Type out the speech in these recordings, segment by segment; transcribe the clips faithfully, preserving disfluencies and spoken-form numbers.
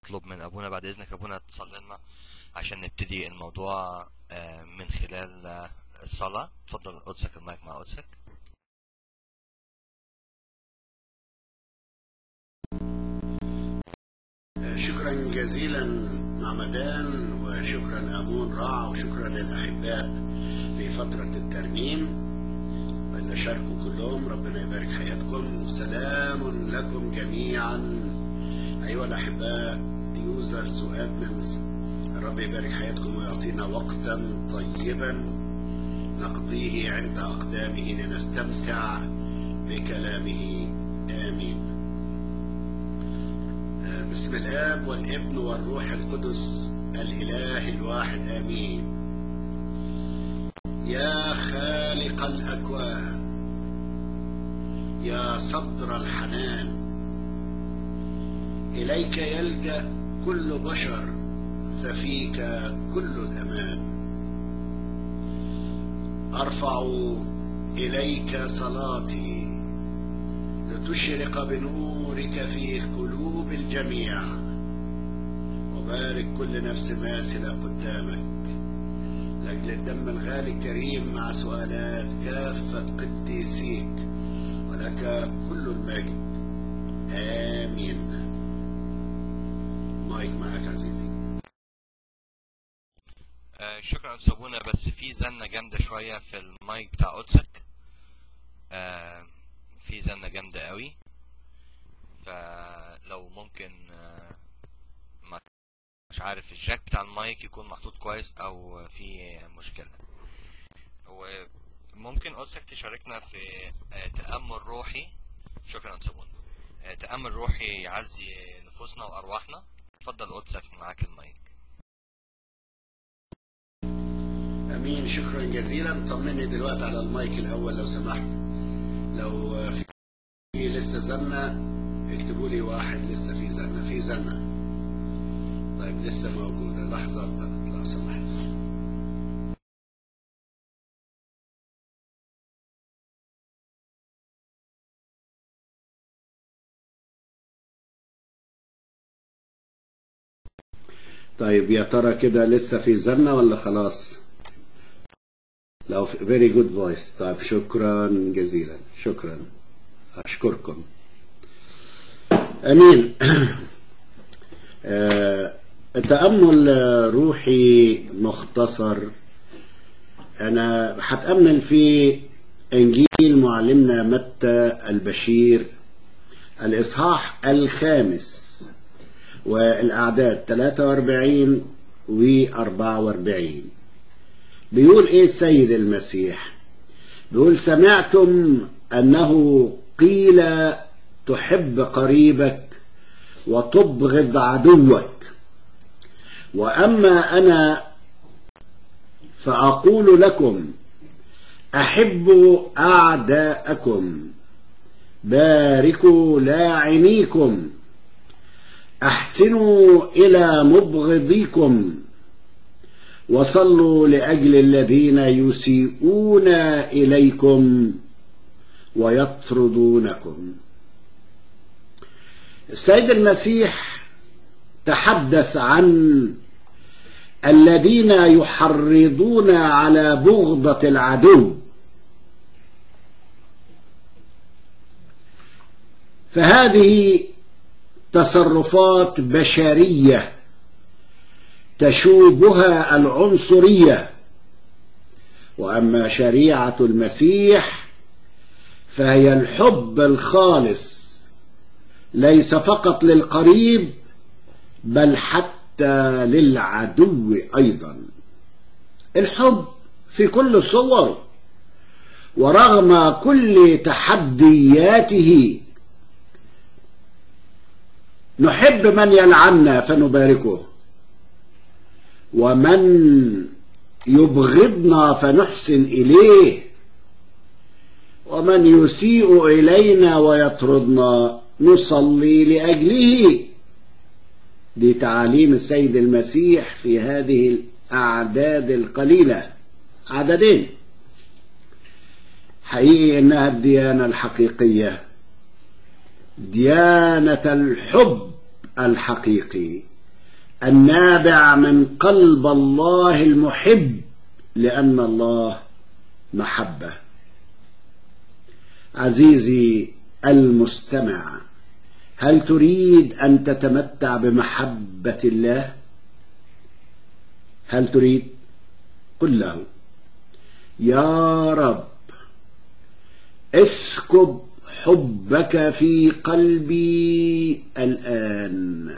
اطلب من ابونا بعد اذنك ابونا تصلي لنا عشان نبتدي الموضوع من خلال الصلاة. اتفضل قدسك، المايك مع قدسك. شكرا جزيلا معمدان، وشكرا امون راع، وشكرا للاحباء في فترة الترنيم اللي شاركوا كلهم. ربنا يبارك حياتكم، وسلام لكم جميعا ايها الاحباء يوزرز وادمنز. الرب يبارك حياتكم ويعطينا وقتا طيبا نقضيه عند اقدامه لنستمتع بكلامه. امين. بسم الآب والابن والروح القدس الإله الواحد. آمين. يا خالق الأكوان، يا صدر الحنان، إليك يلجأ كل بشر، ففيك كل الأمان. أرفع إليك صلاتي لتشرق بنورك في قلوب الجميع، وبارك كل نفس ماثلة قدامك لأجل الدم الغالي الكريم، مع سؤالات كافة قديسيك، ولك كل المجد. آمين. مايك معك عزيزي. آه شكرا أستاذ أبونا، بس في زنة جامدة شوية في المايك بتاع قدسك. آه في زنة جامدة قوي، فلو ممكن آه مش عارف الجاك بتاع المايك يكون محطوط كويس او في مشكلة. وممكن قدسك تشاركنا في تأمل روحي. شكرا أستاذ. تأمل روحي يعزي نفوسنا وأرواحنا. اتفضل قدسك، معاك المايك. امين. شكرا جزيلا. طمني دلوقتي على المايك الاول لو سمحت. لو في لسه زنة اكتبوا لي واحد. لسه في زنة في زنة طيب لسه موجودة. لحظات بقى لو سمحت. طيب يا ترى كده لسه في زنة ولا خلاص؟ لو very good voice. طيب شكرا جزيلا. شكرا، أشكركم. أمين. تأمل روحي مختصر. أنا هتأمل في إنجيل معلمنا متى البشير الإصحاح الخامس والأعداد ثلاثة وأربعين و أربعة وأربعين. بيقول إيه السيد المسيح؟ بيقول: سمعتم أنه قيل تحب قريبك وتبغض عدوك، وأما أنا فأقول لكم أحبوا أعداءكم، باركوا لاعنيكم، أحسنوا إلى مبغضيكم، وصلوا لأجل الذين يسيئون إليكم ويطردونكم. السيد المسيح تحدث عن الذين يحرضون على بغضة العدو، فهذه تصرفات بشرية تشوبها العنصرية. وأما شريعة المسيح فهي الحب الخالص، ليس فقط للقريب بل حتى للعدو أيضا. الحب في كل صوره، ورغم كل تحدياته نحب من يلعننا فنباركه، ومن يبغضنا فنحسن إليه، ومن يسيء إلينا ويطردنا نصلي لأجله. دي تعاليم السيد المسيح في هذه الأعداد القليلة، عددين. حقيقي إنها الديانة الحقيقية، ديانة الحب الحقيقي. النابع من قلب الله المحب، لأن الله محبة. عزيزي المستمع، هل تريد أن تتمتع بمحبة الله؟ هل تريد؟ قل له: يا رب، اسكب حبك في قلبي الآن،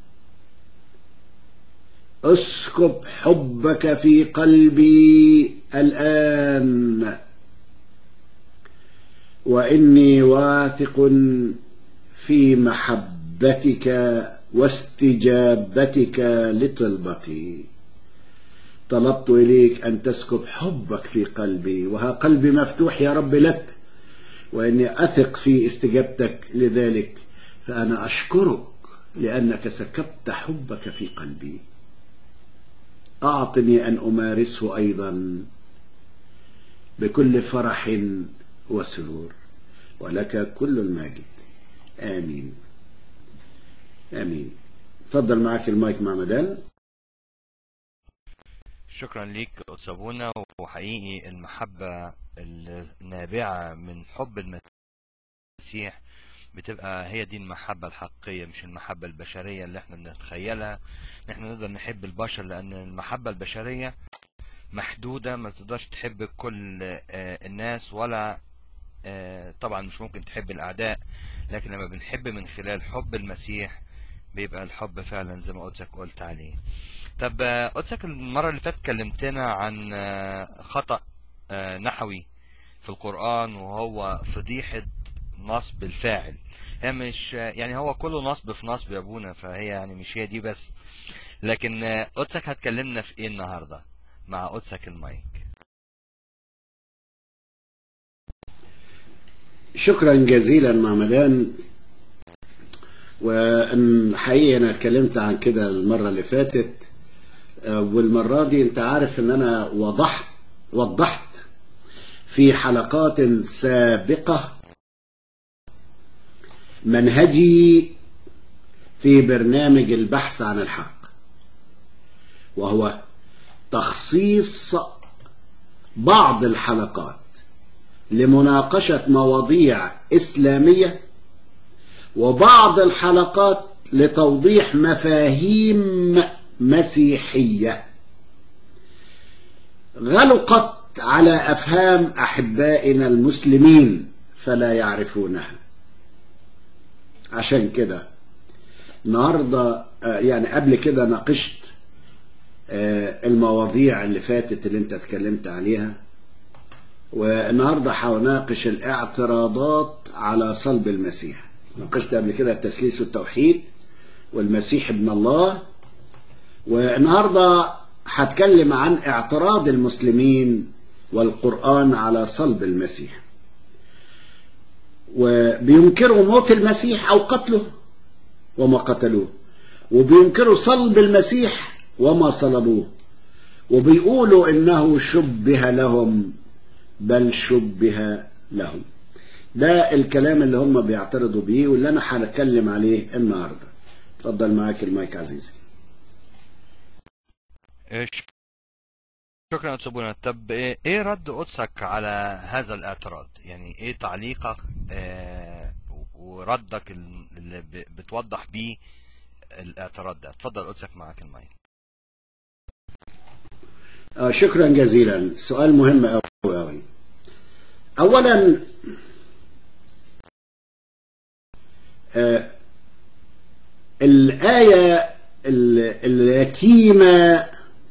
اسكب حبك في قلبي الآن، وإني واثق في محبتك واستجابتك لطلبتي. طلبت إليك أن تسكب حبك في قلبي، وها قلبي مفتوح يا رب لك، وإني أثق في استجابتك. لذلك فأنا أشكرك لأنك سكبت حبك في قلبي. أعطني أن أمارسه أيضا بكل فرح وسرور، ولك كل المجد. آمين آمين. تفضل، معك المايك مع مدام. شكرا ليك قدس أبونا. وحقيقي المحبة النابعة من حب المسيح بتبقى هي دي المحبة الحقيقية، مش المحبة البشرية اللي احنا بنتخيلها. احنا نقدر نحب البشر لأن المحبة البشرية محدودة، ما تقدرش تحب كل الناس، ولا طبعا مش ممكن تحب الأعداء. لكن لما بنحب من خلال حب المسيح بيبقى الحب فعلا زي ما قدسك قلت عليه. طب قدسك المرة اللي فاتت كلمتنا عن خطأ نحوي في القرآن، وهو فضيحة نصب الفاعل. هي مش يعني هو كله نصب في نصب يا ابونا، فهي يعني مش هي دي بس. لكن قدسك هتكلمنا في ايه النهاردة مع قدسك المايك؟ شكرا جزيلا مع مدام. وحقيقة أنا اتكلمت عن كده المرة اللي فاتت، والمرة دي أنت عارف أن أنا وضحت وضحت في حلقات سابقة منهجي في برنامج البحث عن الحق، وهو تخصيص بعض الحلقات لمناقشة مواضيع إسلامية، وبعض الحلقات لتوضيح مفاهيم مسيحية غلقت على أفهام أحبائنا المسلمين فلا يعرفونها. عشان كده النهاردة يعني قبل كده ناقشت المواضيع اللي فاتت اللي انت اتكلمت عليها، والنهاردة هناقش الاعتراضات على صلب المسيح. ناقشت قبل كده التثليث والتوحيد والمسيح ابن الله، والنهاردة هتكلم عن اعتراض المسلمين والقرآن على صلب المسيح، وبينكروا موت المسيح أو قتله وما قتلوه، وبينكروا صلب المسيح وما صلبوه، وبيقولوا إنه شبه لهم بل شبه لهم. ده الكلام اللي هم بيعترضوا بيه واللي أنا هنتكلم عليه النهاردة. اتفضل، معاك المايك عزيزي. شكرا قدس أبونا. طب ايه رد قدسك على هذا الاعتراض؟ يعني ايه تعليقك اه وردك اللي بتوضح بيه الاعتراض ده؟ اتفضل قدسك، معاك المايك. آه شكرا جزيلا. سؤال مهم أوي أوي. أولا آه الآية اليتيمة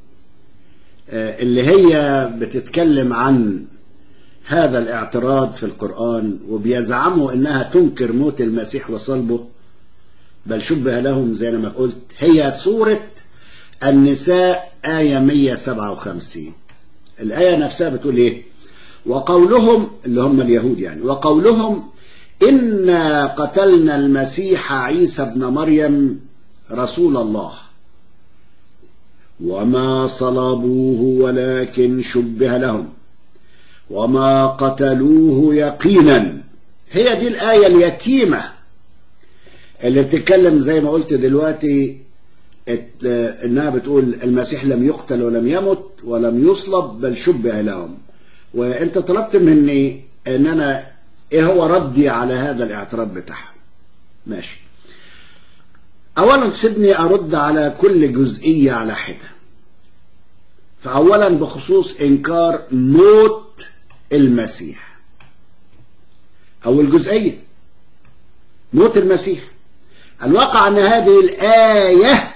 اللي هي بتتكلم عن هذا الاعتراض في القرآن، وبيزعموا انها تنكر موت المسيح وصلبه بل شبه لهم زي ما قلت، هي سورة النساء آية مية وسبعة وخمسين. الآية نفسها بتقول ايه؟ وقولهم، اللي هم اليهود يعني، وقولهم إنا قتلنا المسيح عيسى ابن مريم رسول الله وما صلبوه ولكن شبه لهم وما قتلوه يقينا. هي دي الآية اليتيمة اللي بتتكلم زي ما قلت دلوقتي إنها بتقول المسيح لم يقتل ولم يمت ولم يصلب بل شبه لهم. وأنت طلبت مني إن أنا إيه هو ردي على هذا الاعتراض بتاعها. ماشي. أولا سيبني أرد على كل جزئية على حدة. فأولا بخصوص إنكار موت المسيح، أول جزئية موت المسيح. الواقع أن هذه الآية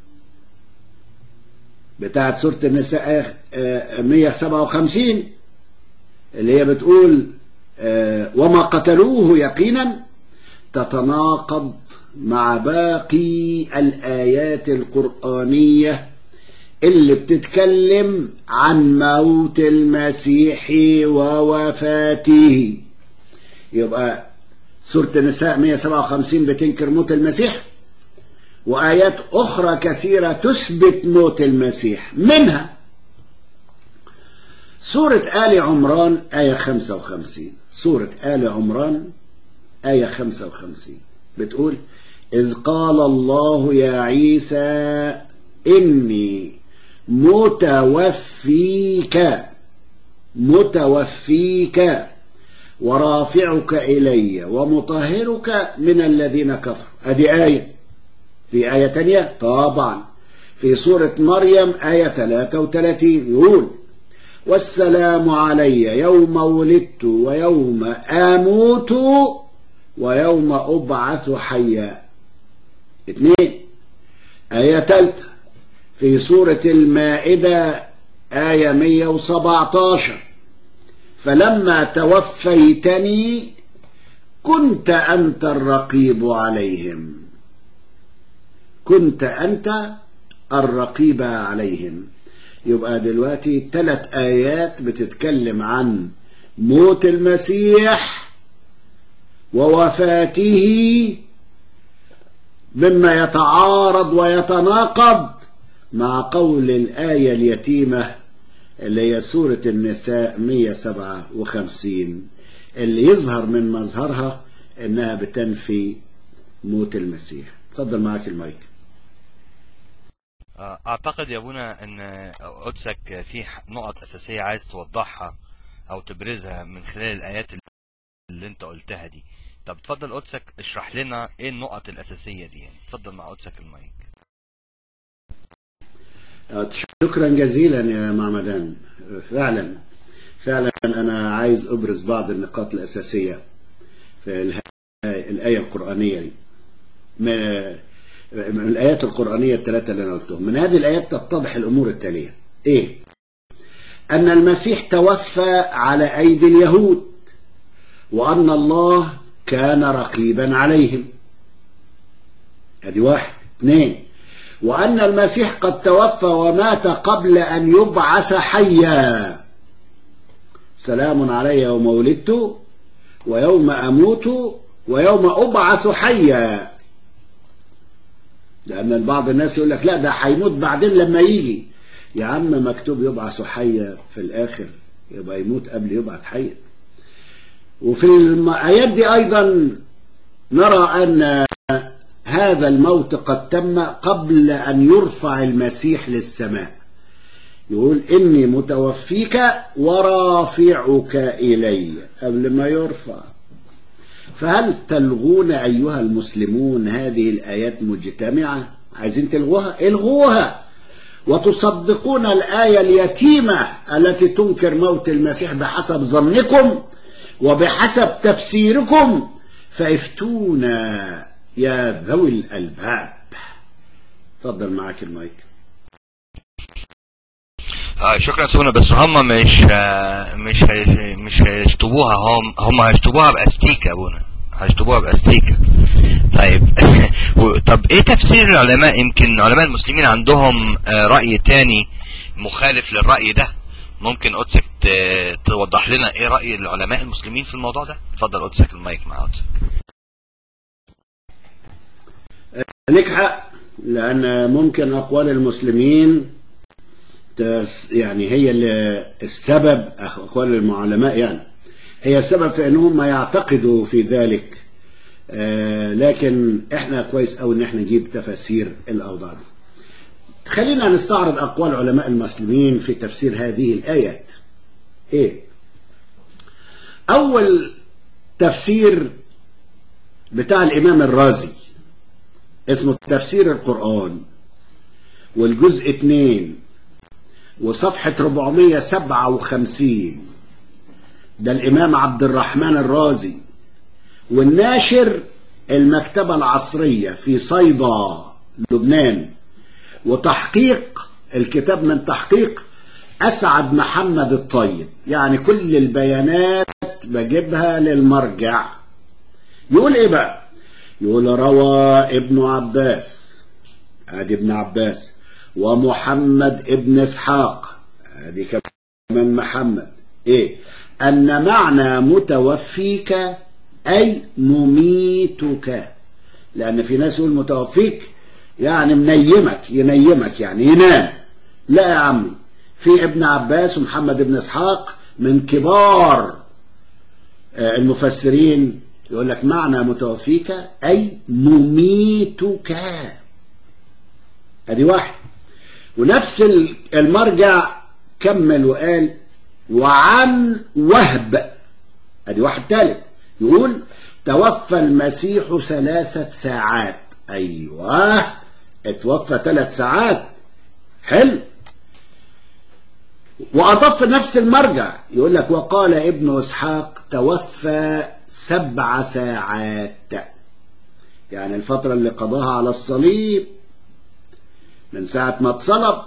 بتاعت سورة النساء مئة وسبعة وخمسين اللي هي بتقول وما قتلوه يقينا تتناقض مع باقي الآيات القرآنية اللي بتتكلم عن موت المسيح ووفاته. يبقى سورة النساء مئة وسبعة وخمسين بتنكر موت المسيح، وآيات أخرى كثيرة تثبت موت المسيح، منها سورة آل عمران آية خمسة وخمسين. سورة آل عمران آية خمسة وخمسين بتقول إذ قال الله يا عيسى إني متوفيك متوفيك ورافعك إلي ومطهرك من الذين كفروا. أدي آية. في آية تانية طبعا في سورة مريم آية ثلاثة وثلاثين يقول والسلام علي يوم ولدت ويوم أموت ويوم أبعث حيا. اثنين. آية ثالثة في سورة المائدة آية مئة وسبعة عشر فلما توفيتني كنت أنت الرقيب عليهم. كنت أنت الرقيب عليهم. يبقى دلوقتي ثلاث آيات بتتكلم عن موت المسيح ووفاته، مما يتعارض ويتناقض مع قول الآية اليتيمة اللي هي سورة النساء مئة وسبعة وخمسين اللي يظهر من مظهرها انها بتنفي موت المسيح. اتفضل معاك المايك. اعتقد يا ابونا ان قدسك في نقط اساسية عايز توضحها او تبرزها من خلال الايات اللي انت قلتها دي. طب اتفضل قدسك اشرح لنا ايه النقط الاساسية دي يعني. اتفضل مع قدسك المايك. شكرا جزيلا يا معمدان. فعلا فعلا انا عايز ابرز بعض النقاط الاساسيه في الايه القرانيه دي، من الايات القرانيه الثلاثه اللي انا قلتهم. من هذه الايات تتضح الامور التاليه. ايه؟ ان المسيح توفى على ايدي اليهود، وان الله كان رقيبا عليهم. ادي واحد. اثنين، وأن المسيح قد توفى ومات قبل أن يبعث حيا. سلام علي يوم ولدت ويوم أموت ويوم أبعث حيا. لأن بعض الناس يقول لك لا ده هيموت بعدين لما يجي. يا عم مكتوب يبعث حيا في الآخر، يبقى يموت قبل يبعث حيا. وفي الآيات دي أيضا نرى أن هذا الموت قد تم قبل أن يرفع المسيح للسماء. يقول إني متوفيك ورافعك إلي قبل ما يرفع. فهل تلغون أيها المسلمون هذه الآيات مجتمعة؟ عايزين تلغوها؟ الغوها وتصدقون الآية اليتيمة التي تنكر موت المسيح بحسب ظنكم وبحسب تفسيركم، فافتونا يا ذوي الألباب. تفضل معاك المايك. آه شكرا سونا. بس هم مش آه مش هي مش هيشطبوها. هم هم هيشطبوها باستيكه ابونا، هيشطبوها باستيكه. طيب طب ايه تفسير العلماء؟ يمكن علماء المسلمين عندهم آه رأي تاني مخالف للرأي ده. ممكن قدسك توضح لنا ايه رأي العلماء المسلمين في الموضوع ده؟ اتفضل قدسك المايك مع قدسك. لك حق، لأن ممكن أقوال المسلمين يعني هي السبب، أقوال العلماء يعني هي السبب في أنهم ما يعتقدوا في ذلك. آه لكن إحنا كويس أوي إن إحنا نجيب تفاسير الأوضاع دي. خلينا نستعرض أقوال علماء المسلمين في تفسير هذه الآيات. إيه؟ أول تفسير بتاع الإمام الرازي اسمه تفسير القرآن، والجزء اتنين وصفحة أربعمية سبعة وخمسين، ده الإمام عبد الرحمن الرازي، والناشر المكتبة العصرية في صيدا لبنان، وتحقيق الكتاب من تحقيق أسعد محمد الطيب. يعني كل البيانات بجيبها للمرجع. يقول إيه بقى؟ يقول روى ابن عباس، ادي ابن عباس، ومحمد ابن اسحاق، ادي كمان محمد، ايه؟ ان معنى متوفيك اي مميتك. لان في ناس يقول متوفيك يعني منيمك، ينيمك يعني ينام. لا يا عمي، في ابن عباس ومحمد ابن اسحاق من كبار المفسرين يقول لك معنى متوفيك أي مميتك. ادي واحد. ونفس المرجع كمل وقال وعن وهب، ادي واحد ثالث، يقول توفى المسيح ثلاثة ساعات. ايوه، اتوفى ثلاث ساعات. حلو. وأضاف نفس المرجع يقول لك وقال ابن إسحاق توفى سبع ساعات، يعني الفترة اللي قضاها على الصليب من ساعة ما اتصلب.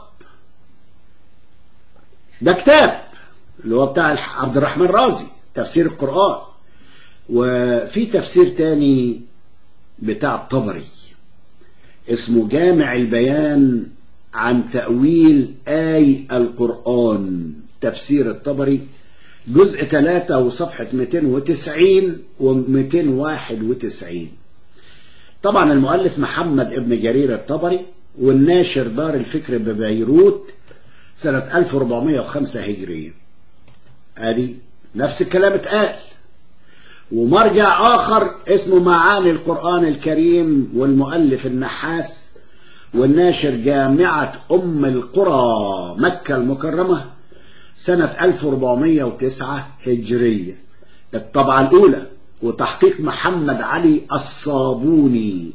ده كتاب اللي هو بتاع عبد الرحمن الرازي تفسير القرآن. وفي تفسير تاني بتاع الطبري اسمه جامع البيان عن تأويل آي القرآن، تفسير الطبري، جزء ثلاثة وصفحة مئتين وتسعين و مئتين وواحد وتسعين. طبعا المؤلف محمد ابن جرير الطبري، والناشر دار الفكر ببيروت سنة ألف وأربعمية وخمسة هجرية. ادي نفس الكلام اتقال. ومرجع آخر اسمه معاني القرآن الكريم، والمؤلف النحاس، والناشر جامعة أم القرى مكة المكرمة سنة ألف وأربعمية وتسعة هجرية، الطبعة الأولى، وتحقيق محمد علي الصابوني.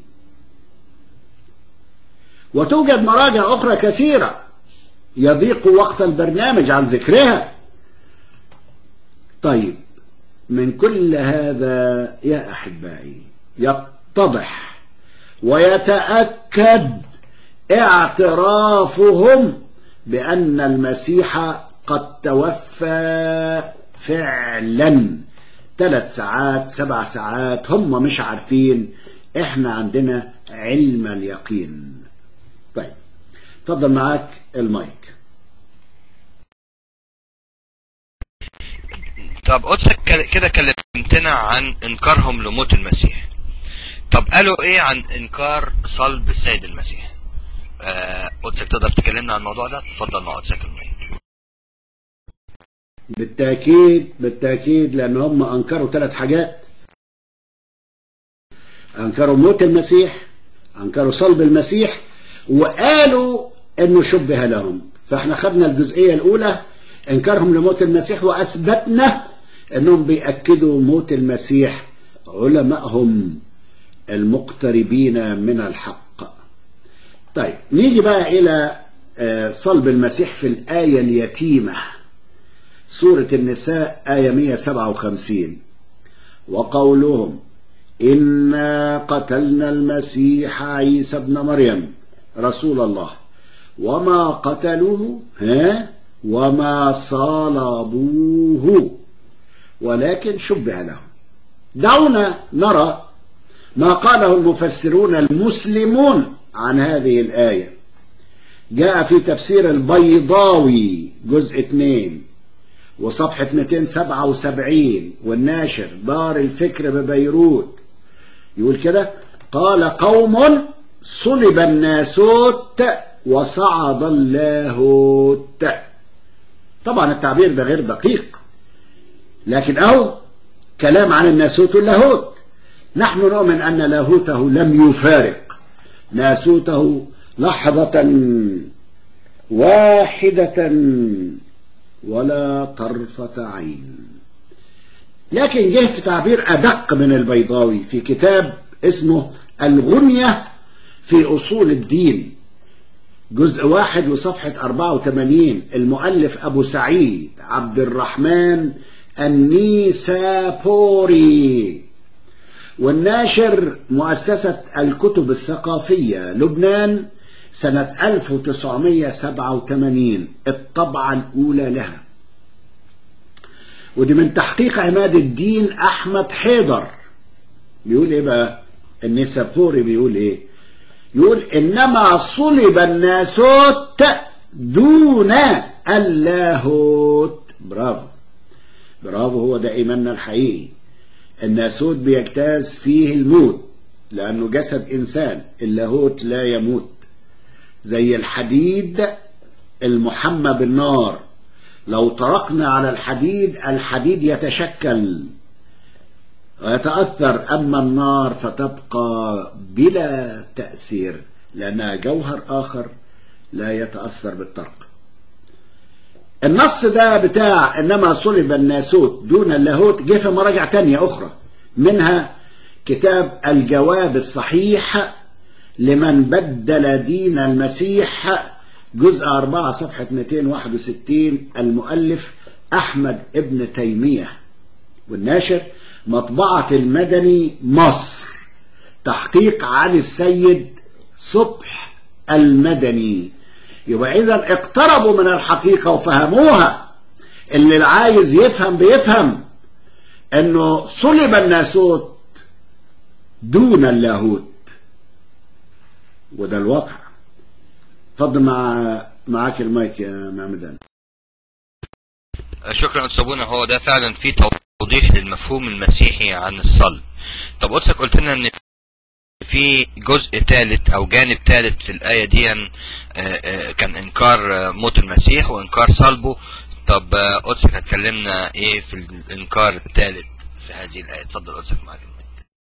وتوجد مراجع أخرى كثيرة يضيق وقت البرنامج عن ذكرها. طيب، من كل هذا يا أحبائي يتضح ويتأكد اعترافهم بأن المسيح قد توفى فعلا ثلاث ساعات سبع ساعات، هم مش عارفين، احنا عندنا علم اليقين. طيب، اتفضل معاك المايك. طب قدسك كده كلمتنا عن انكارهم لموت المسيح. طب قالوا ايه عن انكار صلب السيد المسيح؟ آه قدسك تقدر تكلمنا عن الموضوع ده؟ اتفضل مع قدسك المايك. بالتأكيد بالتأكيد، لأن هم أنكروا ثلاث حاجات. أنكروا موت المسيح، أنكروا صلب المسيح، وقالوا أنه شبه لهم. فإحنا خدنا الجزئية الأولى إنكارهم لموت المسيح، وأثبتنا أنهم بيأكدوا موت المسيح علمائهم المقتربين من الحق. طيب، نيجي بقى إلى صلب المسيح في الآية اليتيمة، سورة النساء آية مئة وسبعة وخمسين. وقولهم إنا قتلنا المسيح عيسى ابن مريم رسول الله وما قتلوه ها وما صلبوه ولكن شبه لهم. دعونا نرى ما قاله المفسرون المسلمون عن هذه الآية. جاء في تفسير البيضاوي جزء اثنين وصفحة مئتين وسبعة وسبعين، والناشر دار الفكر ببيروت، يقول كده: قال قوم صلب الناسوت وصعد اللاهوت. طبعا التعبير ده غير دقيق، لكن أهو كلام عن الناسوت واللاهوت. نحن نؤمن أن لاهوته لم يفارق، ناسوته لحظة واحدة ولا طرفة عين. لكن جه في تعبير أدق من البيضاوي في كتاب اسمه الغنية في أصول الدين، جزء واحد وصفحة أربعة وثمانين، المؤلف أبو سعيد عبد الرحمن النيسابوري، والناشر مؤسسة الكتب الثقافية لبنان، سنة ألف وتسعمائة وسبعة وثمانين، الطبعة الأولى لها. ودي من تحقيق عماد الدين أحمد حيدر. بيقول إيه بقى النيسابوري؟ بيقول إيه؟ يقول إنما صلب الناسوت دون اللاهوت. برافو برافو، هو ده إيماننا الحقيقي. الناسوت بيجتاز فيه الموت لأنه جسد إنسان، اللاهوت لا يموت. زي الحديد المحمى بالنار، لو طرقنا على الحديد الحديد يتشكل ويتأثر، أما النار فتبقى بلا تأثير لأنها جوهر آخر لا يتأثر بالطرق. النص ده بتاع إنما صلب الناسوت دون اللاهوت جه في مراجع تانية أخرى، منها كتاب الجواب الصحيح لمن بدل دين المسيح، جزء أربعة صفحة مئتين وواحد وستين، المؤلف أحمد ابن تيمية، والناشر مطبعة المدني مصر، تحقيق علي السيد صبح المدني. يبقى إذن اقتربوا من الحقيقة وفهموها. اللي عايز يفهم بيفهم انه صلب الناسوت دون اللاهوت، وده الواقع. اتفضل مع معاك المايك يا معمدان. شكرا أستاذ أبونا. هو ده فعلا في توضيح للمفهوم المسيحي عن الصلب. طب قدسك قلت لنا ان في جزء ثالث او جانب ثالث في الآية دي كان انكار موت المسيح وانكار صلبه. طب قدسك هتكلمنا ايه في الانكار الثالث في هذه الآية؟ اتفضل قدسك معاك المايك.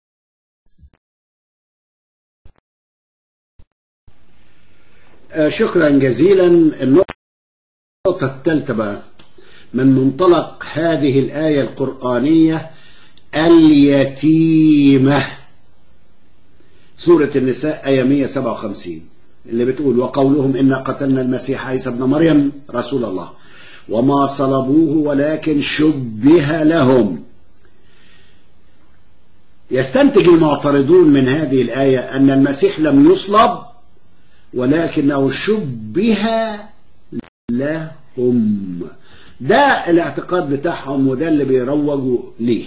شكرا جزيلا. النقطة الثالثة بقى من منطلق هذه الآية القرآنية اليتيمة، سورة النساء آية مئة وسبعة وخمسين، اللي بتقول وقولهم إنا قتلنا المسيح عيسى ابن مريم رسول الله وما صلبوه ولكن شبه لهم. يستنتج المعترضون من هذه الآية أن المسيح لم يصلب ولكنه شبه لهم. ده الاعتقاد بتاعهم وده اللي بيروجوا ليه.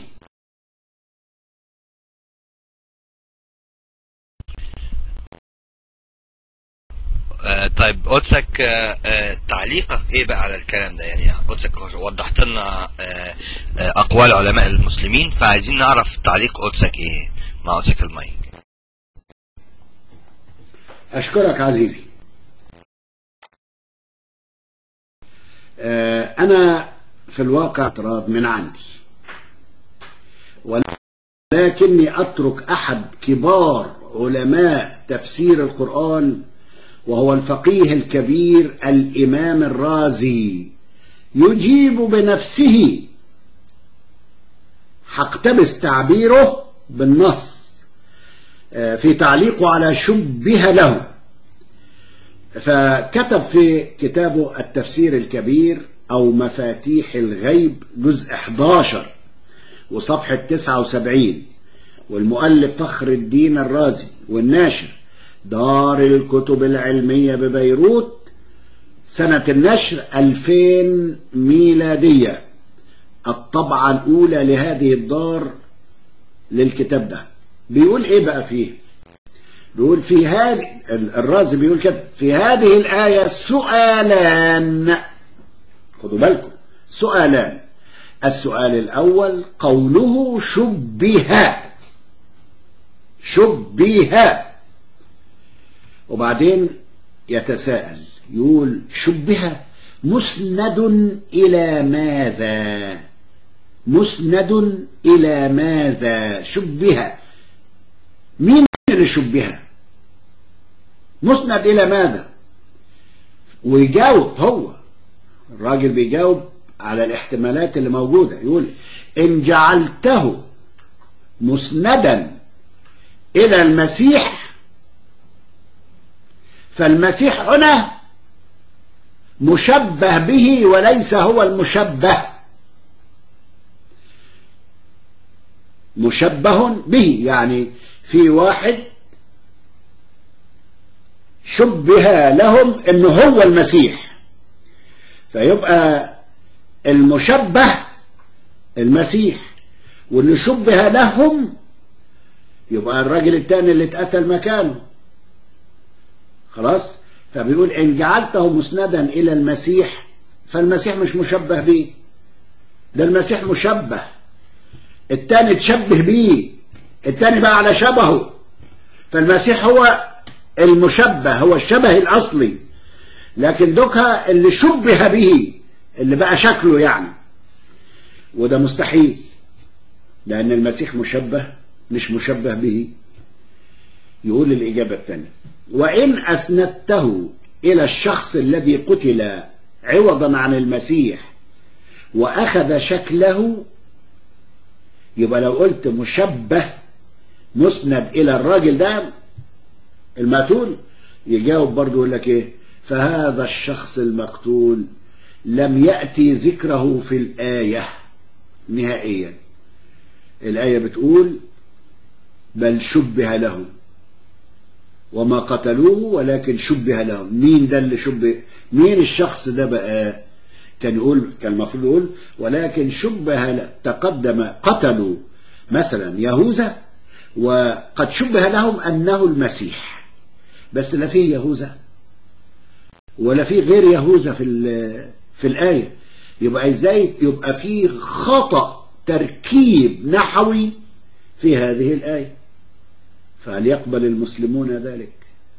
آه طيب قدسك آه آه تعليقك ايه بقى على الكلام ده؟ يعني قدسك وضحت لنا آه آه اقوال علماء المسلمين، فعايزين نعرف تعليق قدسك ايه. مع قدسك المايك. اشكرك عزيزي. آه انا في الواقع اعتراض من عندي، ولكني اترك احد كبار علماء تفسير القرآن وهو الفقيه الكبير الإمام الرازي يجيب بنفسه، هقتبس تعبيره بالنص في تعليقه على شبه له. فكتب في كتابه التفسير الكبير أو مفاتيح الغيب جزء أحد عشر وصفحة تسعة وسبعين، والمؤلف فخر الدين الرازي، والناشر دار الكتب العلمية ببيروت، سنة النشر ألفين ميلادية، الطبعة الأولى لهذه الدار للكتاب ده. بيقول إيه بقى فيه؟ بيقول في هذه، الرازي بيقول كده، في هذه الآية سؤالان، خدوا بالكم، سؤالان. السؤال الأول قوله شبه، شبه، وبعدين يتساءل يقول شبه مسند إلى ماذا؟ مسند إلى ماذا؟ شبه مين اللي شبه؟ مسند إلى ماذا؟ ويجاوب هو الراجل بيجاوب على الاحتمالات اللي موجودة. يقول إن جعلته مسندا إلى المسيح فالمسيح هنا مشبه به وليس هو المشبه، مشبه به يعني في واحد شبه لهم انه هو المسيح، فيبقى المشبه المسيح، واللي شبه لهم يبقى الراجل التاني اللي اتقتل مكانه. خلاص؟ فبيقول إن جعلته مسندا إلى المسيح فالمسيح مش مشبه به، ده المسيح مشبه، التاني تشبه به، التاني بقى على شبهه، فالمسيح هو المشبه، هو الشبه الأصلي، لكن دوكا اللي شبه به اللي بقى شكله يعني، وده مستحيل لأن المسيح مشبه مش مشبه به. يقول الإجابة الثانية وإن أسندته إلى الشخص الذي قتل عوضا عن المسيح وأخذ شكله، يبقى لو قلت مشبه مسند إلى الراجل ده المقتول، يجاوب برضو يقول لك إيه؟ فهذا الشخص المقتول لم يأتي ذكره في الآية نهائيا. الآية بتقول بل شبه له وما قتلوه ولكن شبه لهم. مين ده اللي شبه؟ مين الشخص ده بقى؟ كان يقول كان المفروض يقول ولكن شبه له. تقدم قتلوا مثلا يهوذا وقد شبه لهم أنه المسيح، بس لا فيه يهوذا ولا فيه غير يهوذا في في الآية. يبقى ازاي يبقى فيه خطأ تركيب نحوي في هذه الآية؟ فهل يقبل المسلمون ذلك؟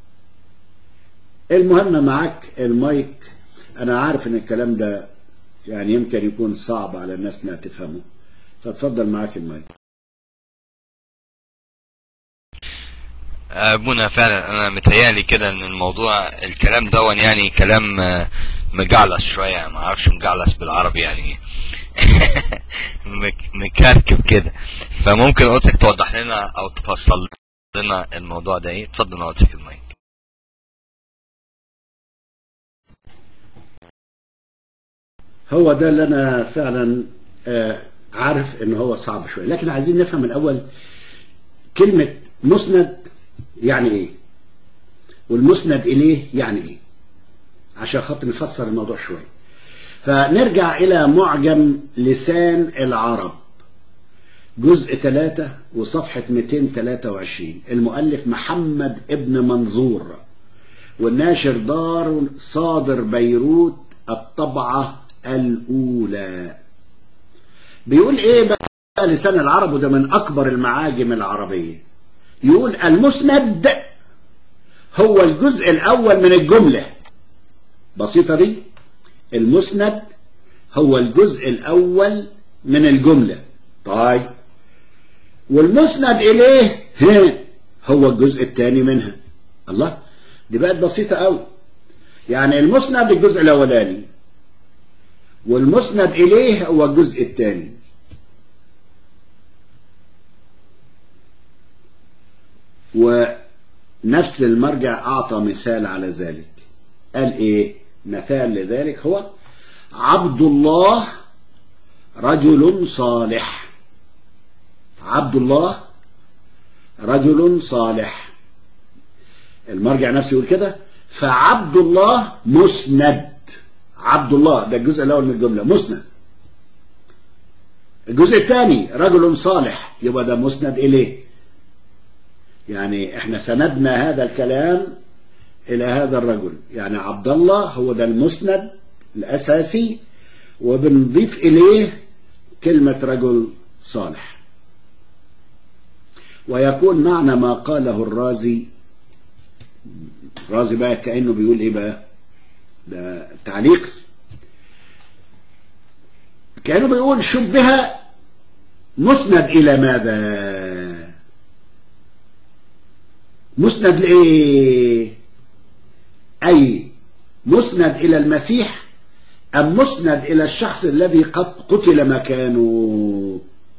المهم معك المايك. أنا عارف إن الكلام ده يعني يمكن يكون صعب على الناس إنها تفهمه، فتفضل معك المايك. أبونا فعلا أنا متهيألي كده إن الموضوع الكلام ده يعني كلام مجعلص شوية، ما أعرفش مجعلص بالعربي يعني مكركب كده، فممكن قدسك توضح لنا أو تفصل لنا الموضوع ده إيه؟ اتفضل يا قدسك المايك. هو ده اللي أنا فعلا آه عارف إن هو صعب شوية، لكن عايزين نفهم الأول كلمة مسند يعني إيه، والمسند إليه يعني إيه، عشان خاطر نفسر الموضوع شوية. فنرجع إلى معجم لسان العرب جزء ثلاثة وصفحة مئتين وثلاثة وعشرين، المؤلف محمد ابن منظور، والناشر دار صادر بيروت الطبعة الأولى. بيقول إيه بقى لسان العرب، وده من أكبر المعاجم العربية؟ يقول المسند هو الجزء الأول من الجملة. بسيطة دي، المسند هو الجزء الأول من الجملة. طيب والمسند إليه هو الجزء الثاني منها. الله، دي بقت بسيطة أوي. يعني المسند الجزء الأولاني والمسند إليه هو الجزء الثاني. ونفس المرجع أعطى مثال على ذلك. قال إيه مثال لذلك؟ هو عبد الله رجل صالح. عبد الله رجل صالح، المرجع نفسه يقول كده، فعبد الله مسند. عبد الله ده الجزء الأول من الجملة مسند. الجزء الثاني رجل صالح، يبقى ده مسند إليه. يعني احنا سندنا هذا الكلام إلى هذا الرجل، يعني عبد الله هو ده المسند الأساسي، وبنضيف إليه كلمة رجل صالح. ويكون معنى ما قاله الرازي، الرازي بقى كأنه بيقول إيه بقى، ده تعليق، كأنه بيقول شبه مسند إلى ماذا؟ مسند لإيه؟ أي مسند إلى المسيح أم مسند إلى الشخص الذي قد قتل مكانه؟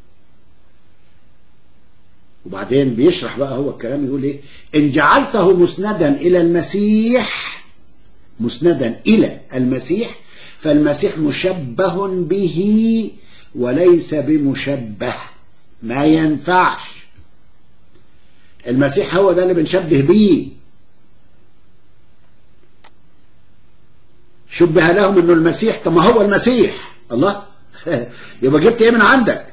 وبعدين بيشرح بقى هو الكلام، يقول إيه؟ إن جعلته مسندا إلى المسيح، مسندا إلى المسيح، فالمسيح مشبه به وليس بمشبه. ما ينفعش. المسيح هو ده اللي بنشبه بيه. شبه لهم انه المسيح، طب ما هو المسيح. الله يبقى جبت ايه من عندك؟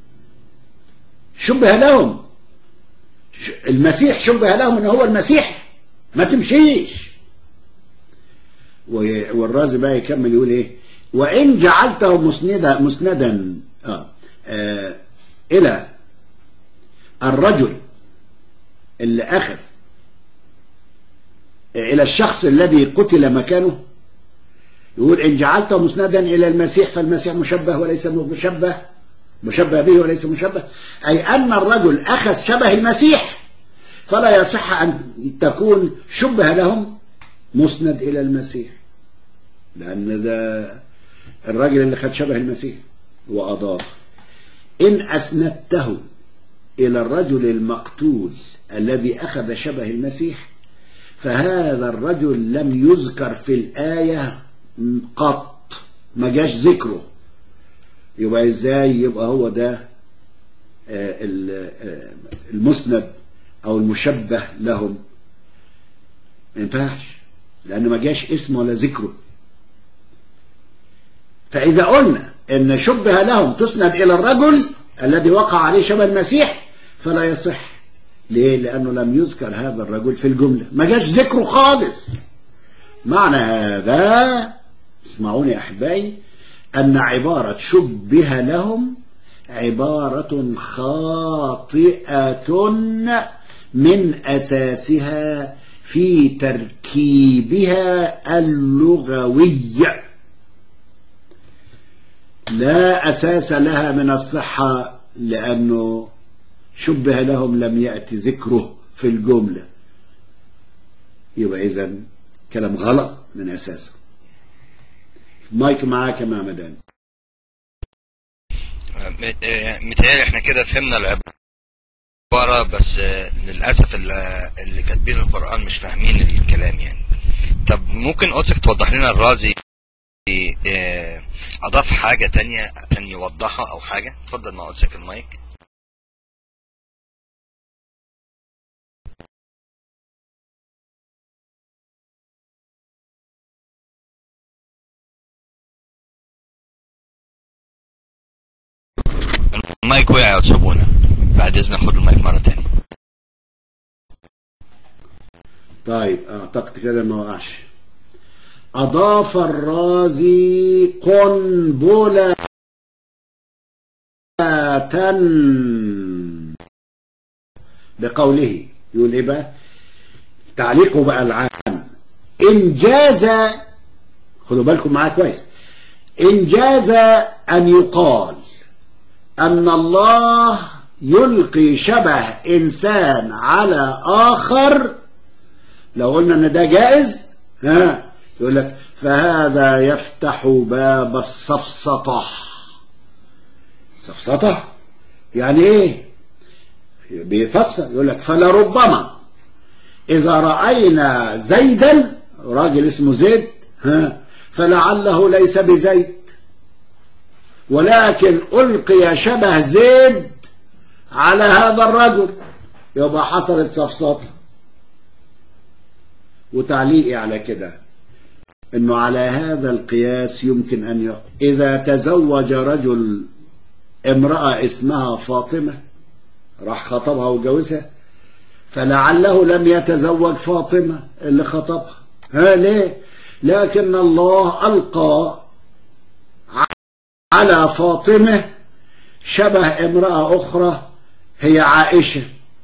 شبه لهم المسيح، شبه لهم انه هو المسيح، ما تمشيش. والرازي بقى يكمل يقول ايه؟ وان جعلته مسندا مسندا آه آه الى الرجل اللي اخذ الى الشخص الذي قتل مكانه، يقول إن جعلته مسندا إلى المسيح فالمسيح مشبه وليس مشبه، مشبه به وليس مشبه، أي أن الرجل أخذ شبه المسيح، فلا يصح أن تكون شبه لهم مسند إلى المسيح، لأن ده الرجل اللي خد شبه المسيح وأضاف. إن أسندته إلى الرجل المقتول الذي أخذ شبه المسيح فهذا الرجل لم يذكر في الآية قط، ما جاش ذكره. يبقى ازاي يبقى هو ده المسند او المشبه لهم؟ ما ينفعش، لانه ما جاش اسمه ولا ذكره. فاذا قلنا ان شبه لهم تسند الى الرجل الذي وقع عليه شبه المسيح فلا يصح. ليه؟ لانه لم يذكر هذا الرجل في الجمله، ما جاش ذكره خالص. معنى هذا، اسمعوني أحبائي، أن عبارة شبه لهم عبارة خاطئة من أساسها في تركيبها اللغوي، لا أساس لها من الصحة، لأنه شبه لهم لم يأتي ذكره في الجملة. يبقى إذن كلام غلط من أساسه. مايك معاك يا معمدان. متهيألي احنا كده فهمنا العبارة، بس للأسف اللي كاتبين القرآن مش فاهمين الكلام يعني. طب ممكن قدسك توضح لنا الرازي أضاف حاجة تانية عشان يوضحها أو حاجة؟ اتفضل مع قدسك المايك. المايك وقع وتسيبونا، بعد اذن خد المايك مره تاني. طيب اعتقد كده ما وقعش. اضاف الرازي قنبلة بقوله، يقول ايه بقى؟ تعليقه بقى العام: ان جاز، خدوا بالكم معايا كويس، ان جاز ان يقال أن الله يلقي شبه إنسان على آخر، لو قلنا أن ده جائز، ها يقول لك فهذا يفتح باب السفسطة. سفسطة يعني إيه؟ بيفسر يقول لك فلربما إذا رأينا زيدا، راجل اسمه زيد، ها فلعله ليس بزيد، ولكن ألقي شبه زيد على هذا الرجل، يبقى حصلت سفسطة. وتعليقي على كده انه على هذا القياس يمكن ان يقول اذا تزوج رجل امرأة اسمها فاطمة، راح خطبها وجوزها، فلعله لم يتزوج فاطمة اللي خطبها. ها ليه؟ لكن الله ألقى على فاطمة شبه امرأة أخرى هي عائشة،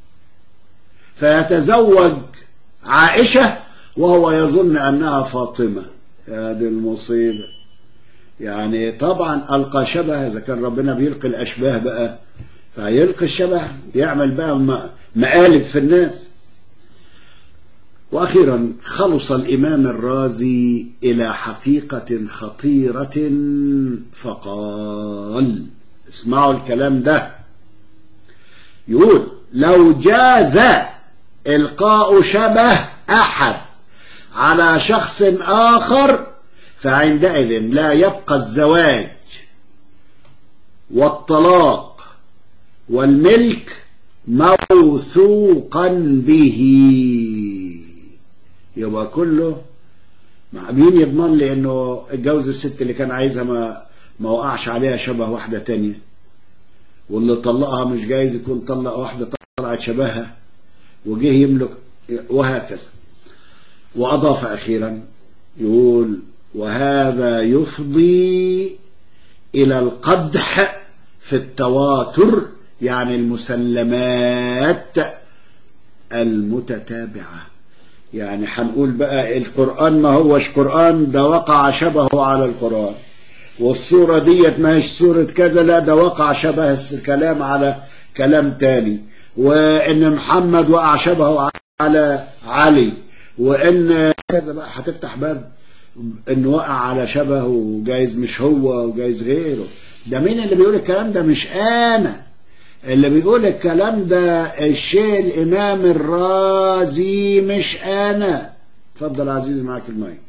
فيتزوج عائشة وهو يظن أنها فاطمة. يا دي المصيبة. يعني طبعا ألقى شبه، إذا كان ربنا بيلقي الأشباه بقى فيلقي الشبه، يعمل بقى مقالب في الناس. وأخيرا خلص الإمام الرازي إلى حقيقة خطيرة فقال، اسمعوا الكلام ده، يقول: لو جاز إلقاء شبه أحد على شخص آخر فعندئذ لا يبقى الزواج والطلاق والملك موثوقا به. يبقى كله مع مين يضمن لي انه اتجوز الست اللي كان عايزها ما ما وقعش عليها شبه واحدة تانية، واللي طلقها مش جايز يكون طلق واحدة طلعت شبهها وجه يملك، وهكذا. وأضاف أخيرا يقول: وهذا يفضي إلى القدح في التواتر، يعني المسلمات المتتابعة. يعني هنقول بقى القرآن ما هوش قرآن، ده وقع شبهه على القرآن، والصورة ديت ما هيش صورة كذا، لا ده وقع شبه الكلام على كلام تاني، وإن محمد وقع شبهه على علي، وإن كذا. بقى هتفتح باب إن وقع على شبهه وجايز مش هو وجايز غيره. ده مين اللي بيقول الكلام ده؟ مش أنا اللي بيقول الكلام ده، الشيخ الإمام الرازي، مش أنا. اتفضل عزيزي، معاك المايك.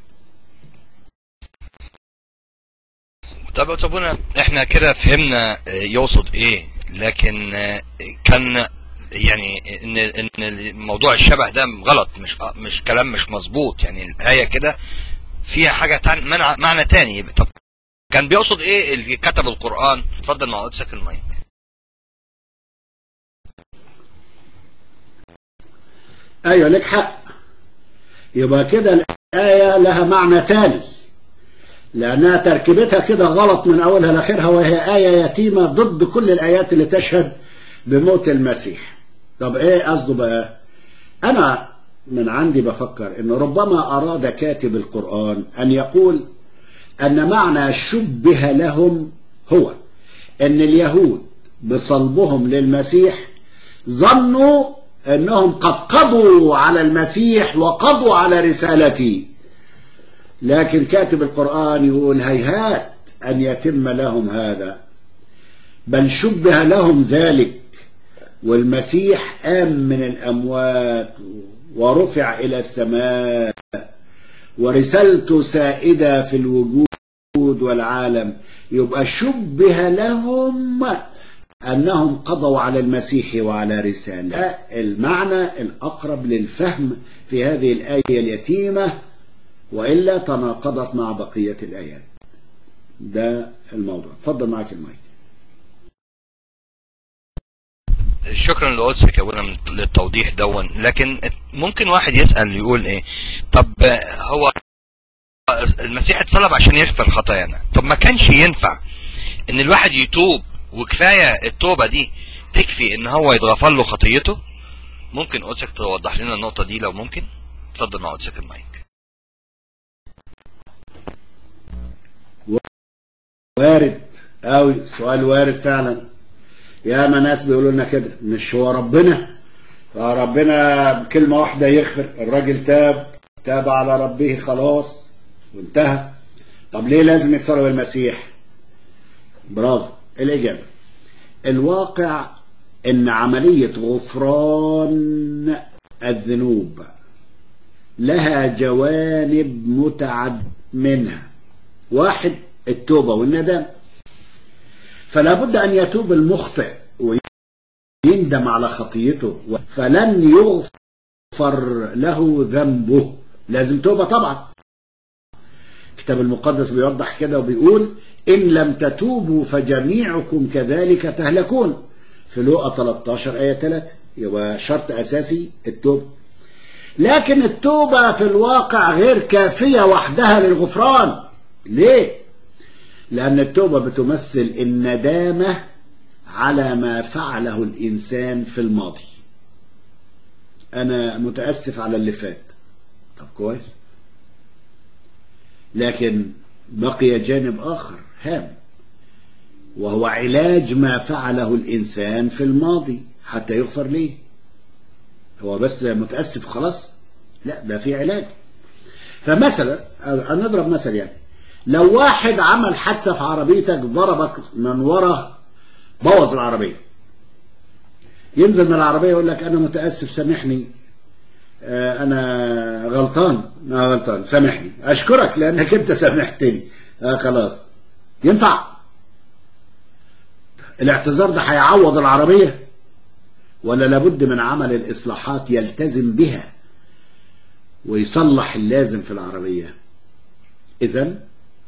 طب طبعا احنا كده فهمنا يقصد ايه، لكن كان يعني ان ان موضوع الشبه ده غلط، مش مش كلام مش مظبوط. يعني الآية كده فيها حاجة تاني، معنى تاني. طب كان بيقصد ايه اللي كتب القرآن؟ اتفضل مع قدسك المايك. ايوه لك حق. يبقى كده الآية لها معنى تاني، لأنها تركيبتها كده غلط من أولها لآخرها، وهي آية يتيمة ضد كل الآيات اللي تشهد بموت المسيح. طب إيه قصده بقى؟ أنا من عندي بفكر إنه ربما أراد كاتب القرآن أن يقول أن معنى شبه لهم هو أن اليهود بصلبهم للمسيح ظنوا أنهم قد قضوا على المسيح وقضوا على رسالته، لكن كاتب القرآن يقول هيهات أن يتم لهم هذا، بل شبه لهم ذلك، والمسيح قام من الأموات ورفع إلى السماء، ورسالته سائدة في الوجود والعالم. يبقى شبه لهم أنهم قضوا على المسيح وعلى رسالة. المعنى الأقرب للفهم في هذه الآية اليتيمة، وإلا تناقضت مع بقية الآيات. ده الموضوع. اتفضل معاك المايك. شكرا لقدسك يا ابونا للتوضيح دون. لكن ممكن واحد يسأل يقول ايه، طب هو المسيح اتصلب عشان يغفر خطايانا، طب ما كانش ينفع ان الواحد يتوب وكفاية التوبة دي تكفي ان هو يتغفر له خطيته؟ ممكن قدسك توضح لنا النقطة دي لو ممكن؟ اتفضل مع قدسك المايك. وارد أوي، سؤال وارد فعلا. يا ما ناس بيقولوا لنا كده، مش هو ربنا ربنا بكلمة واحدة يغفر؟ الراجل تاب تاب على ربه خلاص وانتهى، طب ليه لازم يتصلب المسيح؟ برافو. الإجابة الواقع ان عملية غفران الذنوب لها جوانب متعددة، منها واحد التوبة والندم، فلا بد أن يتوب المخطئ ويندم على خطيته، فلن يغفر له ذنبه، لازم توبة طبعا. الكتاب المقدس بيوضح كده وبيقول إن لم تتوبوا فجميعكم كذلك تهلكون، في لوقا ثلاثة عشر آية ثلاثة. يبقى شرط أساسي التوبة، لكن التوبة في الواقع غير كافية وحدها للغفران. ليه؟ لأن التوبة بتمثل الندامة على ما فعله الإنسان في الماضي. أنا متأسف على اللي فات، طب كويس، لكن بقي جانب آخر هام، وهو علاج ما فعله الإنسان في الماضي حتى يغفر ليه. هو بس متأسف خلاص؟ لا، ده في علاج. فمثلا نضرب مثل، يعني لو واحد عمل حادثة في عربيتك، ضربك من ورا، بوظ العربية، ينزل من العربية يقول لك أنا متأسف سامحني، أنا غلطان، أنا غلطان سامحني، أشكرك لأنك أنت سامحتني، آه خلاص. ينفع؟ الاعتذار ده هيعوض العربية؟ ولا لابد من عمل الإصلاحات يلتزم بها ويصلح اللازم في العربية؟ إذن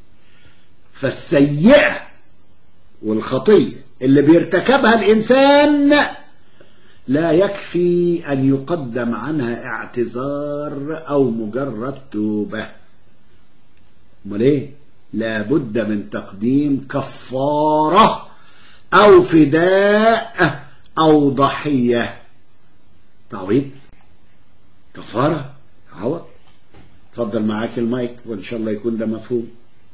فالسيئة والخطية اللي بيرتكبها الإنسان لا يكفي أن يقدم عنها اعتذار أو مجرد توبة. امال ايه؟ لابد من تقديم كفارة أو فداء أو ضحية. تعويض، كفارة، عوض. اتفضل معاك المايك، وإن شاء الله يكون ده مفهوم.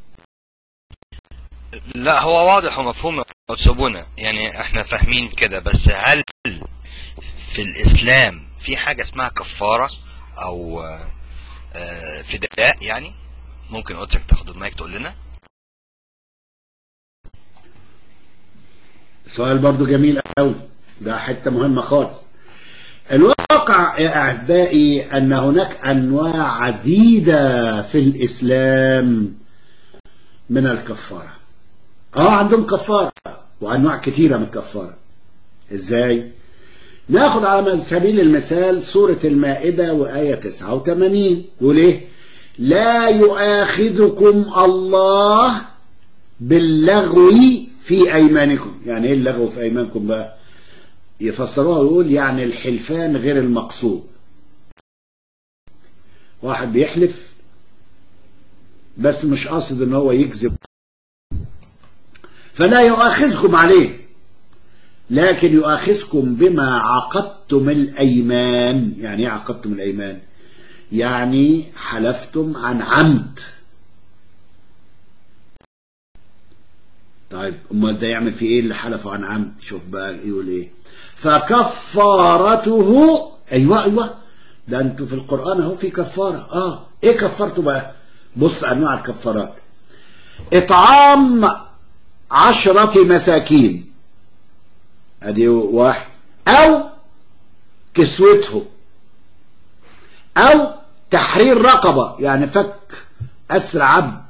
لا، هو واضح ومفهوم أبونا، يعني احنا فاهمين كده، بس هل في الإسلام في حاجة اسمها كفارة أو فداء؟ يعني ممكن قلتك تاخد المايك تقول لنا. سؤال برضو جميل قوي، ده حتة مهمة خالص. الواقع يا أعزائي أن هناك أنواع عديدة في الإسلام من الكفارة. اه عندهم كفارة وأنواع كثيرة من الكفارة. ازاي؟ ناخد على سبيل المثال سورة المائدة وآية تسعة وثمانين، يقول ايه؟ لا يؤاخذكم الله باللغو في أيمانكم. يعني ايه اللغو في أيمانكم بقى؟ يفسروها ويقول يعني الحلفان غير المقصود. واحد بيحلف بس مش قاصد ان هو يكذب، فلا يؤاخذكم عليه، لكن يؤاخذكم بما عقدتم الأيمان. يعني ايه عقدتم الأيمان؟ يعني حلفتم عن عمد. طيب امال ده يعمل في ايه اللي حلفوا عن عمد؟ شوف بقى يقول ايه؟ فكفارته، ايوه ايوه ده انتوا في القرآن اهو في كفارة. اه ايه كفارته بقى؟ بص انواع الكفارات: اطعام عشرة مساكين، ادي واحد، او كسوته، او تحرير رقبة، يعني فك اسر عبد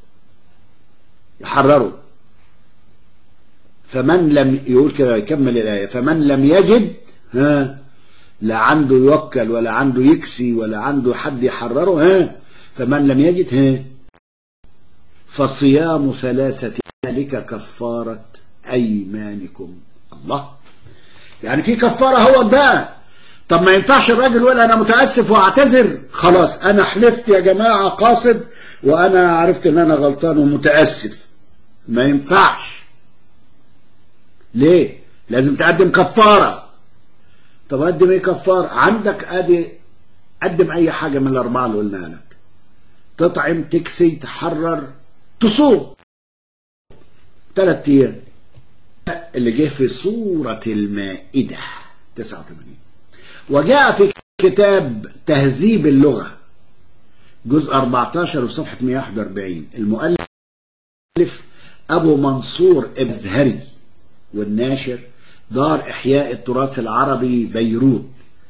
يحرره. فمن لم، يقول كده يكمل الآية: فمن لم يجد، ها، لا عنده يوكل ولا عنده يكسي ولا عنده حد يحرره، ها، فمن لم يجد، ها، فصيام ثلاثة، ذلك كفارة أيمانكم. الله، يعني في كفارة هو بقى. طب ما ينفعش الراجل يقول أنا متأسف وأعتذر، خلاص أنا حلفت يا جماعة قاصد وأنا عرفت إن أنا غلطان ومتأسف. ما ينفعش. ليه؟ لازم تقدم كفارة. طب قدم ايه كفارة؟ عندك ادي قدم اي حاجة من الاربعة اللي قلناها لك: تطعم، تكسي، تحرر، تصوم ثلاث ايام. اللي جه في سورة المائدة تسعة وثمانين. وجاء في كتاب تهذيب اللغة جزء أربعة عشر وصفحة مئة وواحد وأربعين، المؤلف أبو منصور الأزهري، والناشر دار إحياء التراث العربي بيروت،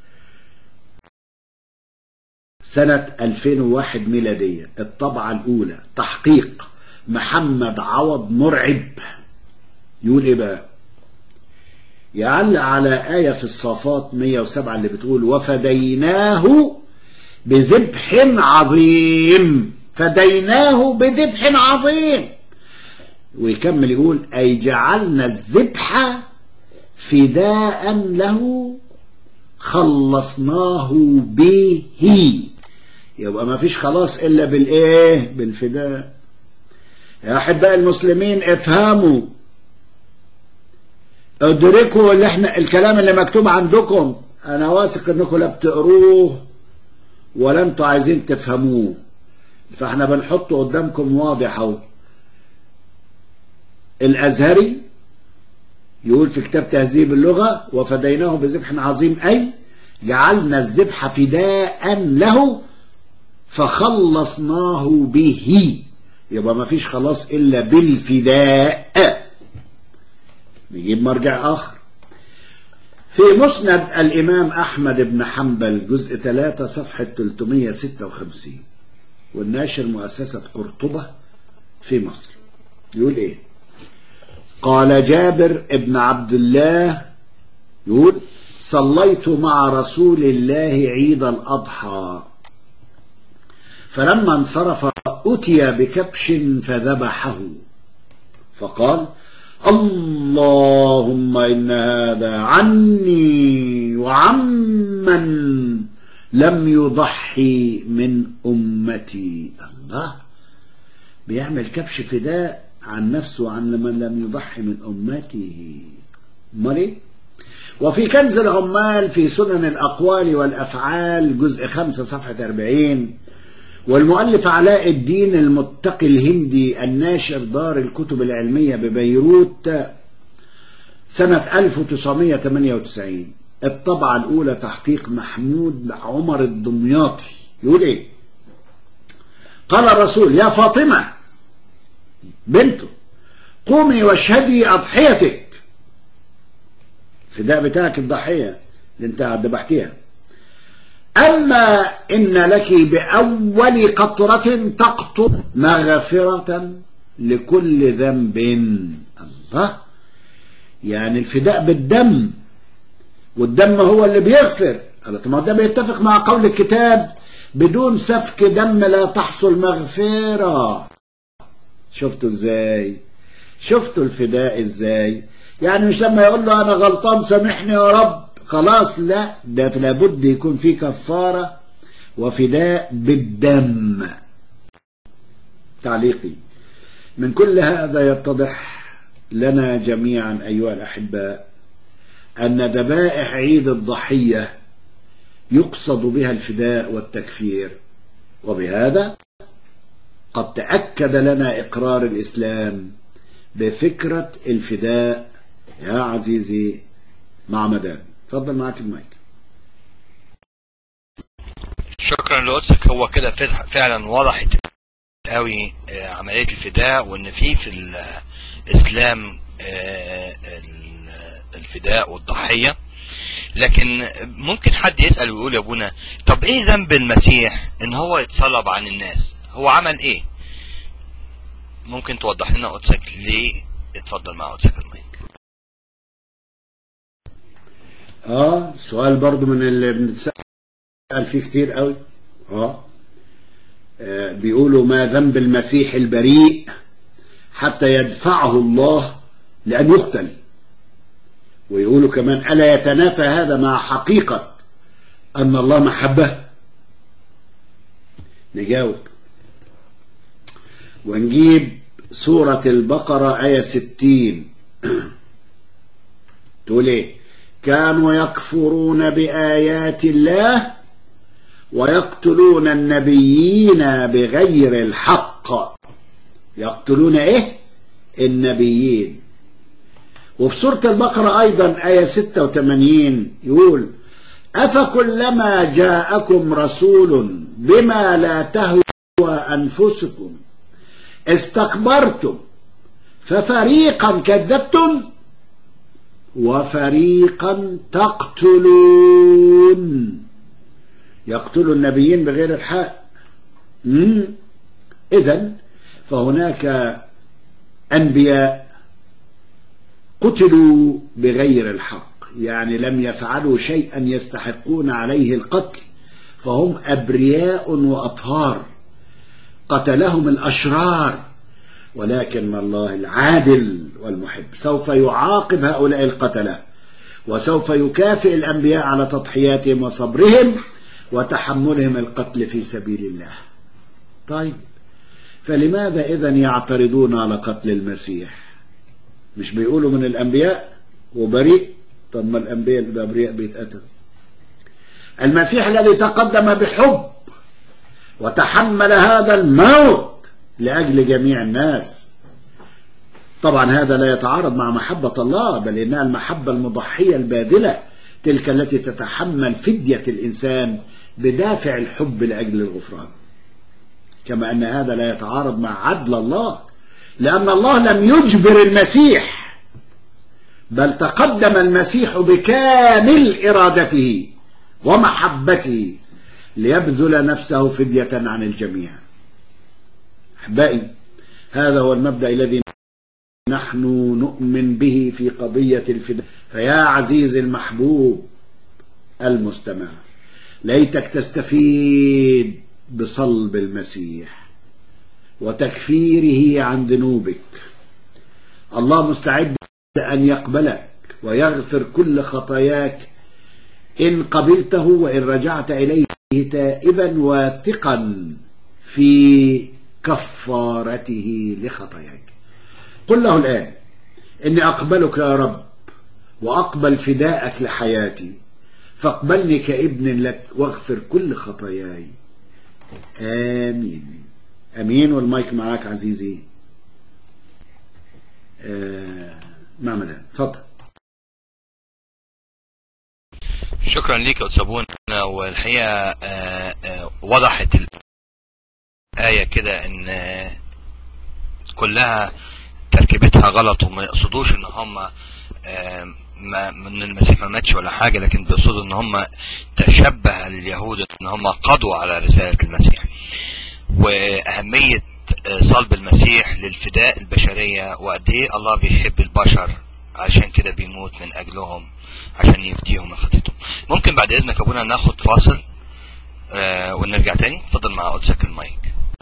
سنة ألفين وواحد ميلادية، الطبعة الأولى، تحقيق محمد عوض مرعب. يقول إيه بقى؟ يعلق على آية في الصافات مئة وسبعة اللي بتقول: وفديناه بذبح عظيم. فديناه بذبح عظيم. ويكمل يقول: أي جعلنا الذبح فداء له خلصناه به. يبقى ما فيش خلاص إلا بالإيه؟ بالفداء. يا أحباء المسلمين افهموا، ادركوا اللي احنا الكلام اللي مكتوب عندكم. أنا واثق إنكم لا بتقروه ولا انتوا عايزين تفهموه، فاحنا بنحطه قدامكم واضح اهو. الأزهري يقول في كتاب تهذيب اللغة: وفديناه بذبح عظيم، أي جعلنا الذبح فداء له فخلصناه به. يبقى ما فيش خلاص إلا بالفداء. نجيب مرجع آخر في مسند الإمام أحمد بن حنبل جزء ثلاثة صفحة ثلاثمائة وستة وخمسين، والناشر مؤسسة قرطبة في مصر. يقول إيه؟ قال جابر ابن عبد الله يقول صليت مع رسول الله عيد الأضحى، فلما انصرف أتي بكبش فذبحه، فقال اللهم إن هذا عني وعمن لم يضحي من أمتي. الله، بيعمل كبش فداء عن نفسه وعن من لم يضحي من أمته. مري. وفي كنز العمال في سنن الأقوال والأفعال جزء خمسة صفحة أربعين، والمؤلف علاء الدين المتقي الهندي الناشر دار الكتب العلمية ببيروت سنة ألف وتسعمائة وثمانية وتسعين، الطبعة الأولى تحقيق محمود عمر الدمياطي. يقول إيه؟ قال الرسول يا فاطمة بنته قومي واشهدي أضحيتك، فداء بتاعك الضحية اللي انت ذبحتيها، أما إن لك بأول قطرة تقطر مغفرة لكل ذنب. الله، يعني الفداء بالدم، والدم هو اللي بيغفر. ما ده بيتفق مع قول الكتاب بدون سفك دم لا تحصل مغفرة. شفتوا ازاي؟ شفتوا الفداء ازاي؟ يعني مش لما يقول له أنا غلطان سامحني يا رب خلاص، لا، ده لابد يكون في كفارة وفداء بالدم. تعليقي من كل هذا يتضح لنا جميعا أيها الأحباء أن ذبائح عيد الضحية يقصد بها الفداء والتكفير، وبهذا قد تأكد لنا إقرار الإسلام بفكرة الفداء. يا عزيزي مع مدام، تفضل معاك المايك. شكرا لقدسك. هو كده فعلا وضحت قوي عملية الفداء، وان في في الاسلام الفداء والضحية. لكن ممكن حد يسأل ويقول يا ابونا طب ايه ذنب المسيح ان هو يتصلب عن الناس؟ هو عمل ايه؟ ممكن توضح لنا قدسك ليه؟ اتفضل مع قدسك المايك. اه سؤال برضو من اللي بنتسأل فيه كتير قوي. اه, آه بيقولوا ما ذنب المسيح البريء حتى يدفعه الله لأن يقتل، ويقولوا كمان ألا يتنافى هذا مع حقيقة أن الله محبة؟ نجاوب ونجيب سورة البقرة آية ستين تقول ايه؟ كانوا يكفرون بآيات الله ويقتلون النبيين بغير الحق. يقتلون ايه؟ النبيين. وفي سورة البقرة ايضا آية ستة وثمانين يقول أفكلما جاءكم رسول بما لا تهوى أنفسكم استكبرتم ففريقا كذبتم وفريقا تقتلون. يقتل النبيين بغير الحق. إذن فهناك أنبياء قتلوا بغير الحق، يعني لم يفعلوا شيئا يستحقون عليه القتل، فهم أبرياء وأطهار، قتلهم الأشرار، ولكن الله العادل والمحب سوف يعاقب هؤلاء القتلة، وسوف يكافئ الأنبياء على تضحياتهم وصبرهم وتحملهم القتل في سبيل الله. طيب فلماذا إذن يعترضون على قتل المسيح؟ مش بيقولوا من الأنبياء وبريء؟ طب ما الأنبياء الأبرياء بيتقتلوا. المسيح الذي تقدم بحب وتحمل هذا الموت لأجل جميع الناس، طبعا هذا لا يتعارض مع محبة الله، بل إنها المحبة المضحية الباذلة تلك التي تتحمل فدية الإنسان بدافع الحب لأجل الغفران. كما أن هذا لا يتعارض مع عدل الله، لأن الله لم يجبر المسيح، بل تقدم المسيح بكامل إرادته ومحبته ليبذل نفسه فدية عن الجميع. أحبائي، هذا هو المبدأ الذي نحن نؤمن به في قضية الفداء. فيا عزيزي المحبوب المستمع، ليتك تستفيد بصلب المسيح وتكفيره عن ذنوبك. الله مستعد أن يقبلك ويغفر كل خطاياك إن قبلته وإن رجعت إليه تائبا واثقا في كفارته لخطاياك. قل له الآن: إني أقبلك يا رب وأقبل فداءك لحياتي، فاقبلني كابن لك واغفر كل خطاياي. آمين آمين. والمايك معاك عزيزي آه معمدان، اتفضل. شكرا ليك يا أستاذ أبونا. والحقيقة آه آه وضحت الآية كده إن آه كلها تركيبتها غلط، وما يقصدوش إن هم آه ما من المسيح ما ماتش ولا حاجة، لكن بيقصدوا إن هم تشبه اليهود إن هم قضوا على رسالة المسيح، وأهمية صلب المسيح للفداء البشرية، وقد ايه الله بيحب البشر عشان كده بيموت من اجلهم عشان يفديهم من خطيتهم. ممكن بعد اذنك ابونا ناخد فاصل آه ونرجع تاني؟ اتفضل مع قدسك المايك.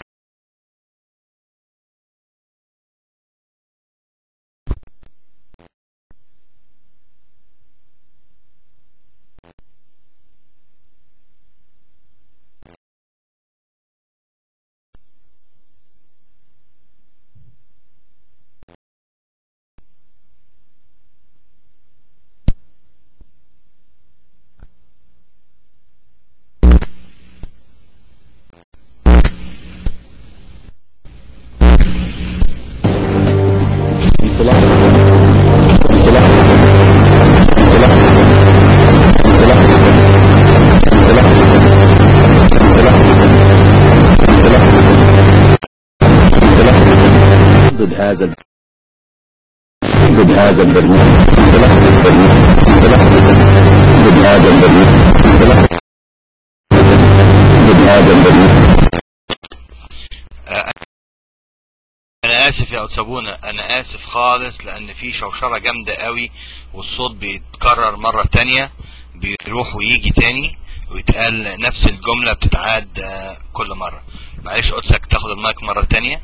هذا ضد هذا البرنامج ضد هذا البرنامج ضد هذا البرنامج. انا اسف يا أستاذ أبونا، انا اسف خالص، لان في شوشرة جامدة قوي والصوت بيتكرر مرة تانية، بيروح ويجي تاني ويتقال نفس الجملة بتتعاد كل مرة. معلش قدسك تاخد المايك مرة تانية.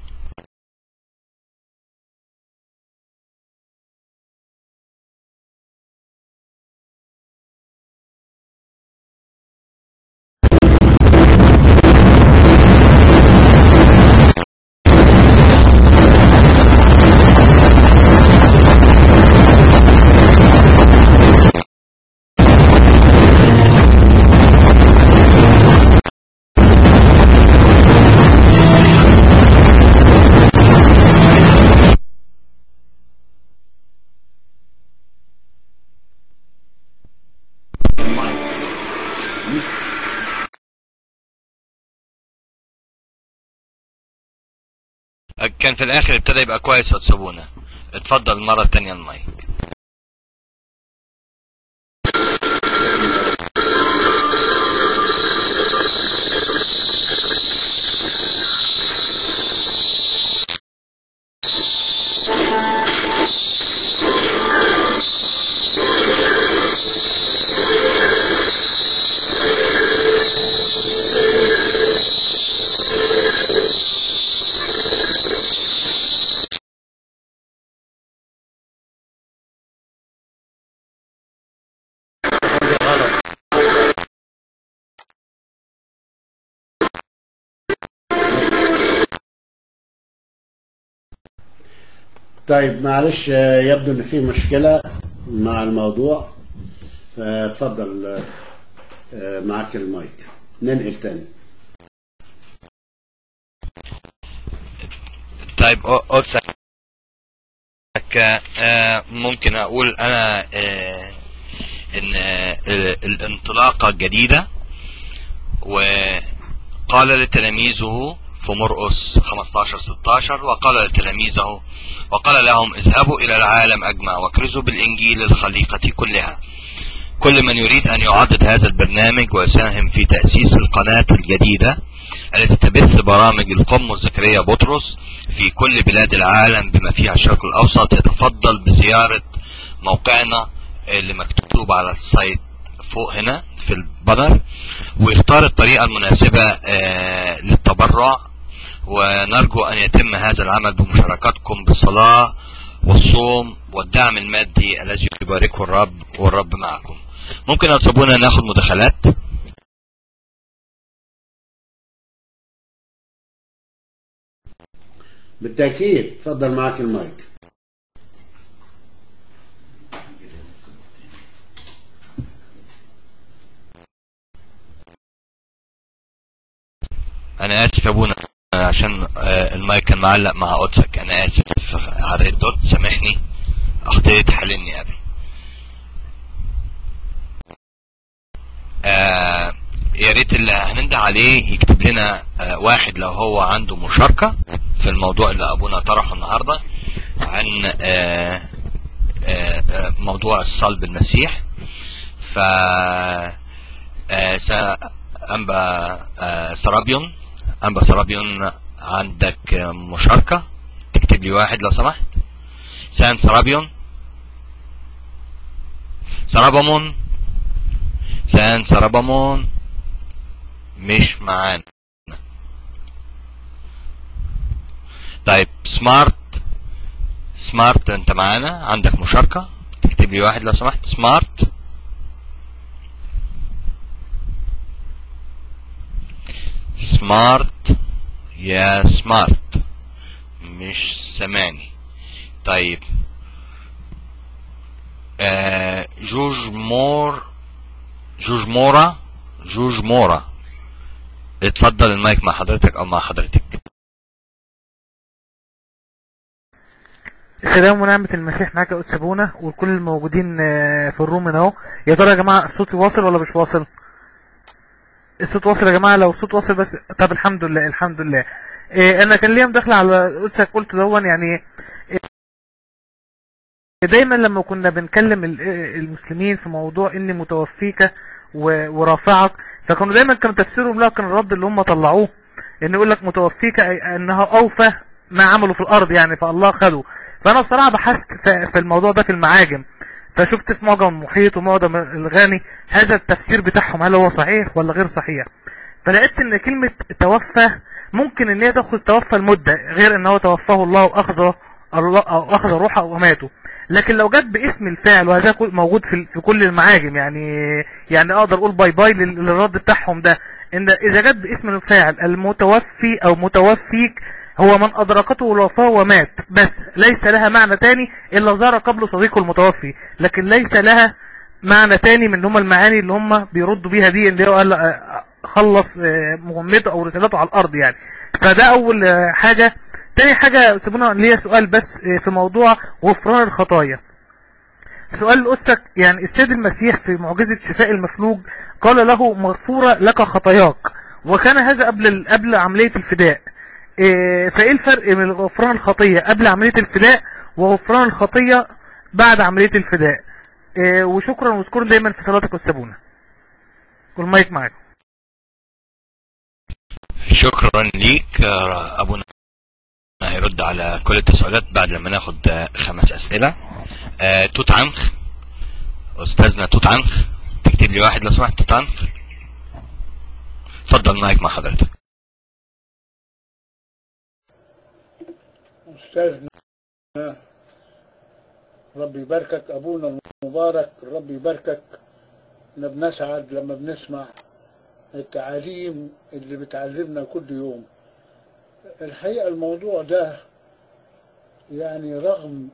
كان في الاخر ابتدى يبقى كويس يا أستاذ أبونا. اتفضل مرة تانية المايك. طيب معلش، يبدو ان في مشكلة مع الموضوع، فاتفضل معاك المايك. ننقل تاني. طيب قدسك ممكن اقول انا ان الانطلاقة جديدة، وقال لتلاميذه في مرقس خمستاشر ستاشر وقال لتلاميذه وقال لهم اذهبوا الى العالم اجمع واكرزوا بالانجيل للخليقة كلها. كل من يريد ان يعضد هذا البرنامج ويساهم في تأسيس القناة الجديدة التي تبث برامج القم زكريا بطرس في كل بلاد العالم بما فيها الشرق الاوسط يتفضل بزيارة موقعنا اللي مكتوب على السايت فوق هنا في البانر، ويختار الطريقة المناسبة آه للتبرع. ونرجو ان يتم هذا العمل بمشاركتكم بالصلاة والصوم والدعم المادي الذي يباركه الرب، والرب معكم. ممكن يا صابونة ناخد مداخلات؟ بالتأكيد، اتفضل معك المايك. انا اسف يا ابونا عشان المايك كان معلق مع قدسك، انا اسف على الدوت، سامحني، اخطيت، حللني ابي. آه يا ريت اللي هننده عليه يكتب لنا آه واحد لو هو عنده مشاركة في الموضوع اللي ابونا طرحه النهاردة عن آه آه آه موضوع الصلب المسيح. ف آه أنبا آه سرابيون أنبا سرابيون عندك مشاركة؟ تكتب لي واحد لو سمحت. سان سرابيون سرابامون سان سرابامون مش معانا. طيب سمارت سمارت انت معانا، عندك مشاركة؟ تكتب لي واحد لو سمحت. سمارت سمارت يا سمارت مش سامعني. طيب آه جوج مور جوج مورا جوج مورا اتفضل المايك مع حضرتك او مع حضرتك. السلام ونعمة المسيح معاك يا قدس ابونا والكل الموجودين في الروم هنا اهو. يا ترى يا جماعة الصوت واصل ولا مش واصل؟ الصوت واصل يا جماعة؟ لو الصوت واصل بس. طب الحمد لله الحمد لله. إيه انا كان ليا مداخلة على قدسك قلت دون، يعني إيه دايما لما كنا بنكلم المسلمين في موضوع اني متوفيك ورافعك، فكانوا دايما كانوا تفسيرهم له كان الرد اللي هم طلعوه ان يقول لك متوفيك انها اوفى ما عملوا في الارض، يعني فالله خده. فانا بصراحة بحثت في الموضوع ده في المعاجم، فشفت في معجم المحيط ومعجم الغني هذا التفسير بتاعهم هل هو صحيح ولا غير صحيح. فلقيت ان كلمة توفى ممكن ان هي تاخذ توفى المدة، غير ان هو توفاه الله واخذ الله او اخذ روحه وماته. لكن لو جت باسم الفاعل وهذا موجود في في كل المعاجم، يعني يعني اقدر اقول باي باي للرد بتاعهم ده، ان اذا جت باسم الفاعل المتوفي او متوفيك هو من ادركته الوفاة ومات، بس ليس لها معنى تاني الا زار قبل صديقه المتوفي، لكن ليس لها معنى تاني من هم المعاني اللي هم بيردوا بيها دي، اللي هو قال خلص مهمته او رسالته على الارض يعني. فده اول حاجة. تاني حاجة سيبونا ليا سؤال بس في موضوع غفران الخطايا. سؤال لقدسك، يعني السيد المسيح في معجزة شفاء المفلوج قال له مغفورة لك خطاياك، وكان هذا قبل قبل عملية الفداء. فايه الفرق بين غفران الخطية قبل عملية الفداء وغفران الخطية بعد عملية الفداء؟ وشكرا واذكروا دايما في صلاتك والسبونة. والمايك معاك. شكرا ليك ابونا، هيرد على كل التساؤلات بعد لما ناخد خمس اسئله. آه توت عنخ، استاذنا توت عنخ، تكتب لي واحد لو سمحت. توت عنخ اتفضل المايك مع حضرتك. استاذنا ربي يباركك، ابونا المبارك ربي يباركك. احنا بنسعد لما بنسمع التعاليم اللي بتعلمنا كل يوم. الحقيقة الموضوع ده يعني رغم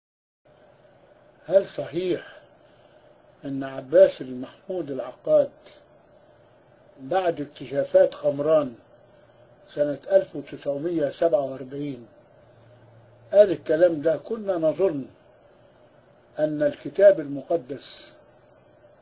هل صحيح ان عباس المحمود العقاد بعد اكتشافات قمران سنة ألف وتسعمية وسبعة وأربعين قال الكلام ده؟ كنا نظن ان الكتاب المقدس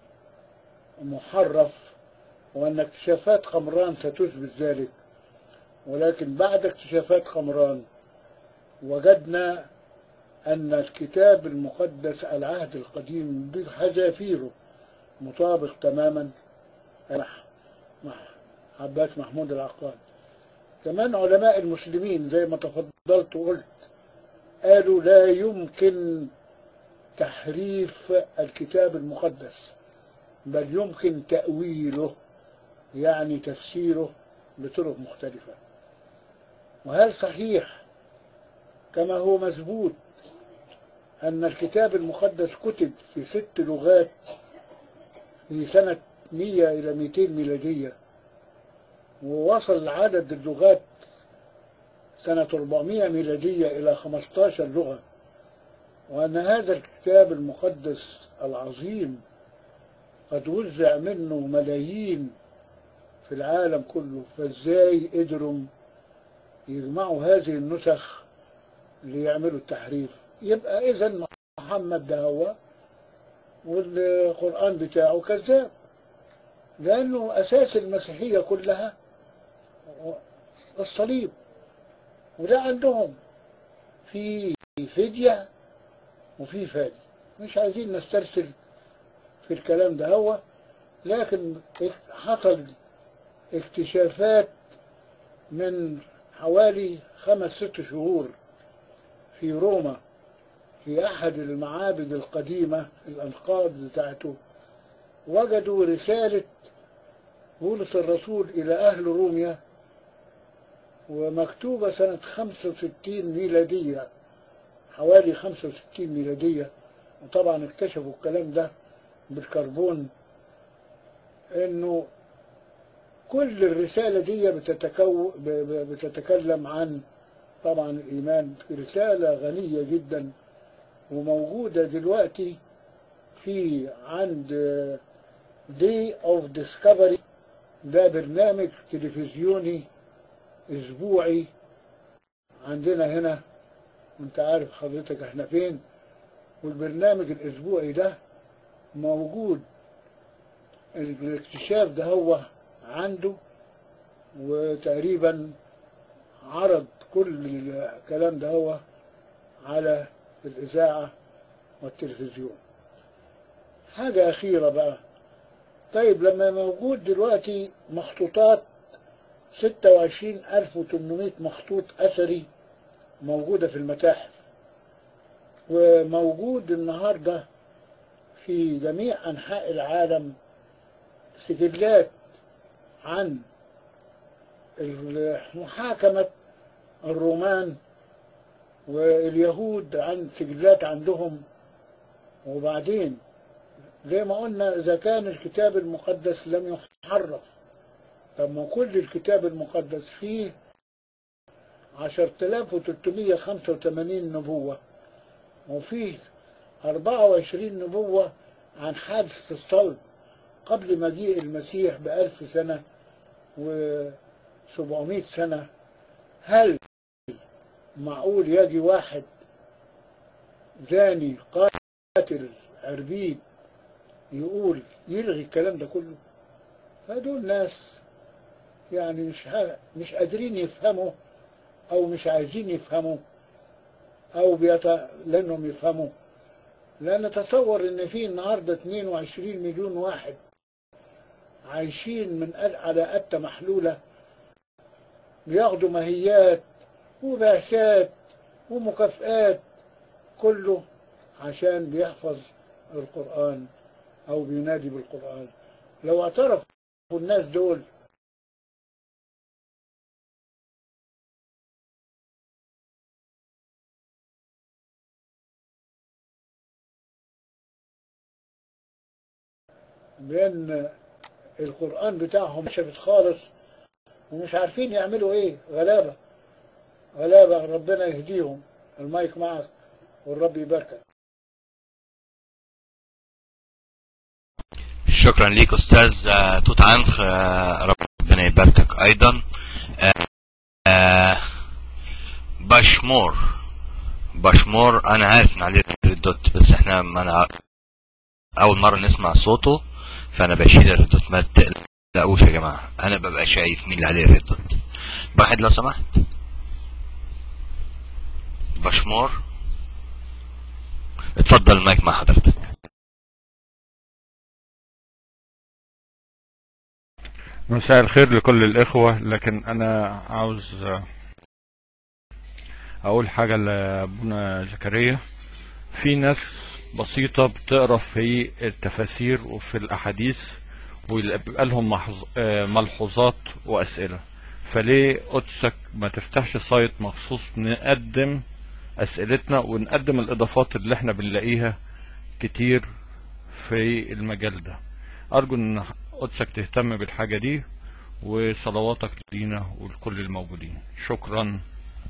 محرف، وأن اكتشافات قمران ستثبت ذلك. ولكن بعد اكتشافات قمران وجدنا أن الكتاب المقدس العهد القديم بحذافيره مطابق تماما مع عباس محمود العقاد. كمان علماء المسلمين زي ما تفضلت وقلت قالوا لا يمكن تحريف الكتاب المقدس، بل يمكن تأويله، يعني تفسيره بطرق مختلفة. وهل صحيح كما هو مثبوت أن الكتاب المقدس كتب في ست لغات في سنة مئة إلى مئتين ميلادية، ووصل عدد اللغات سنة أربعمئة ميلادية إلى خمسة عشر لغة، وأن هذا الكتاب المقدس العظيم قد وزع منه ملايين في العالم كله، فازاي قدروا يجمعوا هذه النسخ ليعملوا التحريف؟ يبقى إذن محمد ده هو والقرآن بتاعه كذاب، لأنه أساس المسيحية كلها الصليب، وده عندهم في فدية وفي فادي. مش عايزين نسترسل في الكلام ده هو، لكن حصل اكتشافات من حوالي خمس ست شهور في روما في أحد المعابد القديمة الأنقاض بتاعته، وجدوا رسالة بولس الرسول إلى أهل روميا ومكتوبة سنة خمسة وستين ميلادية، حوالي خمسة وستين ميلادية. وطبعا اكتشفوا الكلام ده بالكربون، انه كل الرسالة دي بتتكو بتتكلم عن طبعا الإيمان. رسالة غنية جدا وموجودة دلوقتي في عند Day of Discovery، ده برنامج تلفزيوني اسبوعي عندنا هنا، وانت عارف حضرتك احنا فين. والبرنامج الاسبوعي ده موجود الاكتشاف ده هو عنده، وتقريبا عرض كل الكلام ده هو على الإذاعة والتلفزيون. حاجة أخيرة بقى، طيب لما موجود دلوقتي مخطوطات ستة وعشرين ألف وثمانمئة مخطوط أثري موجودة في المتاحف، وموجود النهاردة في جميع أنحاء العالم سجلات عن محاكمة الرومان واليهود، عن سجلات عندهم. وبعدين زي ما قلنا إذا كان الكتاب المقدس لم يحرف، طب ما كل الكتاب المقدس فيه عشرة آلاف وثلاثمئة وخمسة وثمانين نبوة، وفيه أربعة وعشرين نبوة عن حادث الصلب قبل مجيء المسيح بألف سنة وسبعمائة سنة. هل معقول يجي واحد زاني قاتل عربيد يقول يلغي الكلام ده كله؟ هدول ناس يعني مش مش قادرين يفهموا، او مش عايزين يفهموا، او بيت... لانهم يفهموا. لان نتصور ان في النهارده اثنين وعشرين مليون واحد عايشين من على قتة محلولة، بياخدوا مهيات وبعثات ومكافآت، كله عشان بيحفظ القرآن او بينادي بالقرآن. لو اعترفوا الناس دول بأن القرآن بتاعهم شفت خالص ومش عارفين يعملوا ايه، غلابة غلابة، ربنا يهديهم. المايك معك والرب يباركك. شكرا ليك أستاذ توت عنخ، ربنا يباركك أيضا. باشمور باشمور أنا عارف إن عليه الدوت، بس إحنا أنا أول مرة نسمع صوته، فانا بشيل الريد دوت. ما تقلقوش يا جماعه، انا ببقى شايف مين اللي عليه الريد دوت. واحد لو سمحت. بشمور، اتفضل المايك مع حضرتك. مساء الخير لكل الإخوة، لكن أنا عاوز أقول حاجة لأبونا زكريا. في ناس بسيطة بتقرأ في التفاسير وفي الأحاديث ويبقى لهم ملحوظات وأسئلة، فليه قدسك ما تفتحش سايت مخصوص نقدم أسئلتنا ونقدم الإضافات اللي احنا بنلاقيها كتير في المجال ده؟ أرجو أن قدسك تهتم بالحاجة دي، وصلواتك لينا ولكل الموجودين. شكرا.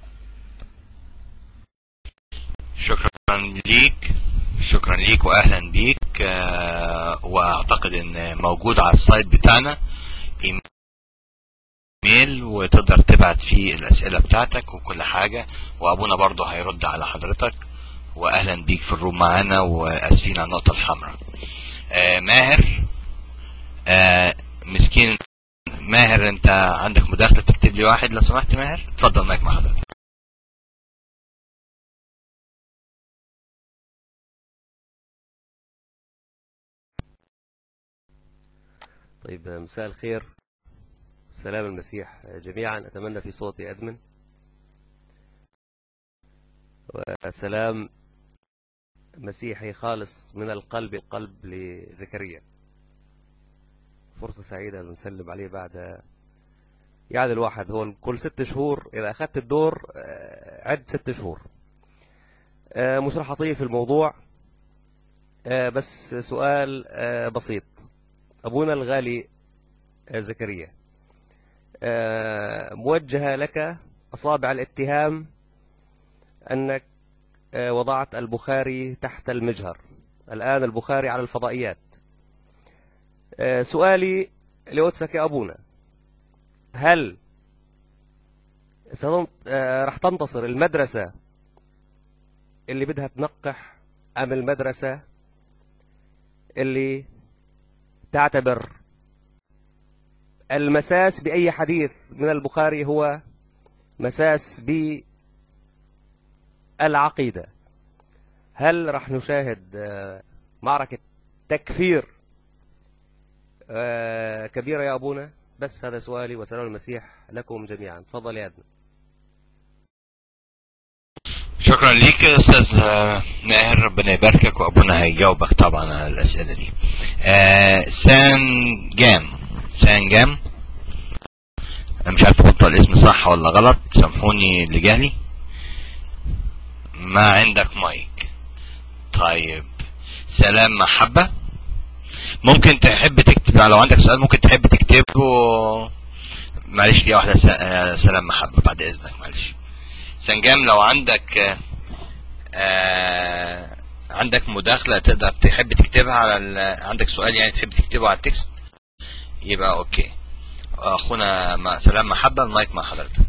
شكرا ليك، شكرا ليك واهلا بيك. آه واعتقد ان موجود على السايت بتاعنا ايميل وتقدر تبعت فيه الاسئله بتاعتك وكل حاجه، وابونا برضو هيرد على حضرتك. واهلا بيك في الروم معانا، واسفين على النقطه الحمراء. آه ماهر، آه مسكين ماهر، انت عندك مداخله تكتب لي واحد لو سمحت. ماهر اتفضل معاك مع حضرتك. طيب، مساء الخير، سلام المسيح جميعا. أتمنى في صوتي أدمن، وسلام مسيحي خالص من القلب القلب لزكريا. فرصة سعيدة نسلم عليه بعد يعني الواحد هو كل ست شهور إذا أخذت الدور عد ست شهور. مش راح أطيل في الموضوع، بس سؤال بسيط. أبونا الغالي زكريا، موجهة لك أصابع الاتهام أنك وضعت البخاري تحت المجهر. الآن البخاري على الفضائيات. سؤالي لقدسك يا أبونا، هل راح تنتصر المدرسة اللي بدها تنقح أم المدرسة اللي تعتبر المساس بأي حديث من البخاري هو مساس بالعقيدة؟ هل راح نشاهد معركة تكفير كبيرة يا أبونا؟ بس هذا سؤالي، وسلام المسيح لكم جميعا. تفضل يا أدنى. شكرا ليك يا استاذ ماهر، ربنا يباركك، وابونا هيجاوبك طبعا على الاسئله دي. آه سان جام سان جام انا مش عارف انطق الاسم صح ولا غلط، سامحوني اللي جالي. ما عندك مايك. طيب، سلام محبه، ممكن تحب تكتب لو عندك سؤال، ممكن تحب تكتبه. معلش دي واحده. سلام محبه بعد اذنك، معلش. سنجام، لو عندك آه عندك مداخلة تقدر تحب تكتبها على عندك سؤال يعني تحب تكتبه على التكست، يبقى اوكي. اخونا سلام محبة، المايك مع حضرتك.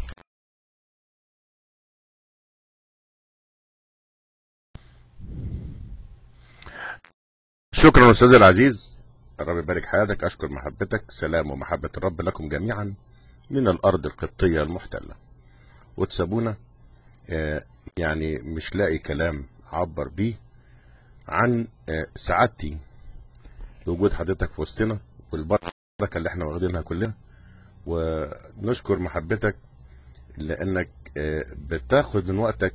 شكرا استاذ العزيز، الرب يبارك حياتك. اشكر محبتك. سلام ومحبة الرب لكم جميعا من الارض القبطية المحتلة. وتسابونا يعني مش لاقي كلام عبر بيه عن سعادتي بوجود حضرتك في وسطنا والبركة اللي احنا واخدينها كلنا. ونشكر محبتك لانك بتاخد من وقتك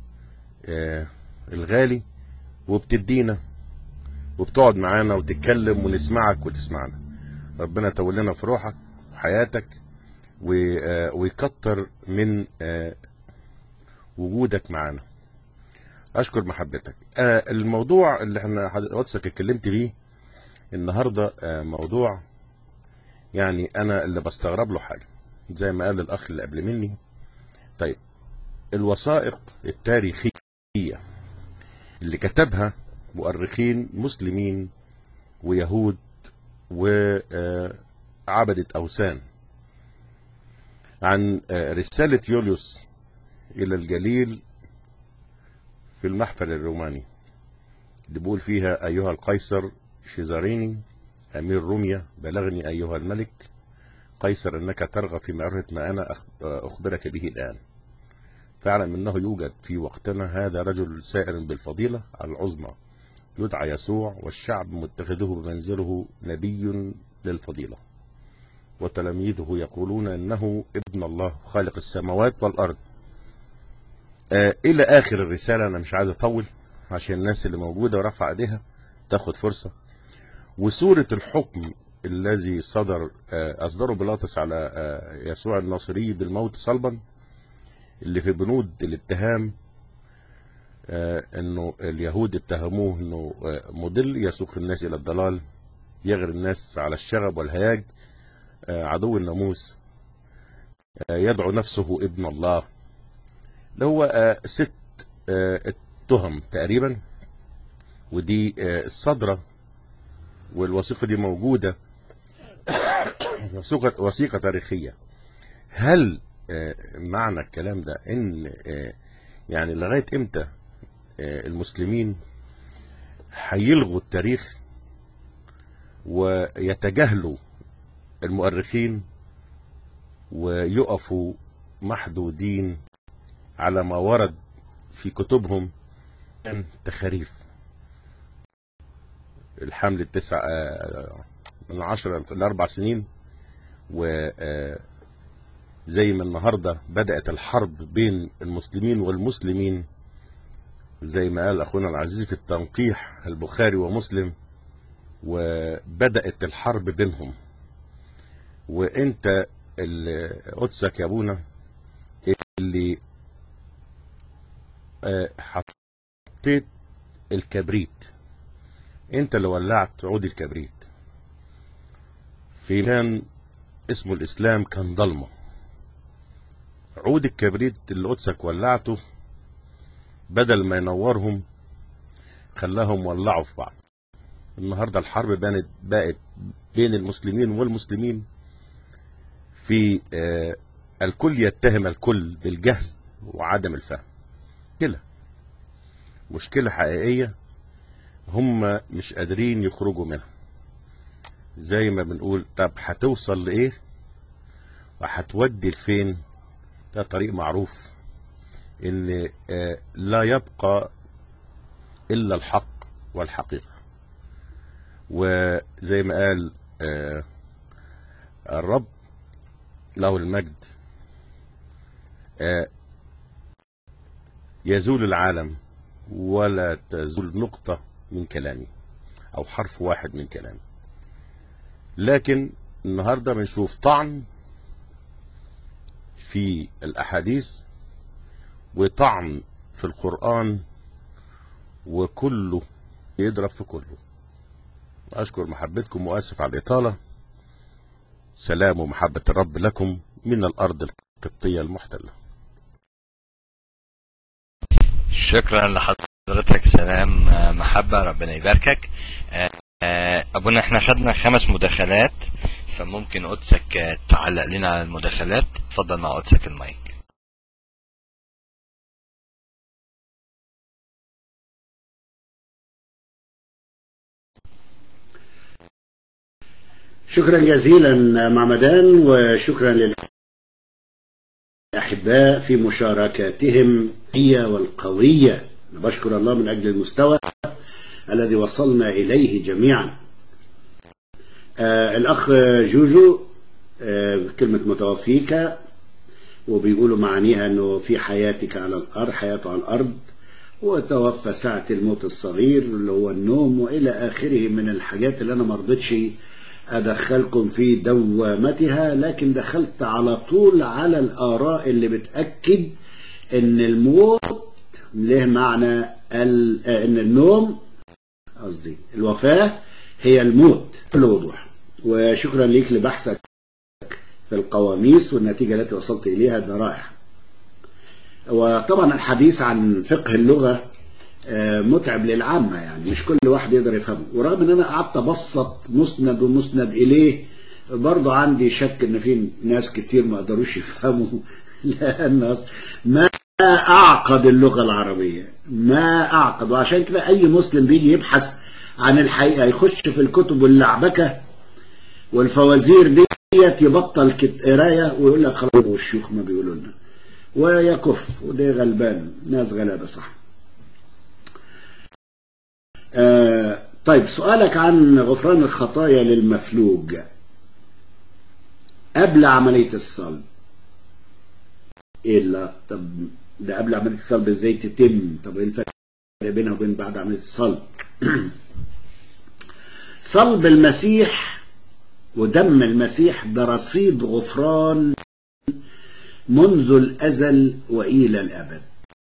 الغالي وبتدينا وبتقعد معانا وتتكلم ونسمعك وتسمعنا. ربنا يطول لنا في روحك وحياتك ويكتر من وجودك معانا. اشكر محبتك. آه الموضوع اللي احنا حضرتك اتكلمت بيه النهارده آه موضوع يعني انا اللي بستغرب له حاجه زي ما قال الاخ اللي قبل مني. طيب، الوثائق التاريخيه اللي كتبها مؤرخين مسلمين ويهود وعبدة اوثان عن آه رساله يوليوس الى الجليل في المحفل الروماني اللي بيقول فيها: ايها القيصر شيزاريني أمير روميا بلغني أيها الملك قيصر أنك ترغب في معرفة ما أنا أخبرك به الآن، فاعلم أنه يوجد في وقتنا هذا رجل سائر بالفضيلة العظمى يدعى يسوع، والشعب متخذه بمنزله نبي للفضيلة، وتلاميذه يقولون أنه ابن الله خالق السماوات والأرض. آه إلى آخر الرسالة. أنا مش عايز أطول عشان الناس اللي موجودة ورفع ايديها تاخد فرصة. وسورة الحكم الذي صدر آه أصدره بيلاطس على آه يسوع الناصري بالموت صلبا، اللي في بنود الاتهام آه انه اليهود اتهموه انه آه مضل يسوق الناس الى الضلال، يغري الناس على الشغب والهياج، آه عدو الناموس، آه يدعو نفسه ابن الله، اللي هو آه ست آه التهم تقريبا. ودي آه الصدرة والوثيقة دي موجودة وثيقة وثيقة تاريخية. هل آه معنى الكلام ده ان آه يعني لغاية امتى المسلمين هيلغوا التاريخ ويتجاهلوا المؤرخين ويقفوا محدودين على ما ورد في كتبهم من تخاريف الحمل التسع من عشرة لأربع سنين؟ وزي ما النهاردة بدأت الحرب بين المسلمين والمسلمين، زي ما قال أخونا العزيز في التنقيح البخاري ومسلم، وبدأت الحرب بينهم. وانت اللي قدسك يا ابونا اللي حطيت الكبريت، انت اللي ولعت عود الكبريت في كان اسمه الإسلام كان ضلمة. عود الكبريت اللي قدسك ولعته بدل ما ينورهم خلاهم ولعوا في بعض. النهارده الحرب بانت بقت بين المسلمين والمسلمين في آه الكل يتهم الكل بالجهل وعدم الفهم. كده مشكلة حقيقية هم مش قادرين يخرجوا منها. زي ما بنقول طب هتوصل لإيه وهتودي لفين؟ ده طريق معروف ان آه لا يبقى الا الحق والحقيقة. وزي ما قال آه الرب له المجد آه يزول العالم ولا تزول نقطة من كلامي او حرف واحد من كلامي. لكن النهاردة بنشوف طعن في الاحاديث وطعن في القرآن، وكله يضرب في كله. أشكر محبتكم وآسف على الإطالة. سلام ومحبة الرب لكم من الأرض القبطية المحتلة. شكرا لحضرتك. سلام محبة، ربنا يباركك. أبونا احنا خدنا خمس مداخلات، فممكن قدسك تعلق لنا على المداخلات. اتفضل مع قدسك المايك. شكرا جزيلا معمدان، وشكرا للأحباء في مشاركاتهم هي والقوية. بشكر الله من أجل المستوى الذي وصلنا إليه جميعا. آه الأخ جوجو آه كلمة متوفيك، وبيقولوا معانيها أنه في حياتك على الأرض، حياته على الأرض، وتوفى ساعة الموت الصغير اللي هو النوم، وإلى آخره من الحاجات اللي أنا مرضتش أدخلكم في دوامتها، لكن دخلت على طول على الآراء اللي بتأكد أن الموت له معنى أن النوم قصدي الوفاة هي الموت بكل وضوح. وشكرا ليك لبحثك في القواميس والنتيجة التي وصلت إليها، ده رائع. وطبعا الحديث عن فقه اللغة متعب للعامة، يعني مش كل واحد يقدر يفهمه. ورغم ان انا قعدت ابسط مسند ومسند اليه، برضه عندي شك ان في ناس كتير ما قدروش يفهموا، لان ما اعقد اللغة العربية، ما اعقد. وعشان كده اي مسلم بيجي يبحث عن الحقيقة يخش في الكتب واللعبكة والفوازير ديت يبطل قرايه ويقول لك خلاص والشيوخ ما بيقولوا لنا ويكف، وده غلبان، ناس غلابه صح. آه طيب سؤالك عن غفران الخطايا للمفلوج قبل عمليه الصلب. ايه لا طب ده قبل عمليه الصلب ازاي تتم؟ طب ايه الفرق بينها وبين بعد عمليه الصلب؟ صلب المسيح ودم المسيح ده رصيد غفران منذ الأزل وإلى الأبد،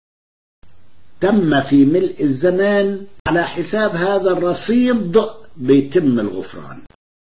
تم في ملء الزمان. على حساب هذا الرصيد بيتم الغفران.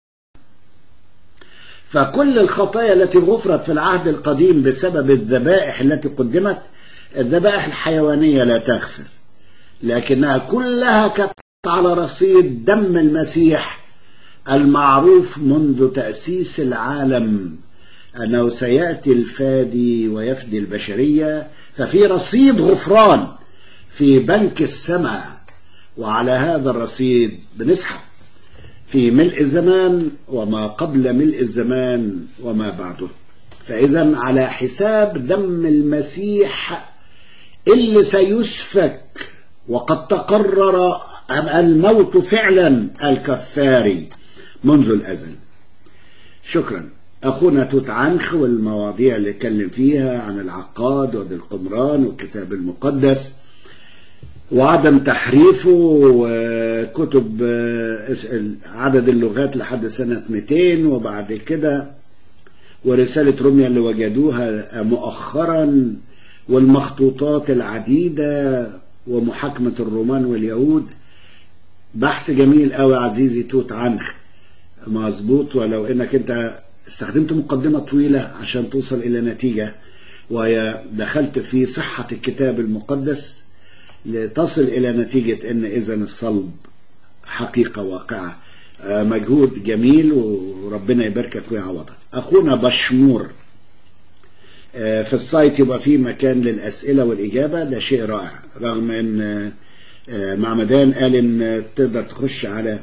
فكل الخطايا التي غفرت في العهد القديم بسبب الذبائح التي قدمت، الذبائح الحيوانية لا تغفر، لكنها كلها كانت على رصيد دم المسيح المعروف منذ تأسيس العالم أنه سيأتي الفادي ويفدي البشرية. ففي رصيد غفران في بنك السماء، وعلى هذا الرصيد بنسحب في ملء الزمان وما قبل ملء الزمان وما بعده. فإذا على حساب دم المسيح اللي سيسفك، وقد تقرر الموت فعلا الكفاري منذ الأزل. شكرا. أخونا توت عنخ والمواضيع اللي اتكلم فيها عن العقاد وذي القمران والكتاب المقدس وعدم تحريفه، وكتب عدد اللغات لحد سنة مئتين، وبعد كده ورسالة روميا اللي وجدوها مؤخرا، والمخطوطات العديدة ومحاكمة الرومان واليهود. بحث جميل قوي عزيزي توت عنخ، مظبوط. ولو انك انت استخدمت مقدمة طويلة عشان توصل الى نتيجة، ودخلت في صحة الكتاب المقدس لتصل الى نتيجة ان اذن الصلب حقيقة واقعة. مجهود جميل وربنا يباركك ويعوضك. اخونا بشمور، في السايت يبقى فيه مكان للأسئلة والإجابة، ده شيء رائع. رغم ان معمدان قال ان تقدر تخش على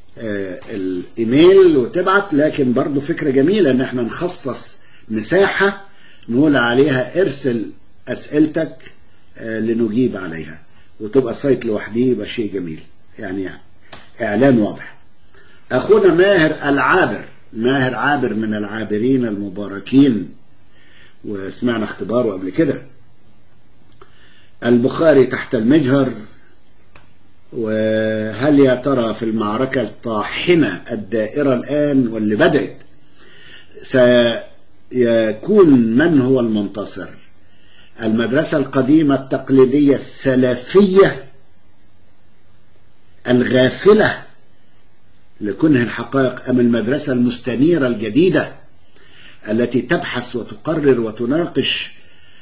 الايميل وتبعت، لكن برضو فكرة جميلة ان احنا نخصص مساحة نقول عليها ارسل اسئلتك لنجيب عليها، وتبقى سايت لوحده، يبقى شيء جميل يعني، اعلان واضح. اخونا ماهر العابر، ماهر عابر من العابرين المباركين، وسمعنا اختباره قبل كده. البخاري تحت المجهر، وهل يا ترى في المعركة الطاحنة الدائرة الآن واللي بدأت سيكون من هو المنتصر؟ المدرسة القديمة التقليدية السلفية الغافلة لكنه الحقائق، أم المدرسة المستنيرة الجديدة التي تبحث وتقرر وتناقش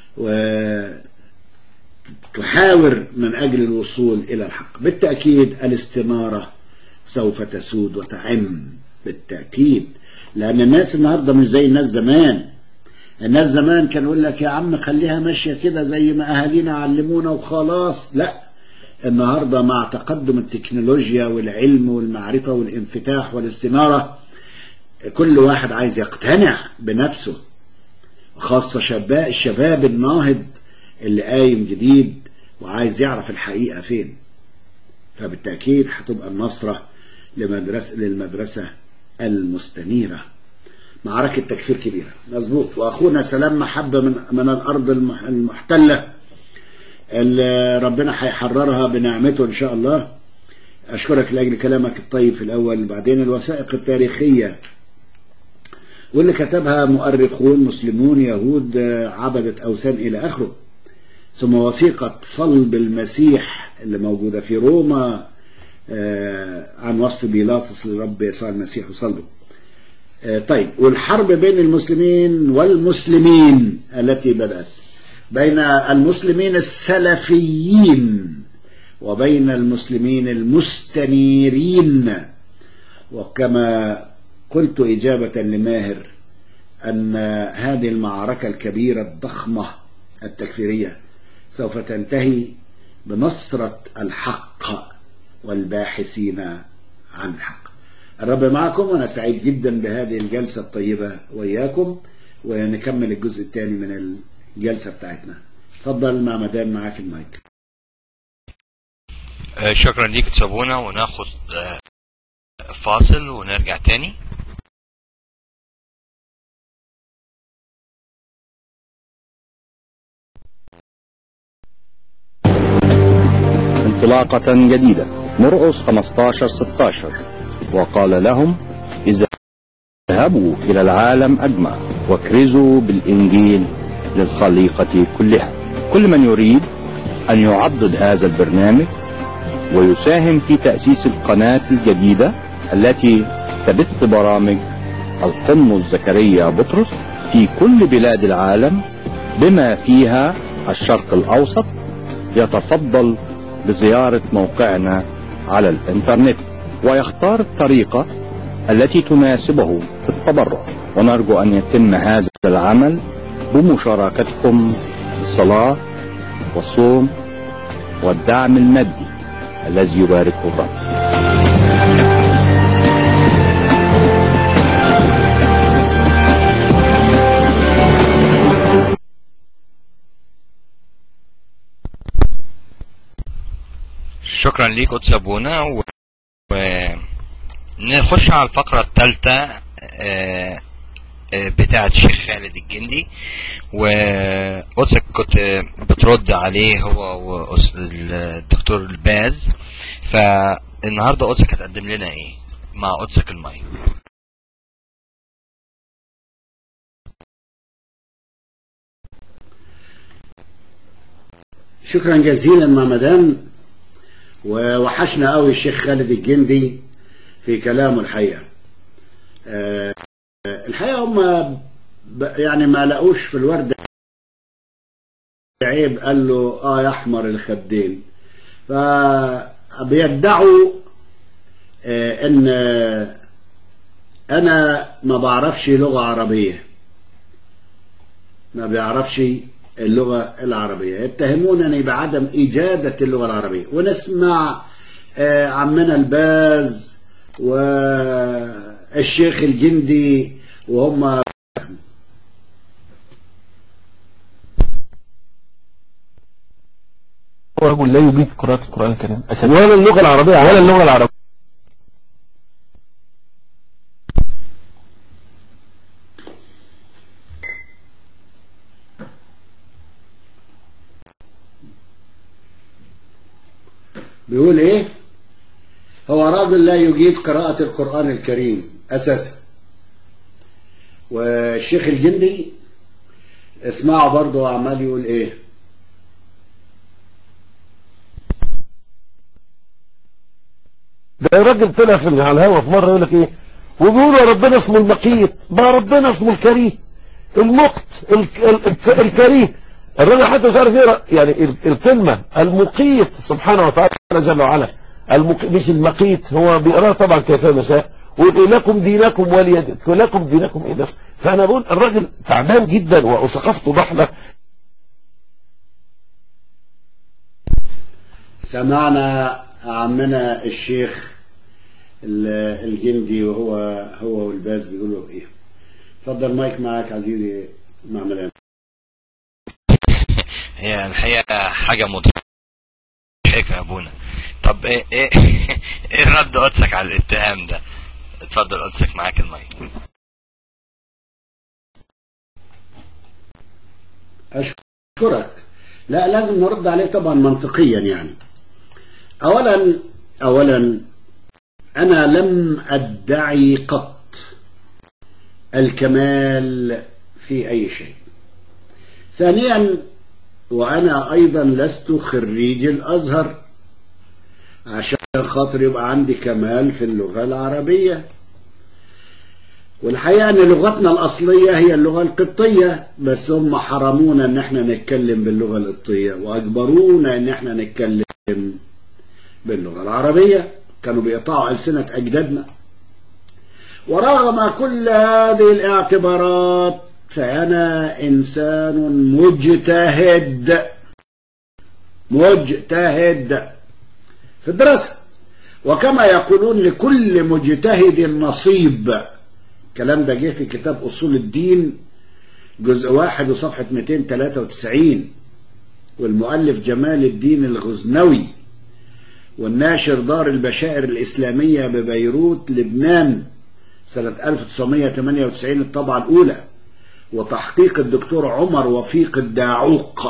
وتحاور من أجل الوصول إلى الحق؟ بالتأكيد الاستنارة سوف تسود وتعم بالتأكيد، لأن الناس النهاردة مش زي الناس زمان. الناس زمان كان يقول لك يا عم خليها ماشية كده زي ما أهالينا علمونا وخلاص. لا، النهاردة مع تقدم التكنولوجيا والعلم والمعرفة والانفتاح والاستنارة، كل واحد عايز يقتنع بنفسه، خاصة شباب الشباب الناهض اللي قايم جديد وعايز يعرف الحقيقة فين. فبالتأكيد هتبقى النصرة لمدرسة للمدرسة المستنيرة. معركة تكفير كبيرة، مظبوط. وأخونا سلام محبة من من الأرض المحتلة اللي ربنا هيحررها بنعمته إن شاء الله. أشكرك لأجل كلامك الطيب في الأول. بعدين الوثائق التاريخية واللي كتبها مؤرخون مسلمون يهود عبدة أوثان إلى آخره، ثم وثيقة صلب المسيح اللي موجودة في روما عن وصف بيلاطس لرب يسوع المسيح وصلبه. طيب، والحرب بين المسلمين والمسلمين التي بدأت بين المسلمين السلفيين وبين المسلمين المستنيرين. وكما قلت إجابة لماهر أن هذه المعركة الكبيرة الضخمة التكفيرية سوف تنتهي بنصرة الحق والباحثين عن الحق. الرب معكم، وأنا سعيد جدا بهذه الجلسة الطيبة وإياكم، ونكمل الجزء الثاني من الجلسة بتاعتنا. اتفضل مع مدام، معاك المايك. آه، شكرا ليك تسابونا، وناخد آه، فاصل ونرجع تاني. انطلاقة جديدة. مرقس خمستاشر ستاشر. وقال لهم: اذهبوا إلى العالم أجمع واكرزوا بالإنجيل للخليقة كلها. كل من يريد أن يعضد هذا البرنامج ويساهم في تأسيس القناة الجديدة التي تبث برامج القمص زكريا بطرس في كل بلاد العالم بما فيها الشرق الأوسط، يتفضل بزيارة موقعنا على الإنترنت ويختار الطريقة التي تناسبه في التبرع. ونرجو أن يتم هذا العمل بمشاركتكم الصلاة والصوم والدعم المادي الذي يباركه الرب. شكرا ليك قدس ابونا، ونخش على الفقرة الثالثة بتاعة الشيخ خالد الجندي. وقدسك كنت بترد عليه هو والدكتور الباز، فالنهارده قدسك هتقدم لنا ايه؟ مع قدسك المايك. شكرا جزيلا مع مدام، ووحشنا قوي الشيخ خالد الجندي في كلامه. الحقيقة أه الحقيقة هم يعني ما لقوش في الورد عيب، قال له اه يا احمر الخدين. فبيدعوا أه ان انا ما بعرفش لغة عربية، ما بيعرفش اللغة العربية، يتهمونني بعدم إجادة اللغة العربية. ونسمع آه عمنا الباز والشيخ الجندي وهم رجل لا يجيد قراءة القرآن الكريم أساسا، ولا اللغة العربية ولا اللغة العربية. بيقول ايه؟ هو راجل لا يجيد قراءة القرآن الكريم اساسا. والشيخ الجندي اسمعوا برضو عمال يقول ايه؟ ده راجل طلع في على الهوا في مرة يقول لك ايه؟ وبيقولوا ربنا اسمه المقيت، ما ربنا اسمه الكريم، المقت الكريم. الراجل حتى مش عارف يقرا يعني الكلمه المقيت سبحانه وتعالى جل وعلا، المقيت مش المقيت، هو بيقراها طبعا كيفما شاء. ويقول لكم دينكم ولي دين، لكم دينكم ايه بس. فانا بقول الراجل تعبان جدا وثقافته ضحله. سمعنا عمنا الشيخ الجندي وهو هو والباز بيقولوا ايه. اتفضل مايك معاك عزيزي مع مدام. هي الحقيقة حاجة مضحكة يا ابونا. طب ايه ايه ايه رد قدسك على الاتهام ده؟ اتفضل قدسك معاك المايك. اشكرك. لا لازم نرد عليه طبعا منطقيا. يعني اولا اولا انا لم ادعي قط الكمال في اي شيء. ثانيا وانا ايضا لست خريج الازهر عشان خاطر يبقى عندي كمال في اللغة العربية. والحقيقة ان لغتنا الاصلية هي اللغة القبطية، بس هم حرمونا ان احنا نتكلم باللغة القبطية واجبرونا ان احنا نتكلم باللغة العربية. كانوا بيقطعوا ألسنة اجدادنا. ورغم كل هذه الاعتبارات فأنا إنسان مجتهد مجتهد في الدراسة. وكما يقولون لكل مجتهد نصيب. الكلام ده جه في كتاب أصول الدين جزء واحد وصفحة مئتين وثلاثة وتسعين، والمؤلف جمال الدين الغزنوي، والناشر دار البشائر الإسلامية ببيروت لبنان سنة ألف وتسعمائة وثمانية وتسعين الطبعة الأولى، وتحقيق الدكتور عمر وفيق الداعوق.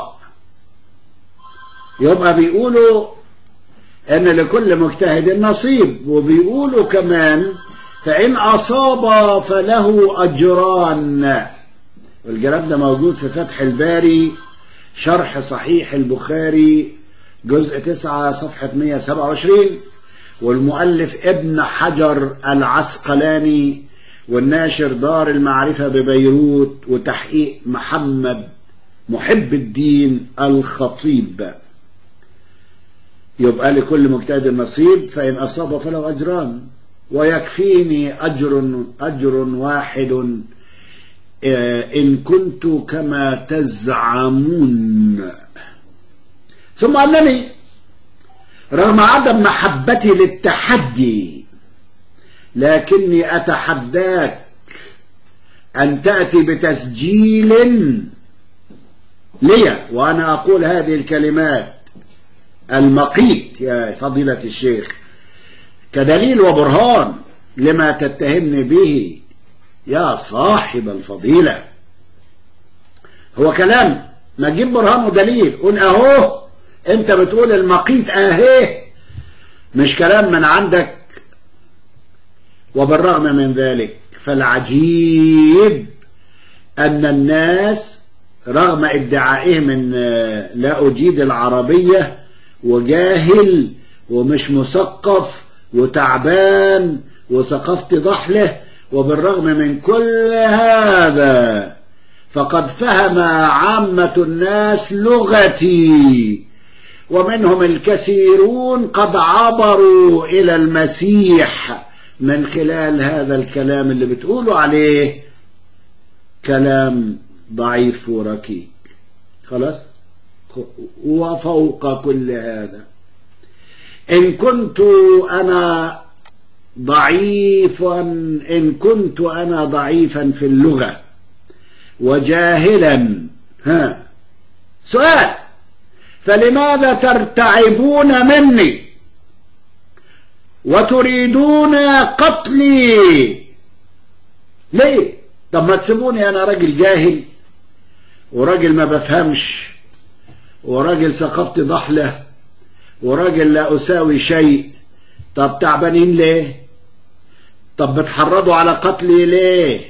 يبقى بيقولوا ان لكل مجتهد نصيب، وبيقولوا كمان فإن أصاب فله أجران. والكلام ده موجود في فتح الباري شرح صحيح البخاري جزء تسعة صفحة مئة وسبعة وعشرين، والمؤلف ابن حجر العسقلاني، والناشر دار المعرفة ببيروت، وتحقيق محمد محب الدين الخطيب. يبقى لكل مجتهد نصيب، فإن أصاب فله أجران، ويكفيني أجر أجر واحد إن كنت كما تزعمون. ثم أنني رغم عدم محبتي للتحدي لكني أتحداك أن تأتي بتسجيل لي وأنا أقول هذه الكلمات المقيت يا فضيلة الشيخ كدليل وبرهان لما تتهمني به يا صاحب الفضيلة. هو كلام ما تجيب برهان ودليل، قول اهو انت بتقول المقيت اهي، مش كلام من عندك. وبالرغم من ذلك فالعجيب ان الناس رغم ادعائهم ان لا اجيد العربية وجاهل ومش مثقف وتعبان وثقافتي ضحله، وبالرغم من كل هذا فقد فهم عامة الناس لغتي، ومنهم الكثيرون قد عبروا إلى المسيح من خلال هذا الكلام اللي بتقولوا عليه كلام ضعيف وركيك. خلاص. وفوق كل هذا إن كنت أنا ضعيفا إن كنت أنا ضعيفا في اللغة وجاهلا، ها سؤال، فلماذا ترتعبون مني وتريدون قتلي؟ ليه؟ طب ما تسيبوني أنا راجل جاهل وراجل ما بفهمش وراجل ثقافتي ضحلة وراجل لا أساوي شيء. طب تعبانين ليه؟ طب بتحرضوا على قتلي ليه؟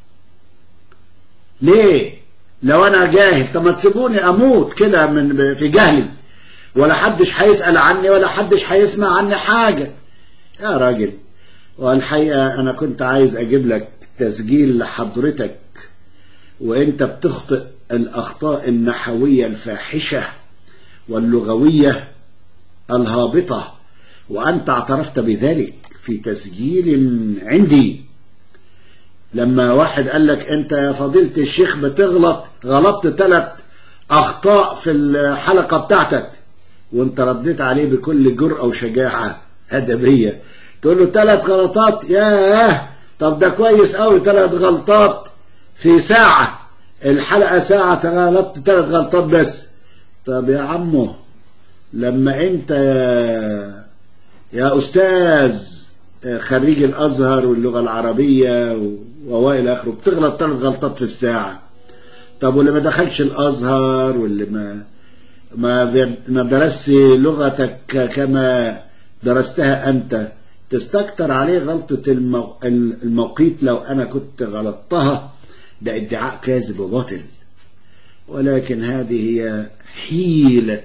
ليه؟ لو أنا جاهل طب ما تسيبوني أموت كده من في جهلي، ولا حدش هيسأل عني ولا حدش هيسمع عني حاجة يا راجل. والحقيقة أنا كنت عايز أجيب لك تسجيل لحضرتك وأنت بتخطئ الأخطاء النحوية الفاحشة واللغوية الهابطة، وأنت اعترفت بذلك في تسجيل عندي. لما واحد قال لك أنت يا فضيلة الشيخ بتغلط، غلطت ثلاث أخطاء في الحلقة بتاعتك، وأنت رديت عليه بكل جرأة وشجاعة أدبية، تقول له ثلاث غلطات؟ ياه طب ده كويس قوي، ثلاث غلطات في ساعة، الحلقة ساعة غلطت ثلاث غلطات بس. طب يا عمو لما انت يا, يا استاذ خريج الازهر واللغة العربية ووائل اخره بتغلط ثلاث غلطات في الساعة، طب واللي ما دخلش الازهر واللي ما ما ما درسش لغتك كما درستها انت تستكتر عليه غلطة الموقيت لو انا كنت غلطتها؟ ده ادعاء كاذب وباطل. ولكن هذه هي حيلة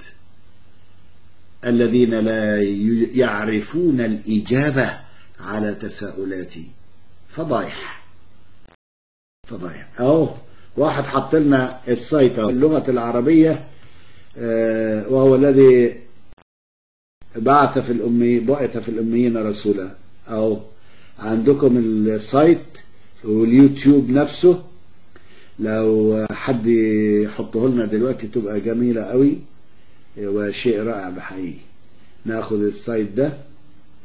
الذين لا يعرفون الإجابة على تساؤلاتي. فضايح فضايح. اهو واحد حط لنا السايت اللغة العربية وهو الذي بعث في الأمي بعث في الأميين رسولا. أو عندكم السايت واليوتيوب نفسه، لو حد يحطه لنا دلوقتي تبقى جميلة قوي وشيء رائع بحقيقي. ناخد السايت ده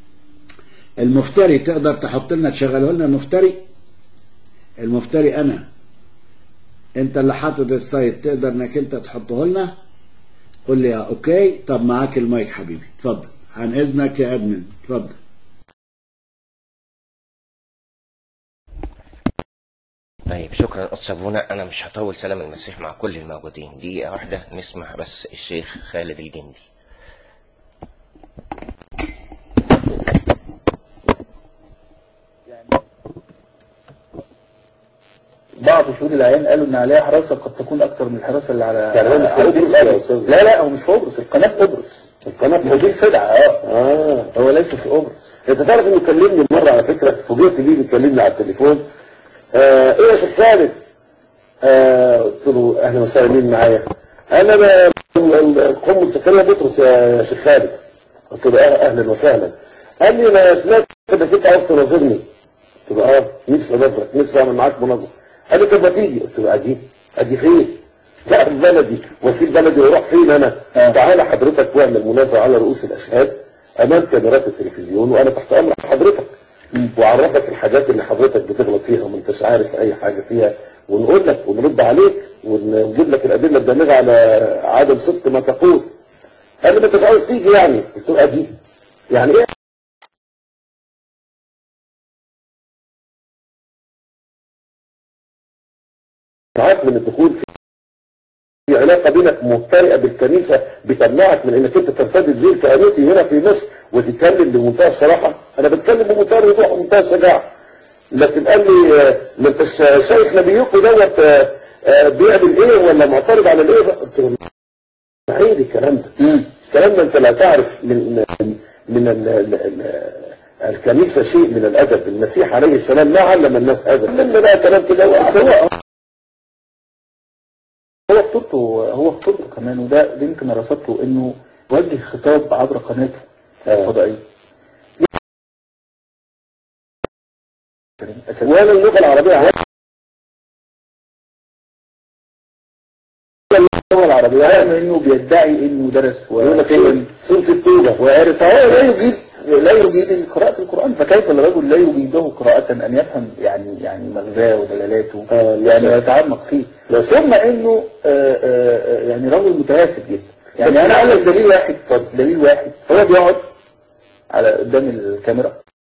المفتري تقدر تحط لنا تشغله لنا المفتري؟ المفتري انا، انت اللي حاطط السايت، تقدر انك انت تحطه لنا؟ قول لي اه اوكي. طب معاك المايك حبيبي، اتفضل عن اذنك يا ادمن، اتفضل. طيب شكرا قدس ابونا، انا مش هطول. سلام المسيح مع كل الموجودين. دقيقة واحدة نسمع بس الشيخ خالد الجندي. بعض شهود العيان قالوا ان عليها حراسه قد تكون اكتر من الحراسه اللي على يعني هو مش في قبرص يا استاذ؟ لا لا هو مش في قبرص، القناه في قبرص. القناه في دي الخدعه. اه اه هو ليس في قبرص. انت تعرف انه كلمني مره على فكره، فوجئت بيه بيكلمني على التليفون. آه ايه يا شيخ خالد؟ آه قلت له اهلا وسهلا، مين معايا؟ قال انا القنبل زكريا بطرس يا شيخ خالد. قلت له اه اهلا وسهلا. قال لي انا سمعت انك انت عاوز تناظرني. قلت له اه نفسي اناظرك، نفسي اعمل معاك مناظره. قال لي طب ما تيجي. قلت له اجي اجي فين؟ لا في بلدي. واسيب بلدي واروح فين انا؟ آه. تعالى حضرتك واعمل مناظره على رؤوس الاشهاد امام كاميرات التلفزيون وانا تحت امر حضرتك. وعرفك الحاجات اللي حضرتك بتغلط فيها وما انتش عارف اي حاجه فيها، ونقول لك ونرد عليك ونجيب لك الادله الدامغه على عدم صدق ما تقول. قال لي ما انتش عاوز تيجي يعني؟ قلت له اجي. يعني ايه؟ ساعات من الدخول في علاقه بينك مفترقه بالكنيسه بتمنعك من انك انت ترتدي زي كهنوتي هنا في مصر وتتكلم بمنتهى الصراحه. انا بتكلم بمنتهى الوضوح ومنتهى الشجاعه. لكن قال لي ما انتش شايف نبيكم دوت بيعمل ايه ولا معترض على الايه؟ قلت له عيب الكلام ده. الكلام ده انت لا تعرف من من ال ال ال الكنيسه شيء من الادب. المسيح عليه السلام ما علم الناس هذا. لما بقى كلام كده هو هو خطورته هو خطورته كمان، وده يمكن رصدته انه وجه خطاب عبر قناته الفضائيه. وانا اللغه العربيه عارف اللغه العربيه عارف انه بيدعي انه درس وفهم سوره التوبه وعارف. هو لا يجيد لا يجيد قراءه القران، فكيف الرجل لا يجيده قراءه ان يفهم يعني يعني مغزاه ودلالاته آه يعني يتعمق فيه، ثم انه آآ آآ يعني رجل متهافت جدا. يعني انا اقول لك دليل واحد دليل واحد هو بيقعد على قدام الكاميرا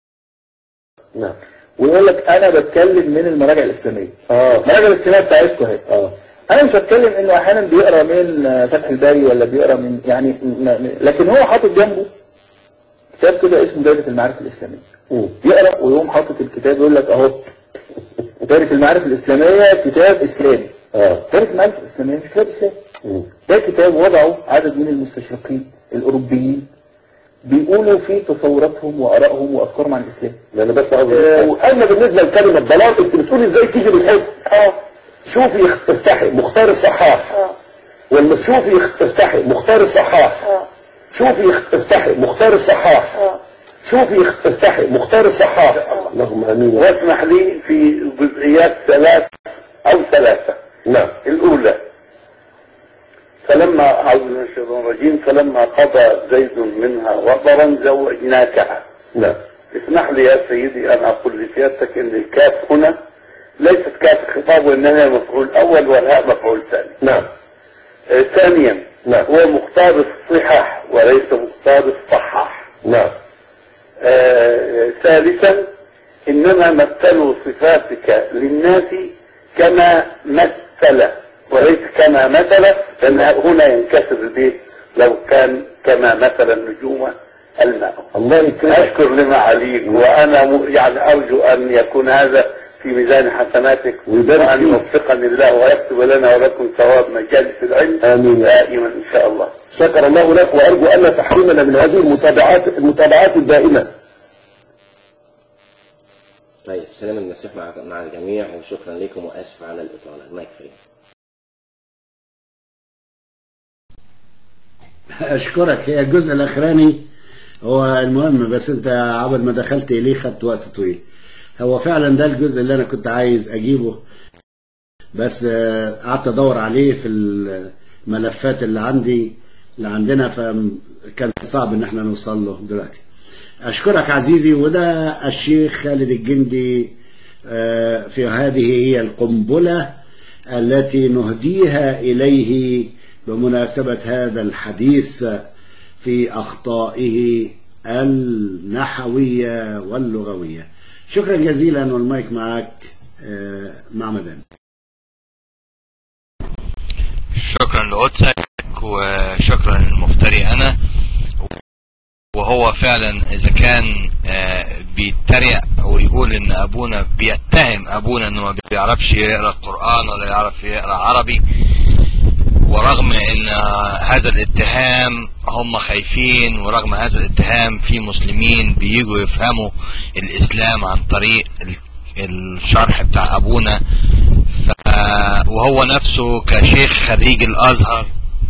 نعم ويقول لك انا بتكلم من المراجع الاسلاميه. اه المراجع الاسلاميه بتاعتكم اهي. اه انا مش هتكلم انه احيانا بيقرا من فتح الباري ولا بيقرا من يعني، لكن هو حاطط جنبه كتاب كده اسمه دائرة المعارف الاسلاميه. مم. يقرا ويقوم حاطط الكتاب يقول لك اهو دائرة المعارف الاسلاميه كتاب اسلامي. اه دائرة المعارف الاسلاميه مش كتاب اسلامي. مم. ده كتاب وضعه عدد من المستشرقين الاوروبيين بيقولوا في تصوراتهم وارائهم وافكارهم عن الاسلام. لان بس آه اما بالنسبه لكلمه ضلال انت بتقولي ازاي تيجي بالحب؟ اه شوفي افتحي مختار الصحاح. اه والمس شوفي افتحي مختار الصحاح. اه شوفي افتحي مختار الصحاح. اه شوفي افتحي مختار الصحاح. آه. اللهم امين. واسمح لي في جزئيات ثلاث او ثلاثه. نعم. الاولى فلما أعوذ من الشيطان الرجيم فلما قضى زيد منها وطرا زوجناكها. نعم. اسمح لي يا سيدي أن أقول لسيادتك أن الكاف هنا ليست كاف خطاب وإنما مفعول أول والهاء مفعول ثاني. نعم. آه ثانيا نعم. هو مختار الصحاح وليس مختار الصحاح. نعم. آه ثالثا إنما مثلوا صفاتك للناس كما مثل وليس كما مثل، لأن هنا ينكسر البيت لو كان كما مثل النجوم الماء. الله يكرمك. أشكر لما عليك، وأنا يعني أرجو أن يكون هذا في ميزان حسناتك وأن يوفقني الله ويكتب لنا ولكم ثواب مجالس العلم آمين دائما إن شاء الله. شكر الله لك، وأرجو أن لا تحرمنا من هذه المتابعات المتابعات الدائمة. طيب سلام المسيح مع مع الجميع، وشكرا لكم وآسف على الإطالة. المايك فري. أشكرك. هي الجزء الأخراني هو المهم، بس أنت عبر ما دخلت إليه خدت وقت طويل. هو فعلا ده الجزء اللي أنا كنت عايز أجيبه، بس قعدت أدور عليه في الملفات اللي عندي اللي عندنا، فكان صعب إن احنا نوصل له دلوقتي. أشكرك عزيزي. وده الشيخ خالد الجندي. في هذه هي القنبلة التي نهديها إليه بمناسبة هذا الحديث في أخطائه النحوية واللغوية. شكرا جزيلا، والمايك معك مع مدام. شكرا لقدسك وشكرا للمفتري أنا. وهو فعلا إذا كان بيتريق أو يقول إن أبونا بيتهم أبونا إنه ما بيعرفش يقرأ القرآن ولا يعرف يقرأ عربي، ورغم إن هذا الاتهام هم خايفين، ورغم هذا الاتهام في مسلمين بييجوا يفهموا الإسلام عن طريق الشرح بتاع أبونا. وهو نفسه كشيخ خريج الأزهر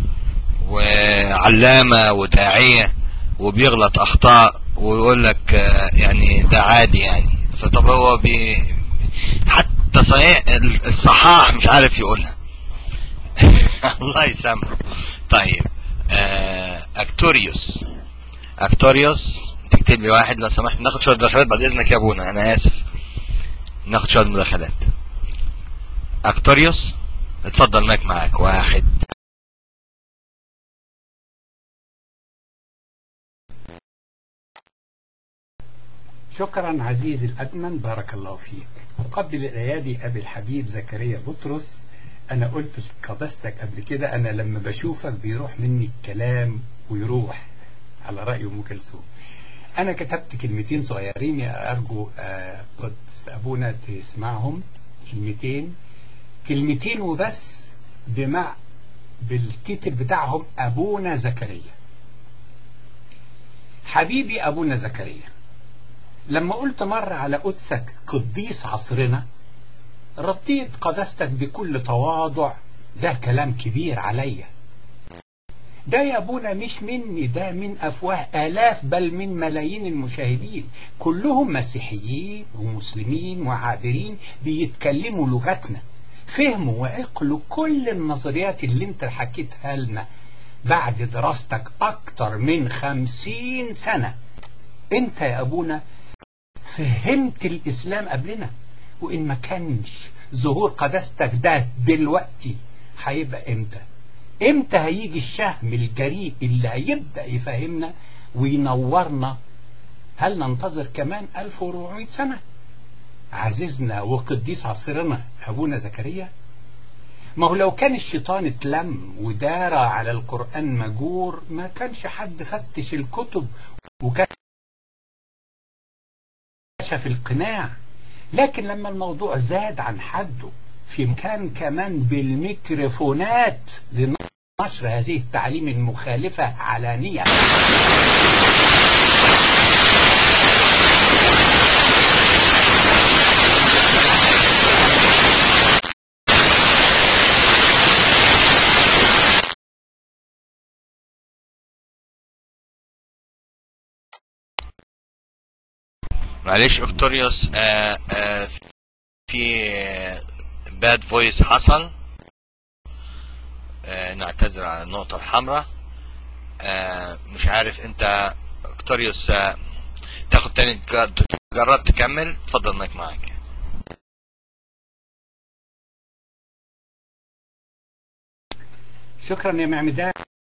وعلامة وداعية وبيغلط أخطاء ويقول لك يعني ده عادي يعني. فطب هو بي حتى صحيح الصحاح مش عارف يقولها. الله يسامحه. طيب أكتوريوس أكتوريوس تكتب لي واحد لو سمحت. ناخد شوية مداخلات بعد إذنك يا أبونا، أنا آسف. ناخد شوية مداخلات. أكتوريوس اتفضل، مايك معاك. واحد. شكرا عزيزي الأدمن، بارك الله فيك. أقبل الأيادي أبي الحبيب زكريا بطرس. أنا قلت قدستك قبل كده، أنا لما بشوفك بيروح مني الكلام ويروح على رأي أم كلثوم. أنا كتبت كلمتين صغيرين أرجو قدس أبونا تسمعهم. كلمتين كلمتين وبس، بمع بالتيتل بتاعهم أبونا زكريا. حبيبي أبونا زكريا، لما قلت مرة على قدسك قديس عصرنا رديت قدستك بكل تواضع، ده كلام كبير عليا. ده يا ابونا مش مني، ده من أفواه آلاف بل من ملايين المشاهدين، كلهم مسيحيين ومسلمين وعابرين بيتكلموا لغتنا، فهموا وعقلوا كل النظريات اللي انت حكيتها لنا بعد دراستك أكتر من خمسين سنة. انت يا أبونا فهمت الإسلام قبلنا، وإن ما كانش ظهور قداستك ده دلوقتي هيبقى إمتى؟ إمتى هيجي الشهم الجريء اللي هيبدأ يفهمنا وينورنا؟ هل ننتظر كمان ألف وأربعمائة سنة؟ عزيزنا وقديس عصرنا أبونا زكريا، ما هو لو كان الشيطان اتلم ودار على القرآن مجور ما كانش حد فتش الكتب وكان في القناع. لكن لما الموضوع زاد عن حده في مكان كمان بالميكروفونات لنشر هذه التعليم المخالفة علانية، معلش أكتوريوس، آآ آآ في باد فويس حصل، نعتذر على النقطة الحمراء. مش عارف انت أكتوريوس تاخد تاني، جرب تكمل. اتفضل مايك معاك. شكرا يا معمدان.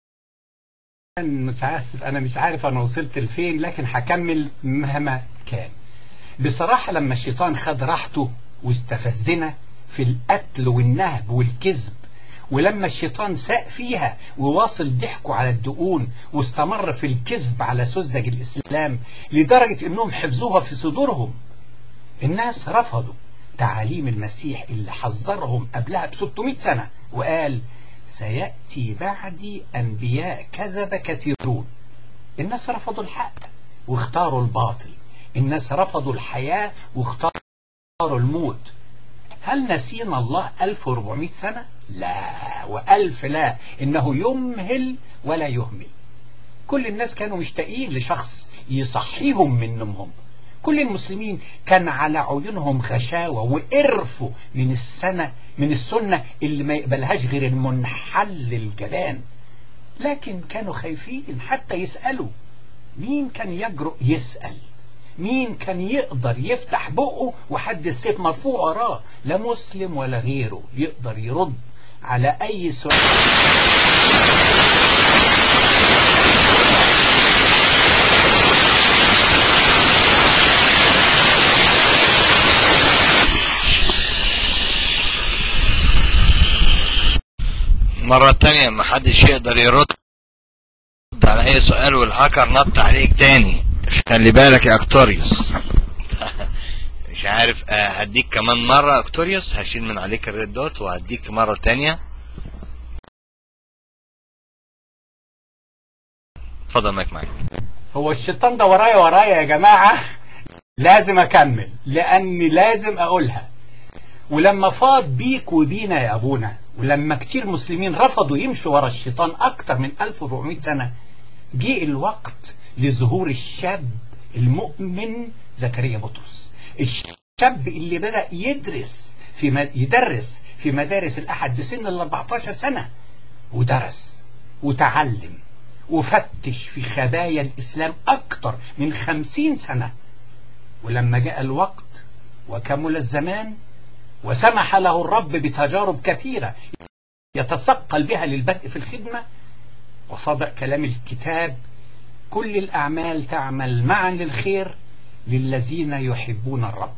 متاسف انا مش عارف انا وصلت لفين، لكن هكمل مهما كان. بصراحة لما الشيطان خد راحته واستفزنا في القتل والنهب والكذب، ولما الشيطان ساء فيها وواصل ضحكه على الدقون واستمر في الكذب على سذج الإسلام لدرجة انهم حفظوها في صدورهم، الناس رفضوا تعاليم المسيح اللي حذرهم قبلها ب ستمائة سنة وقال سيأتي بعدي أنبياء كذب كثيرون. الناس رفضوا الحق واختاروا الباطل، الناس رفضوا الحياة واختاروا الموت. هل نسينا الله ألف وأربعمائة سنة؟ لا وألف لا، إنه يمهل ولا يهمل. كل الناس كانوا مشتاقين لشخص يصحيهم من نومهم. كل المسلمين كان على عيونهم غشاوة وقرفوا من السنة من السنة اللي ما يقبلهاش غير المنحل الجبان، لكن كانوا خايفين حتى يسألوا. مين كان يجرؤ يسأل؟ مين كان يقدر يفتح بقه وحد السيف مرفوع وراه؟ لا مسلم ولا غيره يقدر يرد على أي سؤال. مرة تانية محدش يقدر يرد على اي سؤال والهاكر نط عليك تاني. خلي بالك يا اكتوريوس. مش عارف هديك كمان مرة اكتوريوس، هشيل من عليك الريد دوت وهديك مرة تانية. اتفضل مايك معاك. هو الشيطان ده ورايا ورايا يا جماعة، لازم اكمل لاني لازم اقولها. ولما فاض بيك وبينا يا ابونا، ولما كتير مسلمين رفضوا يمشوا ورا الشيطان اكتر من ألف وأربعمائة سنة، جه الوقت لظهور الشاب المؤمن زكريا بطرس. الشاب اللي بدأ يدرس في مد... يدرس في مدارس الأحد بسن ال أربعتاشر سنة، ودرس وتعلم وفتش في خبايا الإسلام أكتر من خمسين سنة. ولما جاء الوقت وكمل الزمان وسمح له الرب بتجارب كثيرة يتثقل بها للبدء في الخدمة، وصدق كلام الكتاب: كل الأعمال تعمل معا للخير للذين يحبون الرب.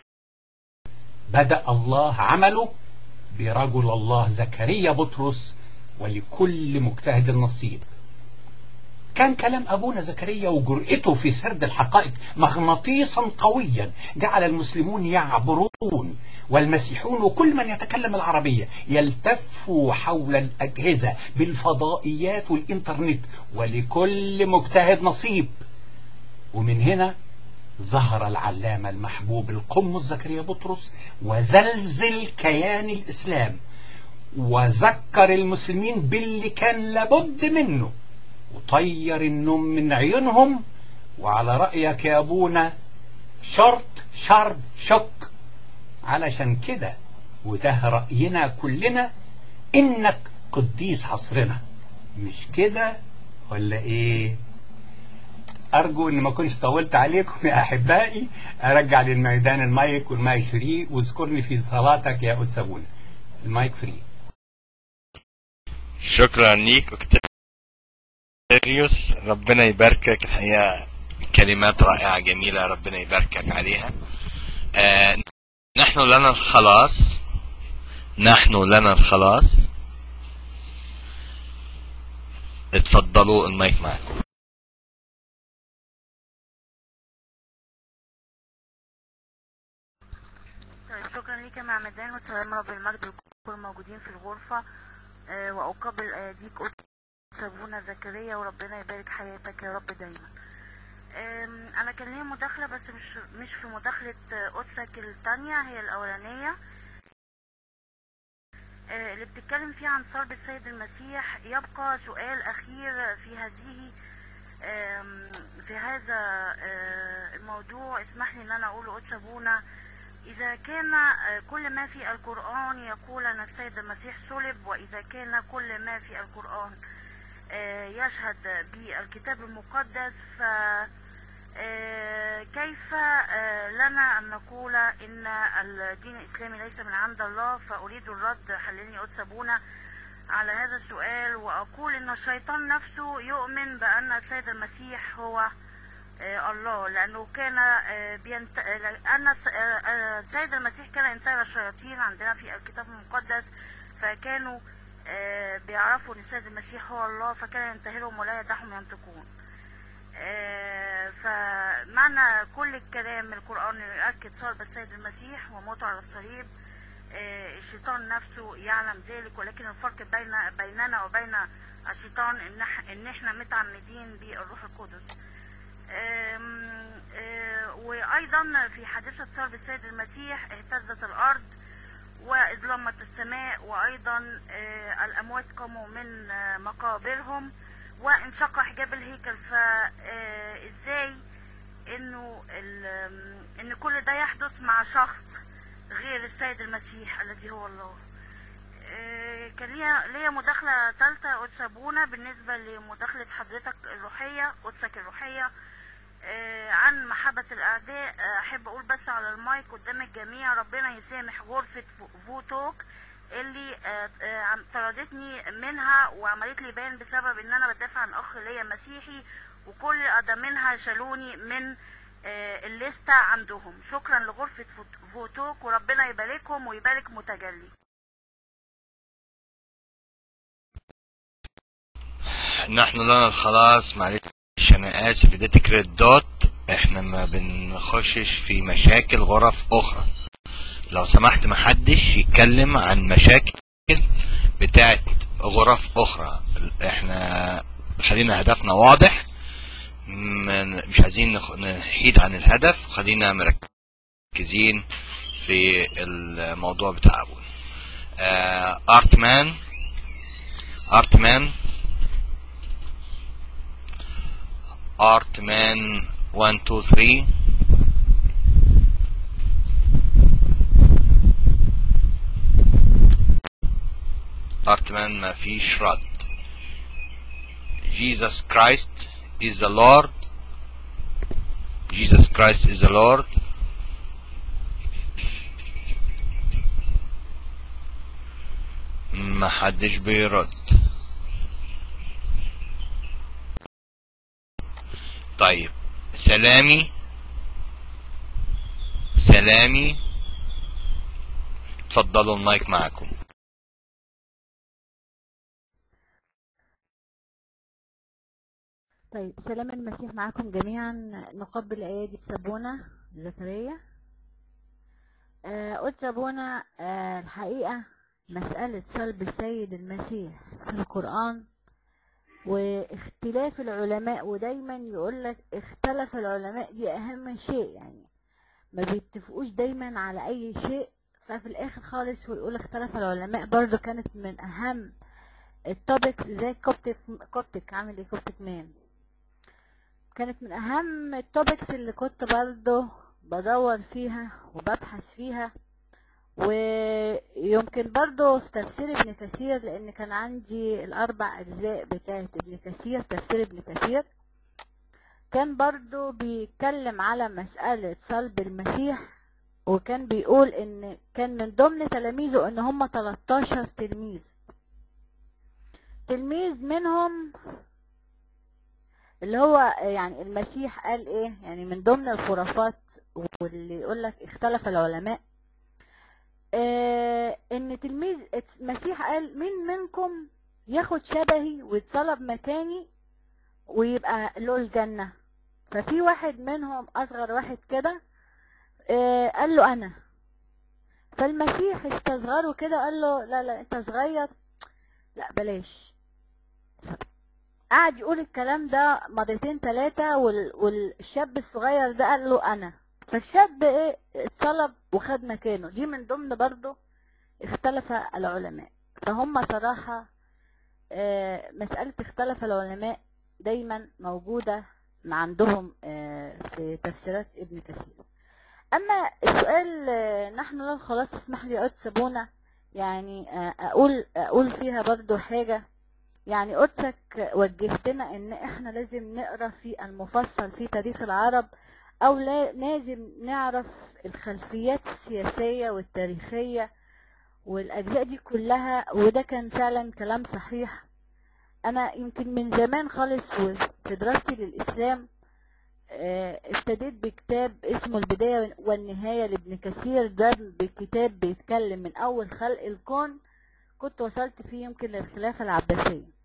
بدأ الله عمله برجل الله زكريا بطرس، ولكل مجتهد نصيب. كان كلام أبونا زكريا وجرأته في سرد الحقائق مغناطيسا قويا جعل المسلمون يعبرون، والمسيحون وكل من يتكلم العربية يلتفوا حول الأجهزة بالفضائيات والإنترنت، ولكل مجتهد نصيب. ومن هنا ظهر العلامة المحبوب القمص زكريا بطرس، وزلزل كيان الإسلام، وذكر المسلمين باللي كان لابد منه، وطير النوم من عيونهم. وعلى رأيك يا أبونا شرط شرب شك. علشان كده وده رأينا كلنا إنك قديس عصرنا، مش كده ولا إيه؟ أرجو إن ما كنتش طولت عليكم يا أحبائي. أرجع للميدان المايك والمايك فري، واذكرني في صلاتك يا أستاذ أبونا. المايك فري. شكرا ليك أكتوريوس، ربنا يباركك. الحقيقة كلمات رائعة جميلة، ربنا يباركك عليها. آه نحن لنا الخلاص، نحن لنا الخلاص. اتفضلوا المايك معكم. طيب شكرا ليك يا معمدان، والسلام رب المجد لكل الموجودين في الغرفة. أه وأقبل أيديك قدس أبونا زكريا، وربنا يبارك حياتك يا رب دايما. أنا كان ليا مداخلة بس مش مش في مداخلة قدسك التانية، هي الأولانية أه اللي بتتكلم فيها عن صلب السيد المسيح. يبقى سؤال أخير في هذه في هذا الموضوع، اسمح لي ان انا اقوله قدس ابونا. إذا كان كل ما في القرآن يقول أن السيد المسيح صلب، وإذا كان كل ما في القرآن يشهد بالكتاب المقدس، فكيف لنا أن نقول إن الدين الإسلامي ليس من عند الله؟ فأريد الرد، حللني قدس أبونا على هذا السؤال. وأقول إن الشيطان نفسه يؤمن بأن السيد المسيح هو الله، لأنه كان بينت... أن السيد المسيح كان ينتهر الشياطين عندنا في الكتاب المقدس، فكانوا بيعرفوا أن السيد المسيح هو الله، فكان ينتهرهم ولا يدعهم ينطقون. فمعنى كل الكلام القرآن يؤكد صلب السيد المسيح وموته على الصليب. الشيطان نفسه يعلم ذلك، ولكن الفرق بين بيننا وبين الشيطان إن, إن احنا متعمدين بالروح القدس. أم أم وأيضا في حادثة صلب السيد المسيح اهتزت الأرض وإظلمت السماء، وأيضا الأموات قاموا من مقابرهم وانشق حجاب الهيكل. فإزاي إنه إن كل ده يحدث مع شخص غير السيد المسيح الذي هو الله؟ آه، كان ليا ليا مداخلة تالتة قدس أبونا بالنسبة لمداخلة حضرتك الروحية، قدسك الروحية، آه، عن محبة الأعداء. آه، أحب أقول بس على المايك قدام الجميع، ربنا يسامح غرفة فوتوك اللي آه، آه، عم- طردتني منها وعملت لي بان بسبب إن أنا بدافع عن أخ ليا مسيحي، وكل أدمينها شالوني من آه، الليستة عندهم. شكرا لغرفة فوت- فوتوك، وربنا يباركهم ويبارك متجلي. نحن لنا الخلاص. معلش انا اسف، اديتك ريد دوت. احنا ما بنخشش في مشاكل غرف اخرى. لو سمحت محدش يتكلم عن مشاكل بتاعت غرف اخرى. احنا خلينا هدفنا واضح، م- مش عايزين نخ- نحيد عن الهدف، خلينا مركزين في الموضوع بتاع ابونا. آه ارتمان ارتمان ارتمان واحد اتنين تلاتة. ارتمان ما فيش رد. Jesus Christ is the Lord. Jesus Christ is the Lord. ما حدش بيرد. طيب سلامي سلامي اتفضلوا المايك معكم. طيب سلام المسيح معكم جميعا. نقبل ايادي بسابونا زكريا. آه قلت سابونا، آه الحقيقة مسألة صلب السيد المسيح في القرآن واختلاف العلماء، ودايما يقولك اختلف العلماء، دي اهم شيء، يعني ما بيتفقوش دايما على اي شيء، ففي الاخر خالص ويقول اختلف العلماء. برضو كانت من اهم التوبكس زي كوبتك كوبتك عامل ايه كوبتك مان، كانت من اهم التوبكس اللي كنت برضو بدور فيها وببحث فيها. ويمكن برضو في تفسير ابن كثير، لان كان عندي الاربع اجزاء بتاعت ابن كثير، تفسير ابن كثير كان برضو بيتكلم على مسألة صلب المسيح، وكان بيقول ان كان من ضمن تلاميذه ان هم تلتاشر تلميذ تلميذ منهم اللي هو يعني المسيح قال ايه، يعني من ضمن الخرافات واللي يقول لك اختلف العلماء، اه ان تلميذ المسيح قال مين منكم ياخد شبهي ويتصلب مكاني ويبقى له الجنة. ففي واحد منهم اصغر واحد كده اه قال له انا، فالمسيح استصغره كده قال له لا لا انت صغير، لا بلاش. قعد يقول الكلام ده مرتين ثلاثة، والشاب الصغير ده قال له انا، فالشاب ايه اتصلب وخد مكانه. دي من ضمن برضه اختلف العلماء. فهم صراحة اه مسألة اختلف العلماء دايما موجودة عندهم اه في تفسيرات ابن كثير. اما السؤال اه نحن لا خلاص، اسمح لي قد سابونا يعني اه اقول اقول فيها برضه حاجة. يعني قدسك وجهتنا ان احنا لازم نقرا في المفصل في تاريخ العرب، او لا لازم نعرف الخلفيات السياسية والتاريخية والاجزاء دي كلها، وده كان فعلا كلام صحيح. انا يمكن من زمان خالص في دراستي للاسلام ابتديت بكتاب اسمه البداية والنهاية لابن كثير. ده بكتاب بيتكلم من اول خلق الكون، كنت وصلت فيه يمكن للخلافة العباسية.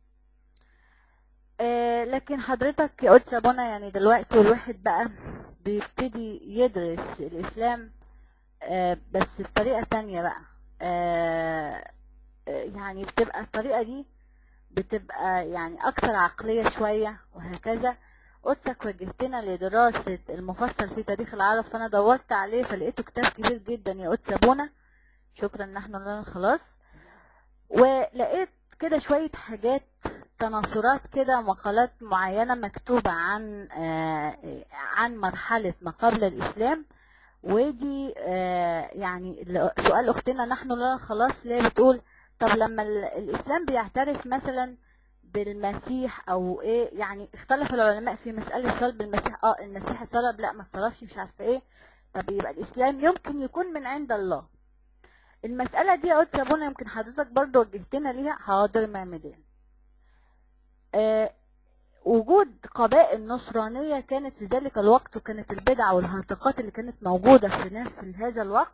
آه لكن حضرتك يا قدس ابونا يعني دلوقتي الواحد بقى بيبتدي يدرس الاسلام آه بس بطريقة تانية بقى. آه يعني بتبقى الطريقة دي بتبقى يعني اكثر عقلية شوية وهكذا. قدسك وجهتنا لدراسة المفصل في تاريخ العرب، فانا دورت عليه فلقيته كتاب كبير جدا يا قدس ابونا. شكرا ان احنا لنا خلاص. ولقيت كده شوية حاجات تناثرات كده، مقالات معينة مكتوبة عن آه عن مرحلة ما قبل الإسلام ودي آه يعني سؤال اختنا نحن لا خلاص ليه بتقول طب لما الاسلام بيعترف مثلا بالمسيح او ايه، يعني اختلف العلماء في مسألة صلب المسيح، اه المسيح اتصلب لا ما اتصلبش مش عارفه ايه، طب يبقى الاسلام يمكن يكون من عند الله. المسألة دي قلت يا ابونا يمكن حضرتك برضو وجهتنا ليها. حاضر معمدين. آه وجود قبائل نصرانية كانت في ذلك الوقت، وكانت البدع والهرطقات اللي كانت موجودة في نفس هذا الوقت،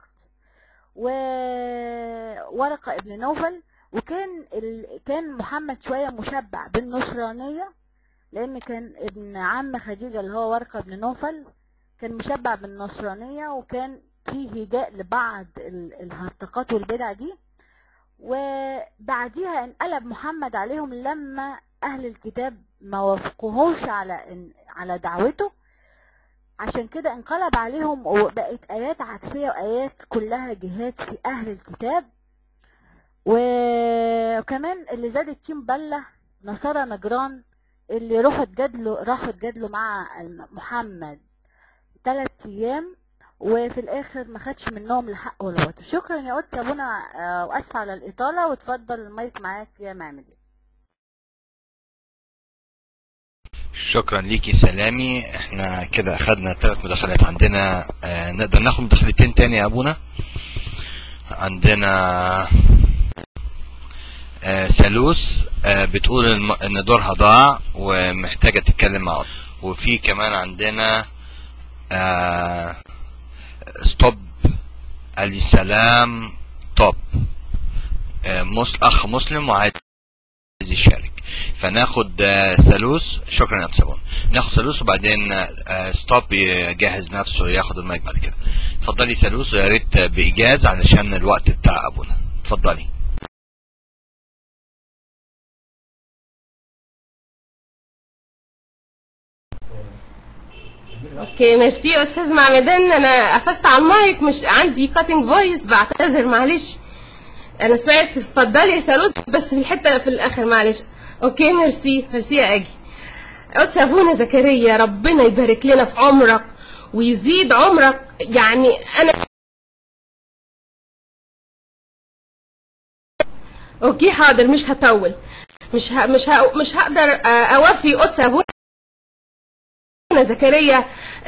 وورقة ابن نوفل، وكان ال... كان محمد شوية مشبع بالنصرانية، لأن كان ابن عم خديجة اللي هو ورقة ابن نوفل كان مشبع بالنصرانية، وكان فيه هداء لبعض الهرطقات والبدع دي. وبعديها انقلب محمد عليهم لما أهل الكتاب ما وافقوهوش على على دعوته، عشان كده انقلب عليهم وبقت آيات عكسية وآيات كلها جهاد في أهل الكتاب. وكمان اللي زاد التيم بلة نصارى نجران اللي راحوا اتجادلوا راحوا اتجادلوا مع محمد ثلاث ايام، وفي الاخر ما خدش منهم لحق ولا باطل. شكرا يا قدس ابونا، واسف على الاطاله، وتفضل المايك معاك يا معمدي. شكرا ليكي سلامي. احنا كده اخدنا ثلاث مداخلات. عندنا اه نقدر ناخد مداخلتين تاني يا ابونا. عندنا اه سالوس اه بتقول ان دورها ضاع ومحتاجة تتكلم معه. وفي كمان عندنا اه ستوب علي سلام توب اه مس اخ مسلم وعايز يشارك. فناخد ثالوث. شكرا يا تسابون. ناخد ثالوث وبعدين ستوب يجهز نفسه ياخد المايك بعد كده. اتفضلي ثالوث، ويا ريت بايجاز علشان الوقت بتاع ابونا. اتفضلي. اوكي ميرسي يا استاذ معمدان. انا قفزت على المايك مش عندي كاتنج فويس، بعتذر معلش. انا سمعت اتفضلي يا ثالوث بس في الحته في الاخر معلش. اوكي ميرسي ميرسي يا اجي. قدس ابونا زكريا ربنا يبارك لنا في عمرك ويزيد عمرك. يعني انا اوكي حاضر مش هطول، مش ه... مش ه... مش هقدر اوفي قدس ابونا زكريا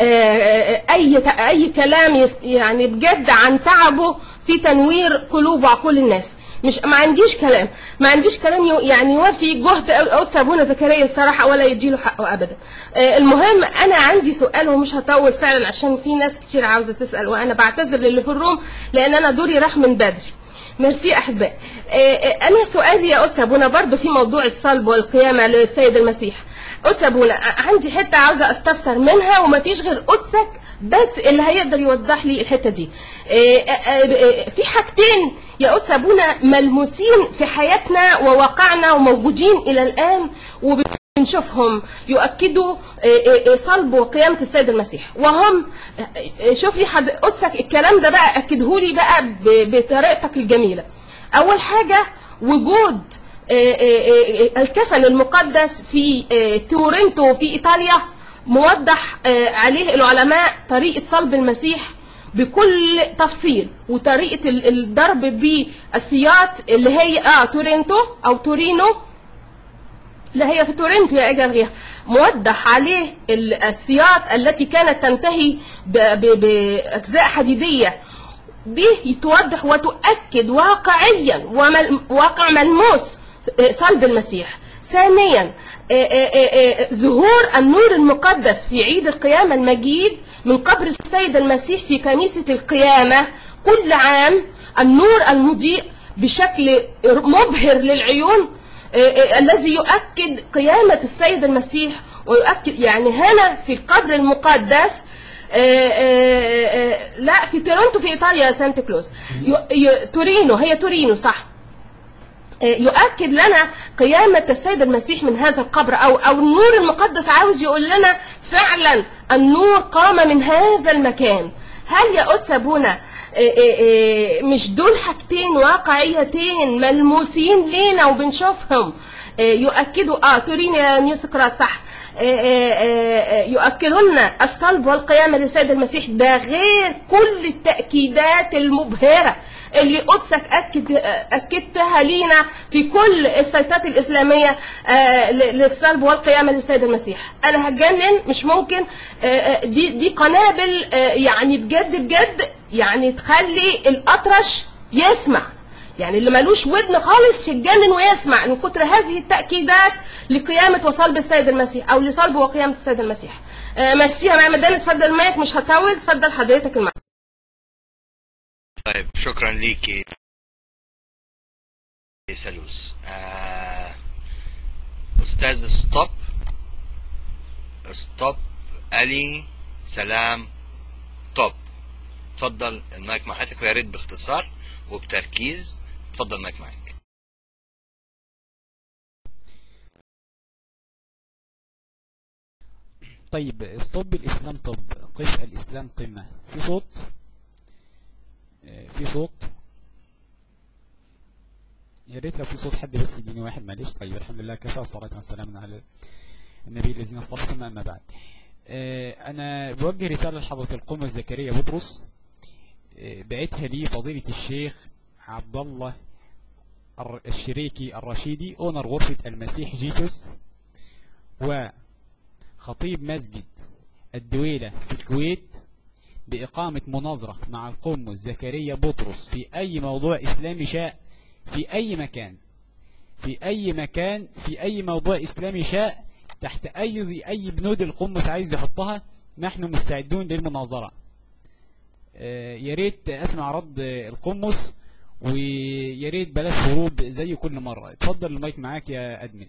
اي اي كلام يعني بجد عن تعبه في تنوير قلوب وعقول الناس. مش ما عنديش كلام ما عنديش كلام يعني يوفي جهد قدس ابونا زكريا الصراحه ولا يديله حقه ابدا. المهم انا عندي سؤال ومش هطول فعلا عشان في ناس كتير عاوزه تسال، وانا بعتذر للي في الروم لان انا دوري راح من بدري. ميرسي احبائي. انا سؤالي يا قدس ابونا برضو في موضوع الصلب والقيامه للسيد المسيح. قدس ابونا عندي حته عاوزه استفسر منها ومفيش غير قدسك بس اللي هيقدر يوضح لي الحته دي. في حاجتين يا قدس ابونا ملموسين في حياتنا وواقعنا وموجودين الى الان وبنشوفهم يؤكدوا صلب وقيامه السيد المسيح، وهم شوف لي قدسك الكلام ده بقى اكدهولي بقى بطريقتك الجميله. اول حاجه وجود الكفن المقدس في تورنتو في ايطاليا، موضح عليه العلماء طريقه صلب المسيح بكل تفصيل، وطريقه الضرب بالسياط اللي هي اه تورنتو او تورينو اللي هي في تورنتو يا اجل، موضح عليه السياط التي كانت تنتهي باجزاء حديديه. دي يتوضح وتؤكد واقعيا وواقع ملموس صلب المسيح. ثانيا ظهور النور المقدس في عيد القيامة المجيد من قبر السيد المسيح في كنيسة القيامة كل عام، النور المضيء بشكل مبهر للعيون الذي يؤكد قيامة السيد المسيح ويؤكد يعني هنا في القبر المقدس. آآ آآ لا في تورنتو في ايطاليا سانتا كلوز تورينو هي تورينو صح، يؤكد لنا قيامة السيد المسيح من هذا القبر او او النور المقدس عاوز يقول لنا فعلا النور قام من هذا المكان. هل يا قدس ابونا مش دول حاجتين واقعيتين ملموسين لينا وبنشوفهم يؤكدوا اه تورينو يا نيوسقراط صح يؤكدون الصلب والقيامة للسيد المسيح، ده غير كل التأكيدات المبهرة اللي قدسك أكد أكدتها لينا في كل السيطات الإسلامية للصلب والقيامة للسيد المسيح. أنا هتجنن، مش ممكن. دي دي قنابل يعني بجد بجد، يعني تخلي الأطرش يسمع، يعني اللي ملوش ودن خالص يتجنن ويسمع من كتر هذه التأكيدات لقيامة وصلب السيد المسيح أو لصلب وقيامة السيد المسيح. ميرسي يا معلم مدام، اتفضل المايك، مش هطول، اتفضل حضرتك المايك. طيب شكرا ليكي سلوس. آه أستاذ ستوب ستوب علي سلام توب، اتفضل المايك مع حضرتك، ويا ريت باختصار وبتركيز. اتفضل المايك معاك. طيب ستوب الإسلام، طب قف الإسلام قمة. في صوت؟ في صوت؟ يا ريت لو في صوت حد بس يديني واحد، معلش. طيب الحمد لله كفى، والصلاة والسلام على النبي الذين اصطفى. أما بعد، أنا بوجه رسالة لحضرة القمة زكريا بطرس، بعتها لي فضيلة الشيخ عبد الله الشريكي الرشيدي، أونر غرفة المسيح جيسوس وخطيب مسجد الدويلة في الكويت، بإقامة مناظرة مع القمة زكريا بطرس في أي موضوع إسلامي شاء، في أي مكان في أي مكان في أي موضوع إسلامي شاء، تحت أي أي بنود القمص عايز يحطها، نحن مستعدون للمناظرة. يا ريت أسمع رد القمص، ويا ريت بلاش هروب زي كل مرة. اتفضل المايك معاك يا أدمن.